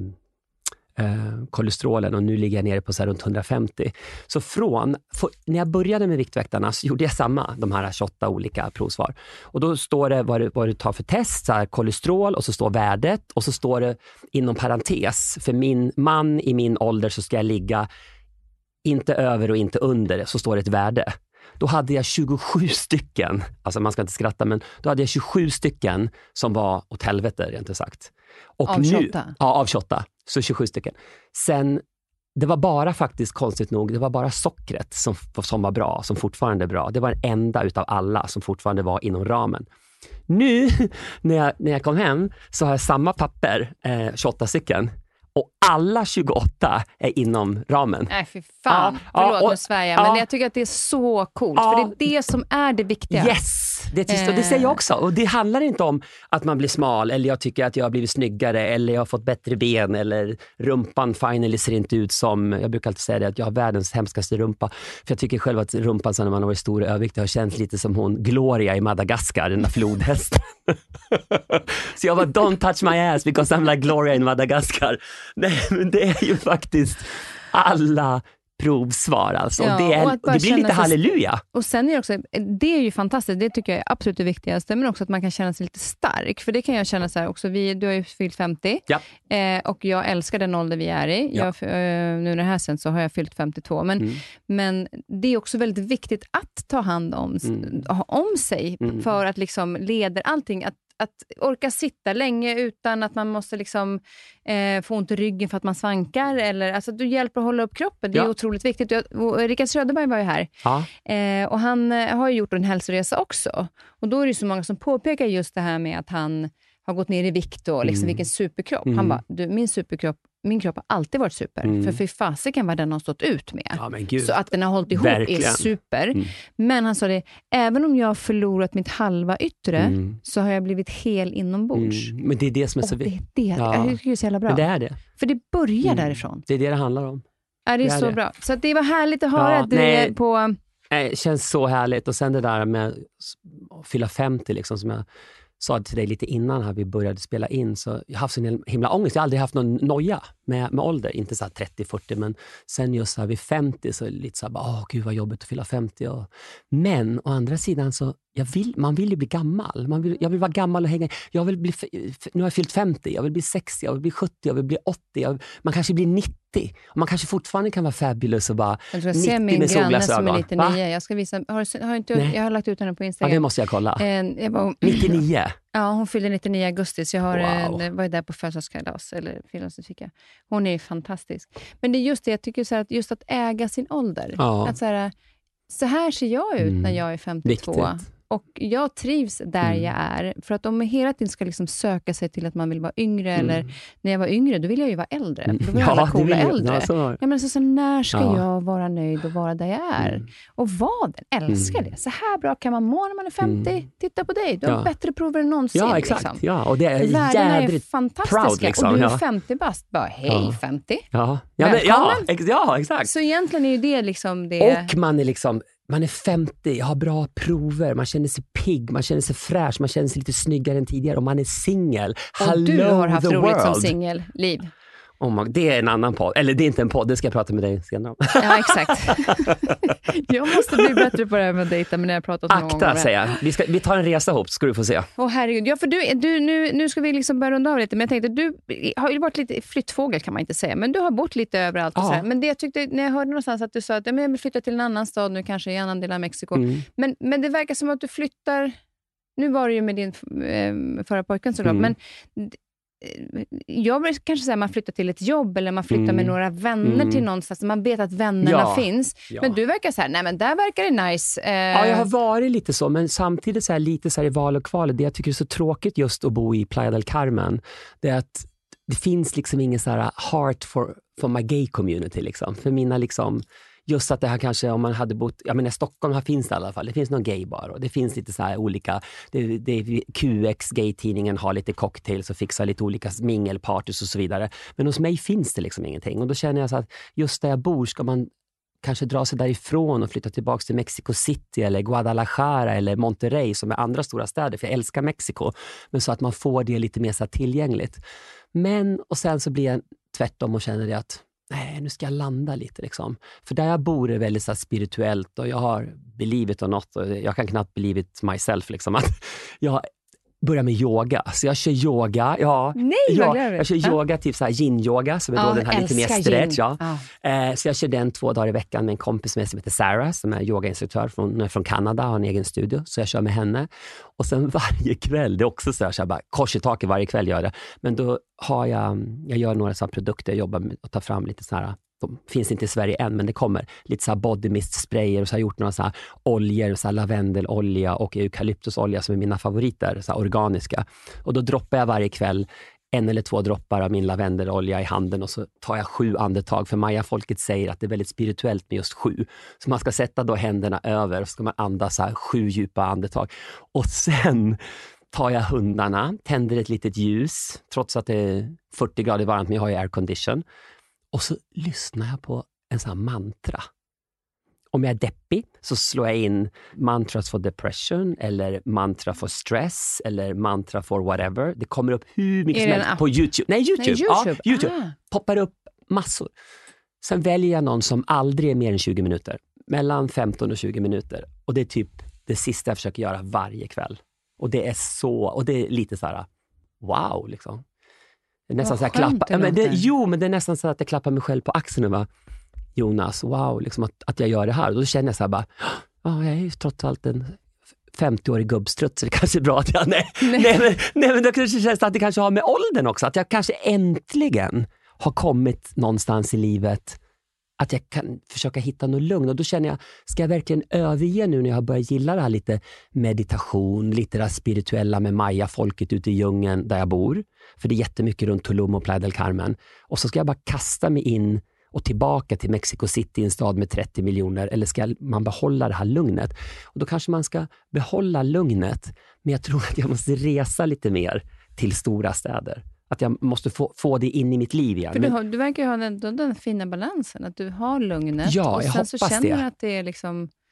[SPEAKER 2] eh, kolesterolen, och nu ligger jag nere på så här runt hundrafemtio. Så från, för, när jag började med Viktväktarna så gjorde jag samma, de här tjugoåtta olika provsvar. Och då står det vad du, vad du tar för test, så här kolesterol, och så står värdet, och så står det inom parentes, för min man i min ålder så ska jag ligga inte över och inte under, så står det ett värde. Då hade jag tjugosju stycken, alltså man ska inte skratta, men då hade jag tjugosju stycken som var åt helvete, rent ut sagt. Och
[SPEAKER 1] av tjugoåtta?
[SPEAKER 2] Nu, ja, av tjugoåtta. Så tjugosju stycken. Sen, det var bara faktiskt konstigt nog, det var bara sockret som, som var bra, som fortfarande är bra. Det var den enda utav alla som fortfarande var inom ramen. Nu, när jag, när jag kom hem, så har jag samma papper, eh, tjugoåtta stycken. Och alla tjugoåtta är inom ramen.
[SPEAKER 1] Nej, fy fan.
[SPEAKER 2] Ja,
[SPEAKER 1] Förlåt
[SPEAKER 2] ja,
[SPEAKER 1] nu svär jag,
[SPEAKER 2] ja,
[SPEAKER 1] men jag tycker att det är så coolt.
[SPEAKER 2] Ja,
[SPEAKER 1] för det är det som är det viktiga.
[SPEAKER 2] Yes, det, är och det säger jag också. Och det handlar inte om att man blir smal, eller jag tycker att jag har blivit snyggare, eller jag har fått bättre ben, eller rumpan finally ser inte ut som, jag brukar alltid säga det, att jag har världens hemskaste rumpa. För jag tycker själv att rumpan, så när man har varit stor och överviktig, har känts lite som hon Gloria i Madagaskar, den där flodhästen. Så jag bara, don't touch my ass because I'm like Gloria in Madagaskar. Nej, men det är ju faktiskt alla provsvar alltså.
[SPEAKER 1] Ja,
[SPEAKER 2] det, är,
[SPEAKER 1] och
[SPEAKER 2] det blir lite
[SPEAKER 1] sig,
[SPEAKER 2] halleluja.
[SPEAKER 1] Och sen är det också, det är ju fantastiskt, det tycker jag är absolut det viktigaste, men också att man kan känna sig lite stark, för det kan jag känna så här också, vi, du har ju fyllt femtio,
[SPEAKER 2] ja.
[SPEAKER 1] eh, och jag älskar den ålder vi är i.
[SPEAKER 2] Ja.
[SPEAKER 1] Jag, eh, nu när det här sen så har jag fyllt femtiotvå, men, mm. men det är också väldigt viktigt att ta hand om, mm. om sig, mm. för att liksom leder allting, att att orka sitta länge utan att man måste liksom eh, få ont i ryggen för att man svankar, eller alltså du hjälper att hålla upp kroppen. Det är ja. otroligt viktigt. Rickard Söderberg var ju här.
[SPEAKER 2] Ja.
[SPEAKER 1] Eh, och han eh, har ju gjort en hälsoresa också. Och då är det så många som påpekar just det här med att han har gått ner i vikt och liksom mm. vilken superkropp. Mm. Han bara, du, min superkropp min kropp har alltid varit super. Mm. För för fasiken vad den har stått ut med.
[SPEAKER 2] Ja, men Gud.
[SPEAKER 1] Så att den har hållit ihop Verkligen. Är super. Mm. Men han sa det, även om jag har förlorat mitt halva yttre mm. så har jag blivit hel inombords.
[SPEAKER 2] Mm. Men det är det som är så viktigt.
[SPEAKER 1] Det är det. Ja. Jag tycker det är så jävla bra.
[SPEAKER 2] Men det är det.
[SPEAKER 1] För det börjar mm. därifrån.
[SPEAKER 2] Det är det det handlar om.
[SPEAKER 1] Ja, det är, det är så det. Bra. Så att det var härligt att höra ja, att du nej. är på...
[SPEAKER 2] Nej, det känns så härligt. Och sen det där med att fylla femtio liksom, som jag sa till dig lite innan här vi började spela in, så jag har haft en himla ångest. Jag har aldrig haft någon noja med, med ålder, inte så här trettio fyrtio, men sen just så här vid femtio så är det lite så här, åh gud vad jobbigt att fylla femtio. Och, men å andra sidan så, jag vill, man vill ju bli gammal. Man vill, jag vill vara gammal och hänga. Jag vill bli, nu har jag fyllt femtio, jag vill bli sextio, jag vill bli sjuttio, jag vill bli åttio. Jag, man kanske blir nittio. Och man kanske fortfarande kan vara fabulous och bara
[SPEAKER 1] jag tror jag ser min granne som är nittionio. Jag ska visa, har, har inte, jag har lagt ut henne på Instagram.
[SPEAKER 2] Ja, det måste jag kolla.
[SPEAKER 1] En, jag bara,
[SPEAKER 2] nittionio.
[SPEAKER 1] Ja, hon fyllde nittionio augusti, så jag har
[SPEAKER 2] wow.
[SPEAKER 1] en, var där på födelsedagskalas eller fyllnadsfika. Hon är fantastisk. Men det är just det, jag tycker så här, att just att äga sin ålder.
[SPEAKER 2] Ja.
[SPEAKER 1] Att så här, så här ser jag ut mm. när jag är femtiotvå.
[SPEAKER 2] Viktigt.
[SPEAKER 1] Och jag trivs där
[SPEAKER 2] mm.
[SPEAKER 1] jag är. För att om man hela tiden ska liksom söka sig till att man vill vara yngre, mm. eller när jag var yngre, då vill jag ju vara äldre. Då vill jag
[SPEAKER 2] ja,
[SPEAKER 1] vara coola
[SPEAKER 2] jag,
[SPEAKER 1] äldre.
[SPEAKER 2] Ja, så.
[SPEAKER 1] Ja, men så, så när ska
[SPEAKER 2] ja.
[SPEAKER 1] jag vara nöjd och vara där jag är? Mm. Och vara den, älskar mm. det. Så här bra kan man må när man är femtio. Mm. Titta på dig, du har ja. bättre prover än någonsin.
[SPEAKER 2] Ja, exakt.
[SPEAKER 1] Liksom.
[SPEAKER 2] Ja, och det är
[SPEAKER 1] Värdena
[SPEAKER 2] jädrigt
[SPEAKER 1] är fantastiska.
[SPEAKER 2] proud, liksom.
[SPEAKER 1] Och du är
[SPEAKER 2] ja.
[SPEAKER 1] femtio bast. Bara, hej
[SPEAKER 2] ja.
[SPEAKER 1] femtio.
[SPEAKER 2] Ja, ja, men, ja, ex- ja, exakt.
[SPEAKER 1] Så egentligen är ju det liksom det...
[SPEAKER 2] Och man är liksom... Man är femtio, har bra prover, man känner sig pigg, man känner sig fräsch, man känner sig lite snyggare än tidigare och man är singel.
[SPEAKER 1] Och du har haft roligt som singel, Liv.
[SPEAKER 2] Oh, det är en annan podd, eller det är inte en podd, det ska jag prata med dig senare om.
[SPEAKER 1] Ja, exakt. Jag måste bli bättre på det här med att dejta, men jag har pratat om
[SPEAKER 2] Akta, gånger. Säger jag. Vi, ska, vi tar en resa ihop, ska du få se.
[SPEAKER 1] Åh oh, herregud, ja för du, du nu, nu ska vi liksom börja runda av lite, men jag tänkte, du har ju varit lite flyttfågel kan man inte säga, men du har bott lite överallt och ja. så. Men det jag tyckte, när jag hörde någonstans att du sa att jag vill flytta till en annan stad nu, kanske i en annan del av Mexiko, mm. men, men det verkar som att du flyttar, nu var det ju med din äh, förra pojken såklart, mm. men jag vill kanske säga att man flyttar till ett jobb eller man flyttar mm. med några vänner mm. till någonstans. Man vet att vännerna ja. finns. Ja. Men du verkar så här, nej men där verkar det nice. Eh...
[SPEAKER 2] Ja, jag har varit lite så, men samtidigt så här, lite så här i val och kval. Det jag tycker är så tråkigt just att bo i Playa del Carmen, det är att det finns liksom ingen så här heart for, for my gay community liksom. För mina liksom... Just att det här kanske, om man hade bott, jag menar Stockholm, här finns det i alla fall, det finns någon gaybar och det finns lite så här olika, det, det, Q X gay-tidningen har lite cocktails och fixar lite olika mingelpartys och så vidare. Men hos mig finns det liksom ingenting och då känner jag så att just där jag bor ska man kanske dra sig därifrån och flytta tillbaka till Mexico City eller Guadalajara eller Monterrey som är andra stora städer, för jag älskar Mexiko, men så att man får det lite mer så här tillgängligt. Men, och sen så blir jag tvärtom och känner det att nej, nu ska jag landa lite liksom. För där jag bor är väldigt så här spirituellt och jag har believit och något och jag kan knappt believit myself liksom. Att jag börjar med yoga. Så jag kör yoga. Ja,
[SPEAKER 1] nej,
[SPEAKER 2] ja, jag kör yoga, typ så här yin-yoga som är
[SPEAKER 1] ja,
[SPEAKER 2] då den här lite mer stretch. Ja.
[SPEAKER 1] Ja.
[SPEAKER 2] Eh, så jag kör den två dagar i veckan med en kompis med som heter Sarah som är yogainstruktör från, från Kanada och har en egen studio. Så jag kör med henne. Och sen varje kväll, det är också så här, så här bara kors i taket varje kväll gör det. Men då har jag, jag gör några så här produkter, jag jobbar med att ta fram lite så här, de finns inte i Sverige än, men det kommer lite så här body mist sprayer och så har jag gjort några så här oljor, så här lavendelolja och eukalyptusolja som är mina favoriter, så här organiska. Och då droppar jag varje kväll en eller två droppar av min lavendelolja i handen och så tar jag sju andetag, för Maya-folket säger att det är väldigt spirituellt med just sju. Så man ska sätta då händerna över och så ska man andas så här sju djupa andetag. Och sen tar jag hundarna, tänder ett litet ljus, trots att det är fyrtio grader varmt, men jag har ju aircondition. Och så lyssnar jag på en sån här mantra. Om jag är deppig så slår jag in mantras for depression eller mantra for stress eller mantra for whatever. Det kommer upp hur mycket som helst på YouTube. Nej, YouTube. Nej, YouTube. Ja, YouTube. Ah. Poppar upp massor. Sen väljer jag någon som aldrig är mer än tjugo minuter. Mellan femton och tjugo minuter. Och det är typ det sista jag försöker göra varje kväll. Och det är så, och det är lite så här wow liksom. Nästan så här klappa. Ja, men det, jo, men det är nästan så att jag klappar mig själv på axeln och bara, Jonas, wow, liksom att, att jag gör det här. Och då känner jag så här bara, ja, jag är ju trots allt en femtioårig gubbstrutt, så det kanske är bra att jag, nej, nej. nej, men, nej men det kanske känns att det kanske har med åldern också, att jag kanske äntligen har kommit någonstans i livet att jag kan försöka hitta något lugn. Och då känner jag, ska jag verkligen överge nu när jag har börjat gilla det här lite meditation, lite det spirituella med Maya-folket ute i djungeln där jag bor. För det är jättemycket runt Tulum och Playa del Carmen. Och så ska jag bara kasta mig in och tillbaka till Mexico City, en stad med trettio miljoner. Eller ska man behålla det här lugnet? Och då kanske man ska behålla lugnet, men jag tror att jag måste resa lite mer till stora städer. Att jag måste få, få det in i mitt liv igen.
[SPEAKER 1] För du, har, du verkar ju ha den, den fina balansen. Att du har lugnet.
[SPEAKER 2] Ja,
[SPEAKER 1] och
[SPEAKER 2] jag
[SPEAKER 1] sen så känner
[SPEAKER 2] det.
[SPEAKER 1] du att det är liksom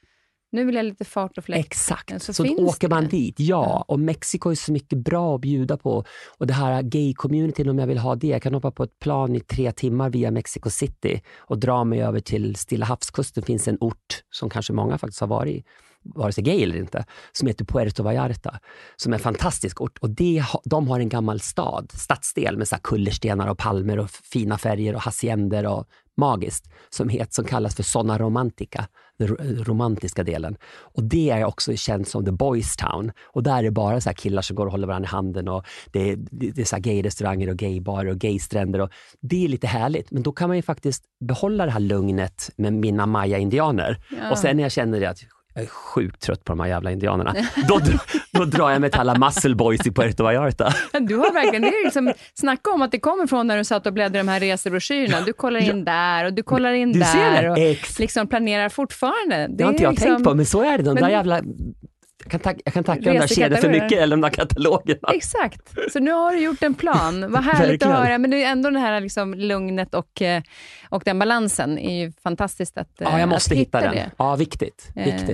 [SPEAKER 1] Nu vill jag lite fart och fläkt.
[SPEAKER 2] Exakt, så,
[SPEAKER 1] så
[SPEAKER 2] så åker man
[SPEAKER 1] det.
[SPEAKER 2] dit. Ja, ja, och Mexiko är så mycket bra att bjuda på. Och det här gay-communityn, om jag vill ha det. Jag kan hoppa på ett plan i tre timmar via Mexico City och dra mig över till Stilla havskusten. Det finns en ort som kanske många faktiskt har varit i, vare sig gay eller inte, som heter Puerto Vallarta, som är en fantastisk ort. Och det, de har en gammal stad, stadsdel med så här kullerstenar och palmer och fina färger och haciender och magiskt, som, heter, som kallas för Zona Romantica, den romantiska delen. Och det är också känt som The Boys Town. Och där är det bara så här killar som går och håller varandra i handen, och det är, det är så här gay-restauranger och gay-barer och gay-stränder. Och det är lite härligt, men då kan man ju faktiskt behålla det här lugnet med mina maya-indianer. Ja. Och sen när jag känner det att jag är sjukt trött på de här jävla indianerna. Då, då drar jag med till alla muscle boys i Puerto Vallarta.
[SPEAKER 1] Du har verkligen, det är liksom, snacka om att det kommer från när du satt och bläddrade de här resebroschyrerna. Du kollar in ja. där och du kollar in
[SPEAKER 2] du
[SPEAKER 1] där
[SPEAKER 2] ser det.
[SPEAKER 1] och
[SPEAKER 2] Ex.
[SPEAKER 1] liksom planerar fortfarande. Det,
[SPEAKER 2] det har inte jag
[SPEAKER 1] liksom,
[SPEAKER 2] tänkt på, men så är det. De
[SPEAKER 1] men,
[SPEAKER 2] där jävla... Jag kan, tacka, jag kan tacka de där kedjor för mycket, eller de där katalogerna.
[SPEAKER 1] Exakt, så nu har du gjort en plan. Vad härligt att höra, men det är ändå det här liksom lugnet och, och den balansen är ju fantastiskt att
[SPEAKER 2] Ja, jag måste hitta,
[SPEAKER 1] hitta
[SPEAKER 2] den.
[SPEAKER 1] Det.
[SPEAKER 2] Ja, viktigt. viktigt.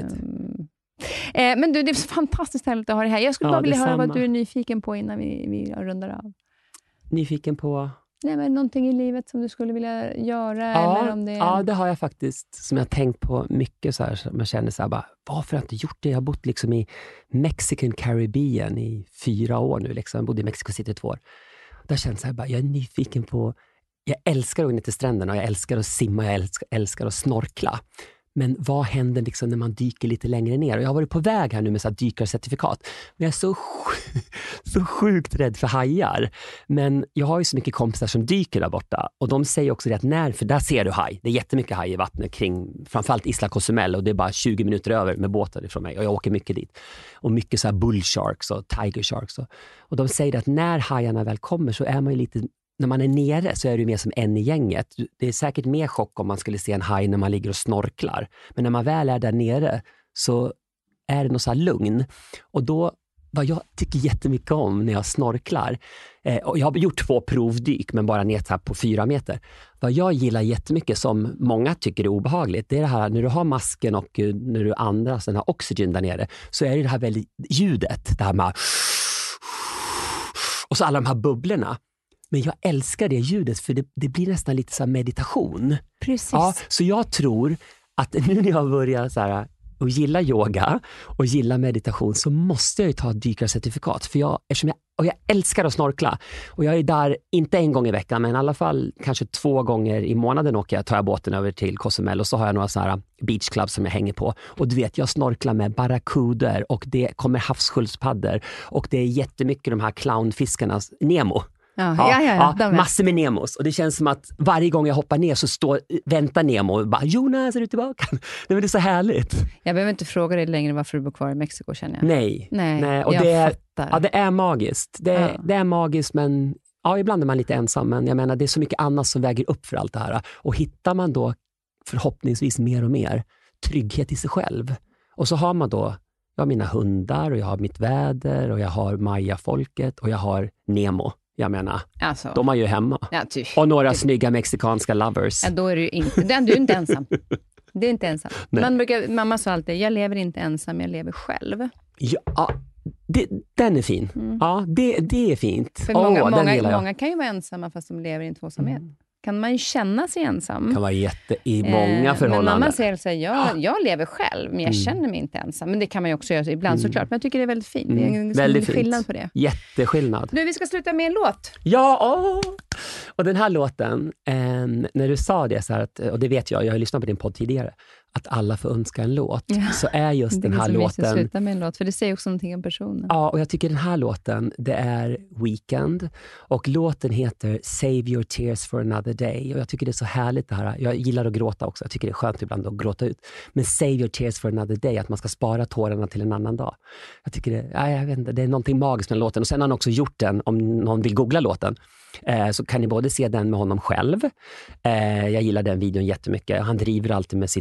[SPEAKER 1] Eh, men du, det är fantastiskt härligt att ha det här. Jag skulle ja, bara vilja höra
[SPEAKER 2] samma.
[SPEAKER 1] vad du är nyfiken på innan vi, vi rundar av.
[SPEAKER 2] Nyfiken på...
[SPEAKER 1] Nej, men någonting i livet som du skulle vilja göra?
[SPEAKER 2] Ja,
[SPEAKER 1] eller om det är...
[SPEAKER 2] ja, det har jag faktiskt, som jag har tänkt på mycket så här, så man känner så här bara, varför har jag inte gjort det? Jag har bott liksom i Mexican Caribbean i fyra år nu, liksom. Jag bodde i Mexico City två år. Där känns jag så här bara, jag är nyfiken på, jag älskar att gå ner till stränderna, jag älskar att simma, jag älskar, älskar att snorkla. Men vad händer liksom när man dyker lite längre ner? Och jag har varit på väg här nu med så här dykarcertifikat. Men jag är så, sj- så sjukt rädd för hajar. Men jag har ju så mycket kompisar som dyker där borta. Och de säger också det att när, för där ser du haj. Det är jättemycket haj i vattnet kring framförallt Isla Cozumel. Och det är bara tjugo minuter över med båtar ifrån mig. Och jag åker mycket dit. Och mycket så här bull sharks och tiger sharks. Och, och de säger att när hajarna väl kommer så är man ju lite... När man är nere så är det mer som en i gänget. Det är säkert mer chock om man skulle se en haj när man ligger och snorklar. Men när man väl är där nere så är det något så här lugn. Och då, vad jag tycker jättemycket om när jag snorklar, eh, och jag har gjort två provdyk men bara ner här på fyra meter. Vad jag gillar jättemycket som många tycker är obehagligt, det är det här när du har masken och när du andas den här oxygen där nere, så är det det här väldigt ljudet. Det här med och så alla de här bubblorna. Men jag älskar det ljudet för det, det blir nästan lite så här meditation.
[SPEAKER 1] Precis.
[SPEAKER 2] Ja, så jag tror att nu när jag börjar så här och gilla yoga och gilla meditation så måste jag ju ta ett dykarcertifikat. För jag, eftersom jag, och jag älskar att snorkla. Och jag är där inte en gång i veckan men i alla fall kanske två gånger i månaden åker jag, tar jag båten över till Cozumel och så har jag några så här beachclubs som jag hänger på. Och du vet, jag snorklar med barracuder och det kommer havssköldpaddor och det är jättemycket de här clownfiskarna, Nemo.
[SPEAKER 1] Ja, ja, ja, ja,
[SPEAKER 2] massor med Nemos. Och det känns som att varje gång jag hoppar ner så står, väntar Nemo och bara, Jonas, är du tillbaka? Nej, men det är så härligt.
[SPEAKER 1] Jag behöver inte fråga dig längre varför du bor kvar i Mexiko, känner jag.
[SPEAKER 2] Nej,
[SPEAKER 1] nej,
[SPEAKER 2] nej. Och
[SPEAKER 1] jag
[SPEAKER 2] det är,
[SPEAKER 1] fattar.
[SPEAKER 2] Ja, det är magiskt. Det,
[SPEAKER 1] ja.
[SPEAKER 2] det är magiskt, men ja, ibland är man lite ensam. Men jag menar, det är så mycket annat som väger upp för allt det här. Och hittar man då förhoppningsvis mer och mer trygghet i sig själv. Och så har man då, jag har mina hundar och jag har mitt väder och jag har Maya-folket och jag har Nemo. Jag menar,
[SPEAKER 1] alltså,
[SPEAKER 2] de är ju hemma.
[SPEAKER 1] Ja, typ,
[SPEAKER 2] och några
[SPEAKER 1] typ.
[SPEAKER 2] snygga mexikanska lovers.
[SPEAKER 1] Ja, då är du ju inte, du är inte ensam. Du är inte ensam. Man brukar, mamma sa alltid, jag lever inte ensam, jag lever själv.
[SPEAKER 2] Ja, det, den är fin. Mm. Ja, det, det är fint.
[SPEAKER 1] För många,
[SPEAKER 2] oh,
[SPEAKER 1] många, många kan ju vara ensamma fast de lever i en tvåsamhet. Mm. Kan man ju känna sig ensam.
[SPEAKER 2] Kan vara jätte i många eh, förhållanden.
[SPEAKER 1] Men mamma säger så här, jag, jag lever själv, men jag mm. känner mig inte ensam. Men det kan man ju också göra ibland mm. såklart. Men jag tycker det är väldigt fint. Det är en
[SPEAKER 2] mm. väldigt
[SPEAKER 1] skillnad
[SPEAKER 2] fint.
[SPEAKER 1] på det.
[SPEAKER 2] Jätteskillnad.
[SPEAKER 1] Nu, vi ska sluta med en låt.
[SPEAKER 2] Ja, åh! Och den här låten, eh, när du sa det så här, att, och det vet jag, jag har lyssnat på din podd tidigare, att alla får önska en låt, ja. Så är just den här låten... Det är
[SPEAKER 1] sluta med en låt, för det säger också någonting om personen.
[SPEAKER 2] Ja, och jag tycker den här låten, det är Weekend, och låten heter Save Your Tears for Another Day, och jag tycker det är så härligt det här. Jag gillar att gråta också, jag tycker det är skönt ibland att gråta ut. Men Save Your Tears for Another Day, att man ska spara tårarna till en annan dag. Jag tycker det, ja, jag vet inte, det är någonting magiskt med låten. Och sen har han också gjort den, om någon vill googla låten, eh, så kan ni både se den med honom själv. Eh, jag gillar den videon jättemycket. Han driver alltid med sitt yttre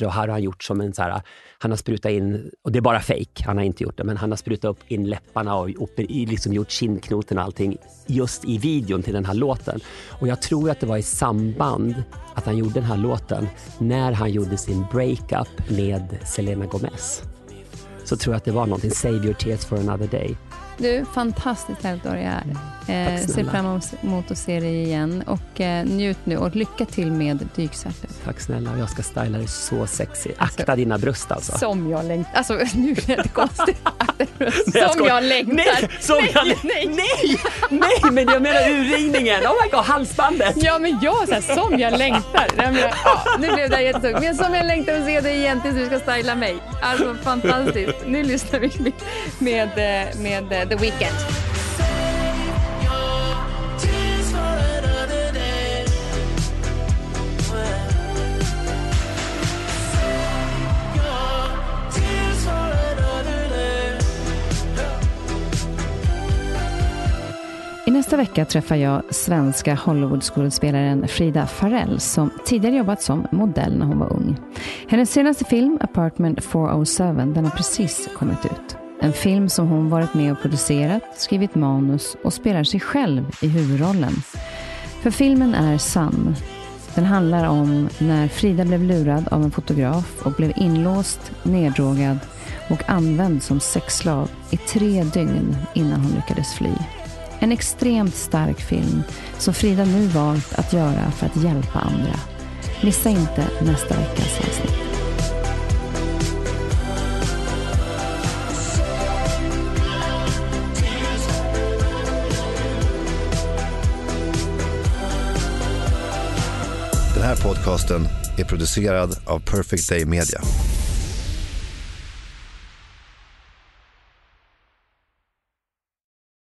[SPEAKER 2] då har han gjort som en så här, han har sprutat in, och det är bara fake, han har inte gjort det, men han har sprutat upp in läpparna och upp, liksom gjort kindknoten och allting just i videon till den här låten. Och jag tror att det var i samband att han gjorde den här låten när han gjorde sin breakup med Selena Gomez. Så tror jag att det var någonting, Save your tears for another day.
[SPEAKER 1] Du, fantastiskt härligt att du är här. Eh, ser fram emot att se dig igen. Och eh, njut nu och lycka till med dyksvärtet.
[SPEAKER 2] Tack snälla, jag ska styla dig så sexy. Akta alltså, dina bröst alltså.
[SPEAKER 1] Som jag längtar. Alltså nu är det konstigt. Som jag, jag längtar.
[SPEAKER 2] Nej, som nej, jag längtar. Nej, nej, nej, men jag menar urringningen. Oh my god, halsbandet.
[SPEAKER 1] Ja, men jag så här, som jag längtar. Jag menar, ja, nu blev det jättesug. Men som jag längtar att se dig igen tills du ska styla mig. Alltså fantastiskt. Nu lyssnar vi med, med, med The Weeknd. I nästa vecka träffar jag svenska Hollywood-skådespelaren Frida Farell som tidigare jobbat som modell när hon var ung. Hennes senaste film, Apartment fyrahundrasju, den har precis kommit ut. En film som hon varit med och producerat, skrivit manus och spelar sig själv i huvudrollen. För filmen är sann. Den handlar om när Frida blev lurad av en fotograf och blev inlåst, neddrogad och använd som sexslav i tre dygn innan hon lyckades fly. En extremt stark film som Frida nu valt att göra för att hjälpa andra. Missa inte nästa veckas avsnitt.
[SPEAKER 3] Den här podcasten är producerad av Perfect Day Media.